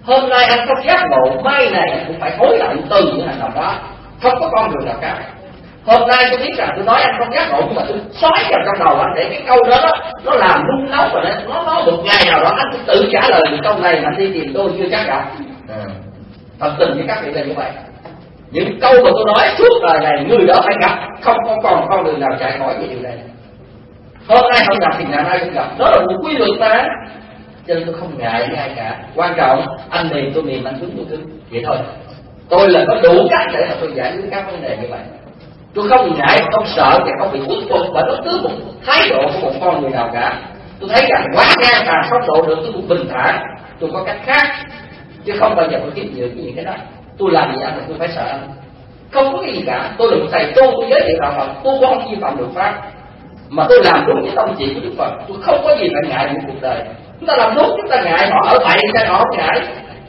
Hôm nay anh không giác ngộ, mai này anh cũng phải hối hận từ những hành động đó. Không có con đường nào khác. Hôm nay tôi biết rằng tôi nói anh không giác ngộ, nhưng mà tôi xói vào trong đầu anh để cái câu đó, đó nó làm rung nóng rồi đấy. Nó nói một ngày nào đó anh cũng tự trả lời được câu này mà đi tìm tôi chưa chắc gặp. À, thật tình với các vị là như vậy. Những câu mà tôi nói suốt đời này người đó phải gặp, không có còn con đường nào chạy khỏi về điều này. Hôm nay không gặp thì ngày mai không gặp, đó là một quy luật mà. Cho nên tôi không ngại với ai cả. Quan trọng anh mềm tôi mềm, anh cứng tôi cứng, vậy thôi. Tôi là có đủ cách để mà tôi giải quyết các vấn đề như vậy. Tôi không ngại, không sợ và không bị khuất phục bởi bất cứ một thái độ của một con người nào cả. Tôi thấy rằng quá ngang tàn không độ được, tôi cũng bình thản. Tôi có cách khác, chứ không bao giờ tôi kiếp nhược với những cái đó. Tôi làm gì anh là tôi phải sợ anh, không có cái gì cả. Tôi là một thầy tu, tôi giới thiệu đạo Phật, tôi cũng không vi phạm luật pháp, mà tôi làm đúng với tông chỉ của Đức Phật. Tôi không có gì phải ngại những cuộc đời. Chúng ta làm đúng, chúng ta ngại họ ở bậy, sao họ không ngại?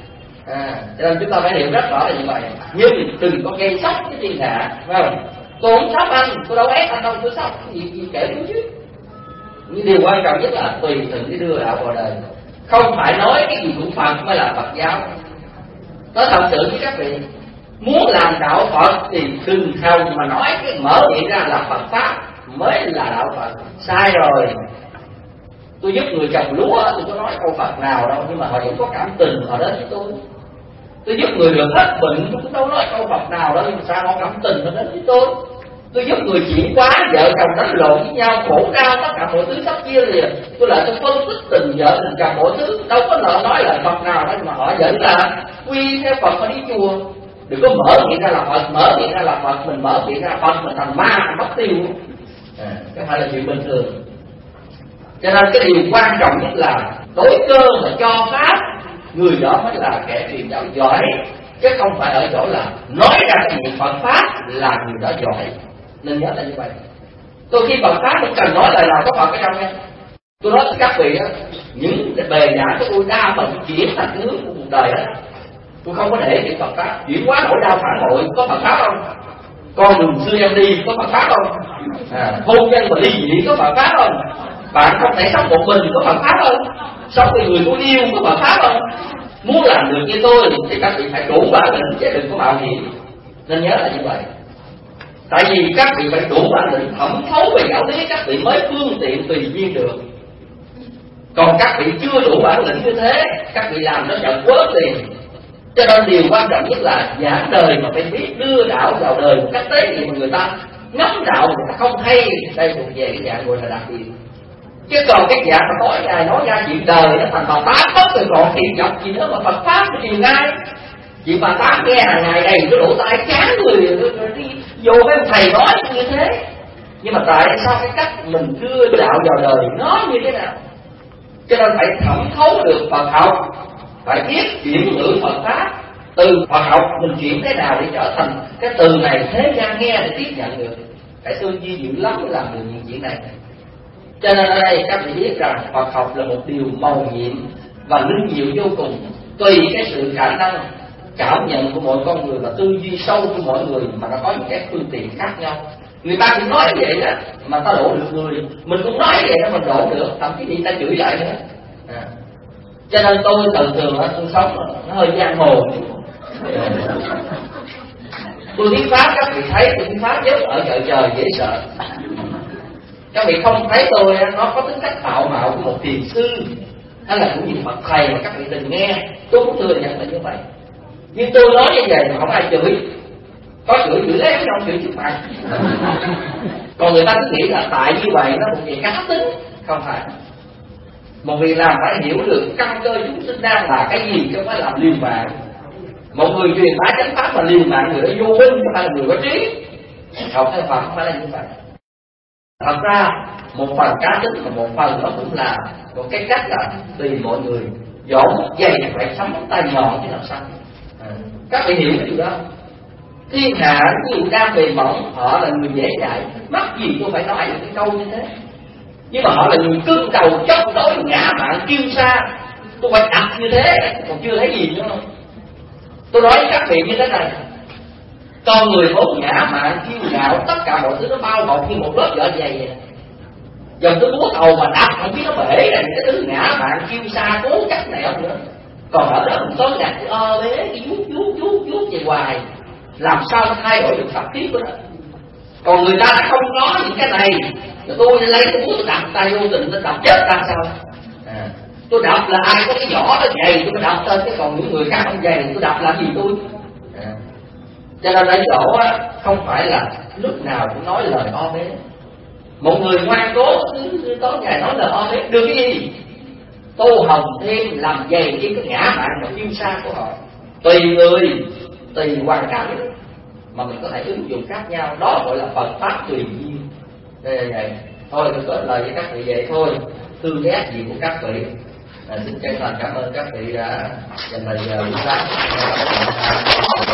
À, cho nên chúng ta phải hiểu rất rõ là như vậy. Nhưng đừng có gây sốc cái thiên hạ, phải không? Tôi không sốc anh, tôi đâu ép anh đâu, tôi sốc gì, gì kể tôi chứ. Nhưng điều quan trọng nhất là tùy thuận để đưa đạo vào đời. Không phải nói cái gì cũng Phật mới là Phật giáo. Nói thật sự với các vị, muốn làm đạo Phật thì đừng hòng mà nói cái mở miệng ra là Phật Pháp mới là đạo Phật. Sai rồi. Tôi giúp người trồng lúa, tôi có nói câu Phật nào đâu, nhưng mà họ vẫn có cảm tình, họ đến với tôi. Tôi giúp người được hết bệnh, tôi cũng đâu nói câu Phật nào đâu, nhưng mà sao họ cảm tình họ đến với tôi. Tôi giúp người chuyển quá, vợ chồng đánh lộn với nhau, khổ đau, tất cả mọi thứ sắp chia liền. Tôi lại tôi phân tích tình vợ tình chồng mọi thứ, đâu có lời nói lời Phật nào đâu, mà họ vẫn là quy theo Phật, họ đi chùa. Đừng có mở miệng ra là Phật, mở miệng ra là Phật, mình mở miệng ra Phật mình thành ma, thành mất tiêu. À, cái phải là chuyện bình thường. Cho nên cái điều quan trọng nhất là đối cơ mà cho pháp, người đó mới là kẻ truyền đạo giỏi, chứ không phải ở chỗ là nói ra cái gì Phật pháp là người đó giỏi. Nên nhớ là như vậy. Tôi khi Phật pháp tôi cần nói lời nào có Phật ở trong nha. Tôi nói với các vị đó, những bề giả của tôi đa phần chuyển thành cái hướng của cuộc đời đó. Tôi không có để cái Phật pháp chuyển quá nỗi đau phản bội, có Phật pháp không? Con đường xưa em đi có Phật pháp không? À, hôn nhân mà ly dị có Phật pháp không? Bạn không thể sống một mình có Phật pháp không? Sống với người tôi yêu có Phật pháp không? Muốn làm được như tôi thì các vị phải đủ bản lĩnh chứ đừng có mạo hiểm. Nên nhớ là như vậy. Tại vì các vị phải đủ bản lĩnh thẩm thấu về giáo lý, các vị mới phương tiện tùy duyên được. Còn các vị chưa đủ bản lĩnh như thế, các vị làm nó chợt quớt liền. Cho nên điều quan trọng nhất là giảng đời mà phải biết đưa đạo vào đời một cách tế nhị mà người ta ngắm đạo người ta không hay. Đây thuộc về cái dạng gọi là đặc biệt. Chứ còn cái dạng mà nói ra nói ra chuyện đời nó thành bà tám mất rồi còn thiền dọc gì nữa mà Phật pháp nó truyền ngay. Chị bà tám nghe hàng ngày đầy cái lỗ tai chán người rồi đi vô với ông thầy nói như thế. Nhưng mà tại sao cái cách mình đưa đạo vào đời nó như thế nào? Cho nên phải thẩm thấu được Phật học, phải biết chuyển ngữ Phật pháp. Từ Phật học mình chuyển thế nào để trở thành cái từ này thế gian nghe để tiếp nhận được. Cái tư duy dữ lắm mới làm được những chuyện này. Cho nên ở đây các vị biết rằng Phật học là một điều màu nhiệm và linh diệu vô cùng. Tùy cái sự khả năng cảm nhận của mỗi con người và tư duy sâu của mỗi người mà nó có những cái phương tiện khác nhau. Người ta cũng nói vậy đó mà ta độ được người, mình cũng nói vậy đó mình độ được, thậm chí người ta chửi lại nữa. À. Cho nên tôi thường thường ở tôi sống nó hơi giang hồ. Tôi thuyết pháp các vị thấy tôi thuyết pháp nhất ở chợ trời dễ sợ. Các vị không thấy tôi nó có tính cách tạo mạo của một thiền sư hay là cũng như Phật thầy mà các vị từng nghe, tôi cũng thừa nhận là như vậy. Nhưng tôi nói như vậy mà không ai chửi. Có chửi chửi lấy không chửi trước mặt. Còn người ta cứ nghĩ là tại như vậy nó một về cá tính. Không phải. Một việc làm phải hiểu được căn cơ chúng sinh đang là cái gì chứ không phải làm liều mạng. Một người truyền bá chánh pháp mà liều mạng người đó vô minh chứ không phải là người có trí. Học theo Phật không phải là như vậy. Thật ra một phần cá tính và một phần nó cũng là một cái cách là tùy mọi người. Võ một dày phải sắm tay nhọn chứ làm sao. À, các vị hiểu cái điều đó. Thiên hạ ví dụ đang bề mỏng, họ là người dễ dãi, mắc gì tôi phải nói những cái câu như thế. Nhưng mà họ là người cương cầu chống đối ngã mạn kiêu sa, tôi phải đặt như thế, còn chưa thấy gì nữa không. Tôi nói với các vị như thế này, con người vốn ngã mạn kiêu ngạo, tất cả mọi thứ nó bao bọc như một lớp vỏ dày vậy. Dòng tôi búa cầu mà đặt không biết nó bể này, cái thứ ngã mạn kiêu sa cố cách này không nữa. Còn ở đó mình tối ngày cứ ơ bế cái vuốt vuốt vuốt vuốt về hoài, làm sao nó thay đổi được tập khí của nó. Còn người ta đã không có những cái này, rồi tôi lấy cái búa tôi đập tay vô tình tôi đập chết ta sao? À, tôi đập là ai có cái vỏ nó dày tôi mới đập tên, chứ còn những người khác không dày tôi đập làm gì tôi? À, cho nên ở chỗ á, không phải là lúc nào cũng nói lời o bế. Một người ngoan cố cứ tối ngày nói lời o bế được cái gì? Tô hồng thêm làm dày trên cái ngã mạn và kiêu sa của họ. Tùy người, tùy hoàn cảnh mà mình có thể ứng dụng khác nhau, đó gọi là Phật pháp tùy duyên. Đây là vậy. Thôi tôi có lời với các vị vậy thôi, thương ghét gì của các vị. À, xin chân thành cảm ơn các vị đã dành thời giờ buổi sáng.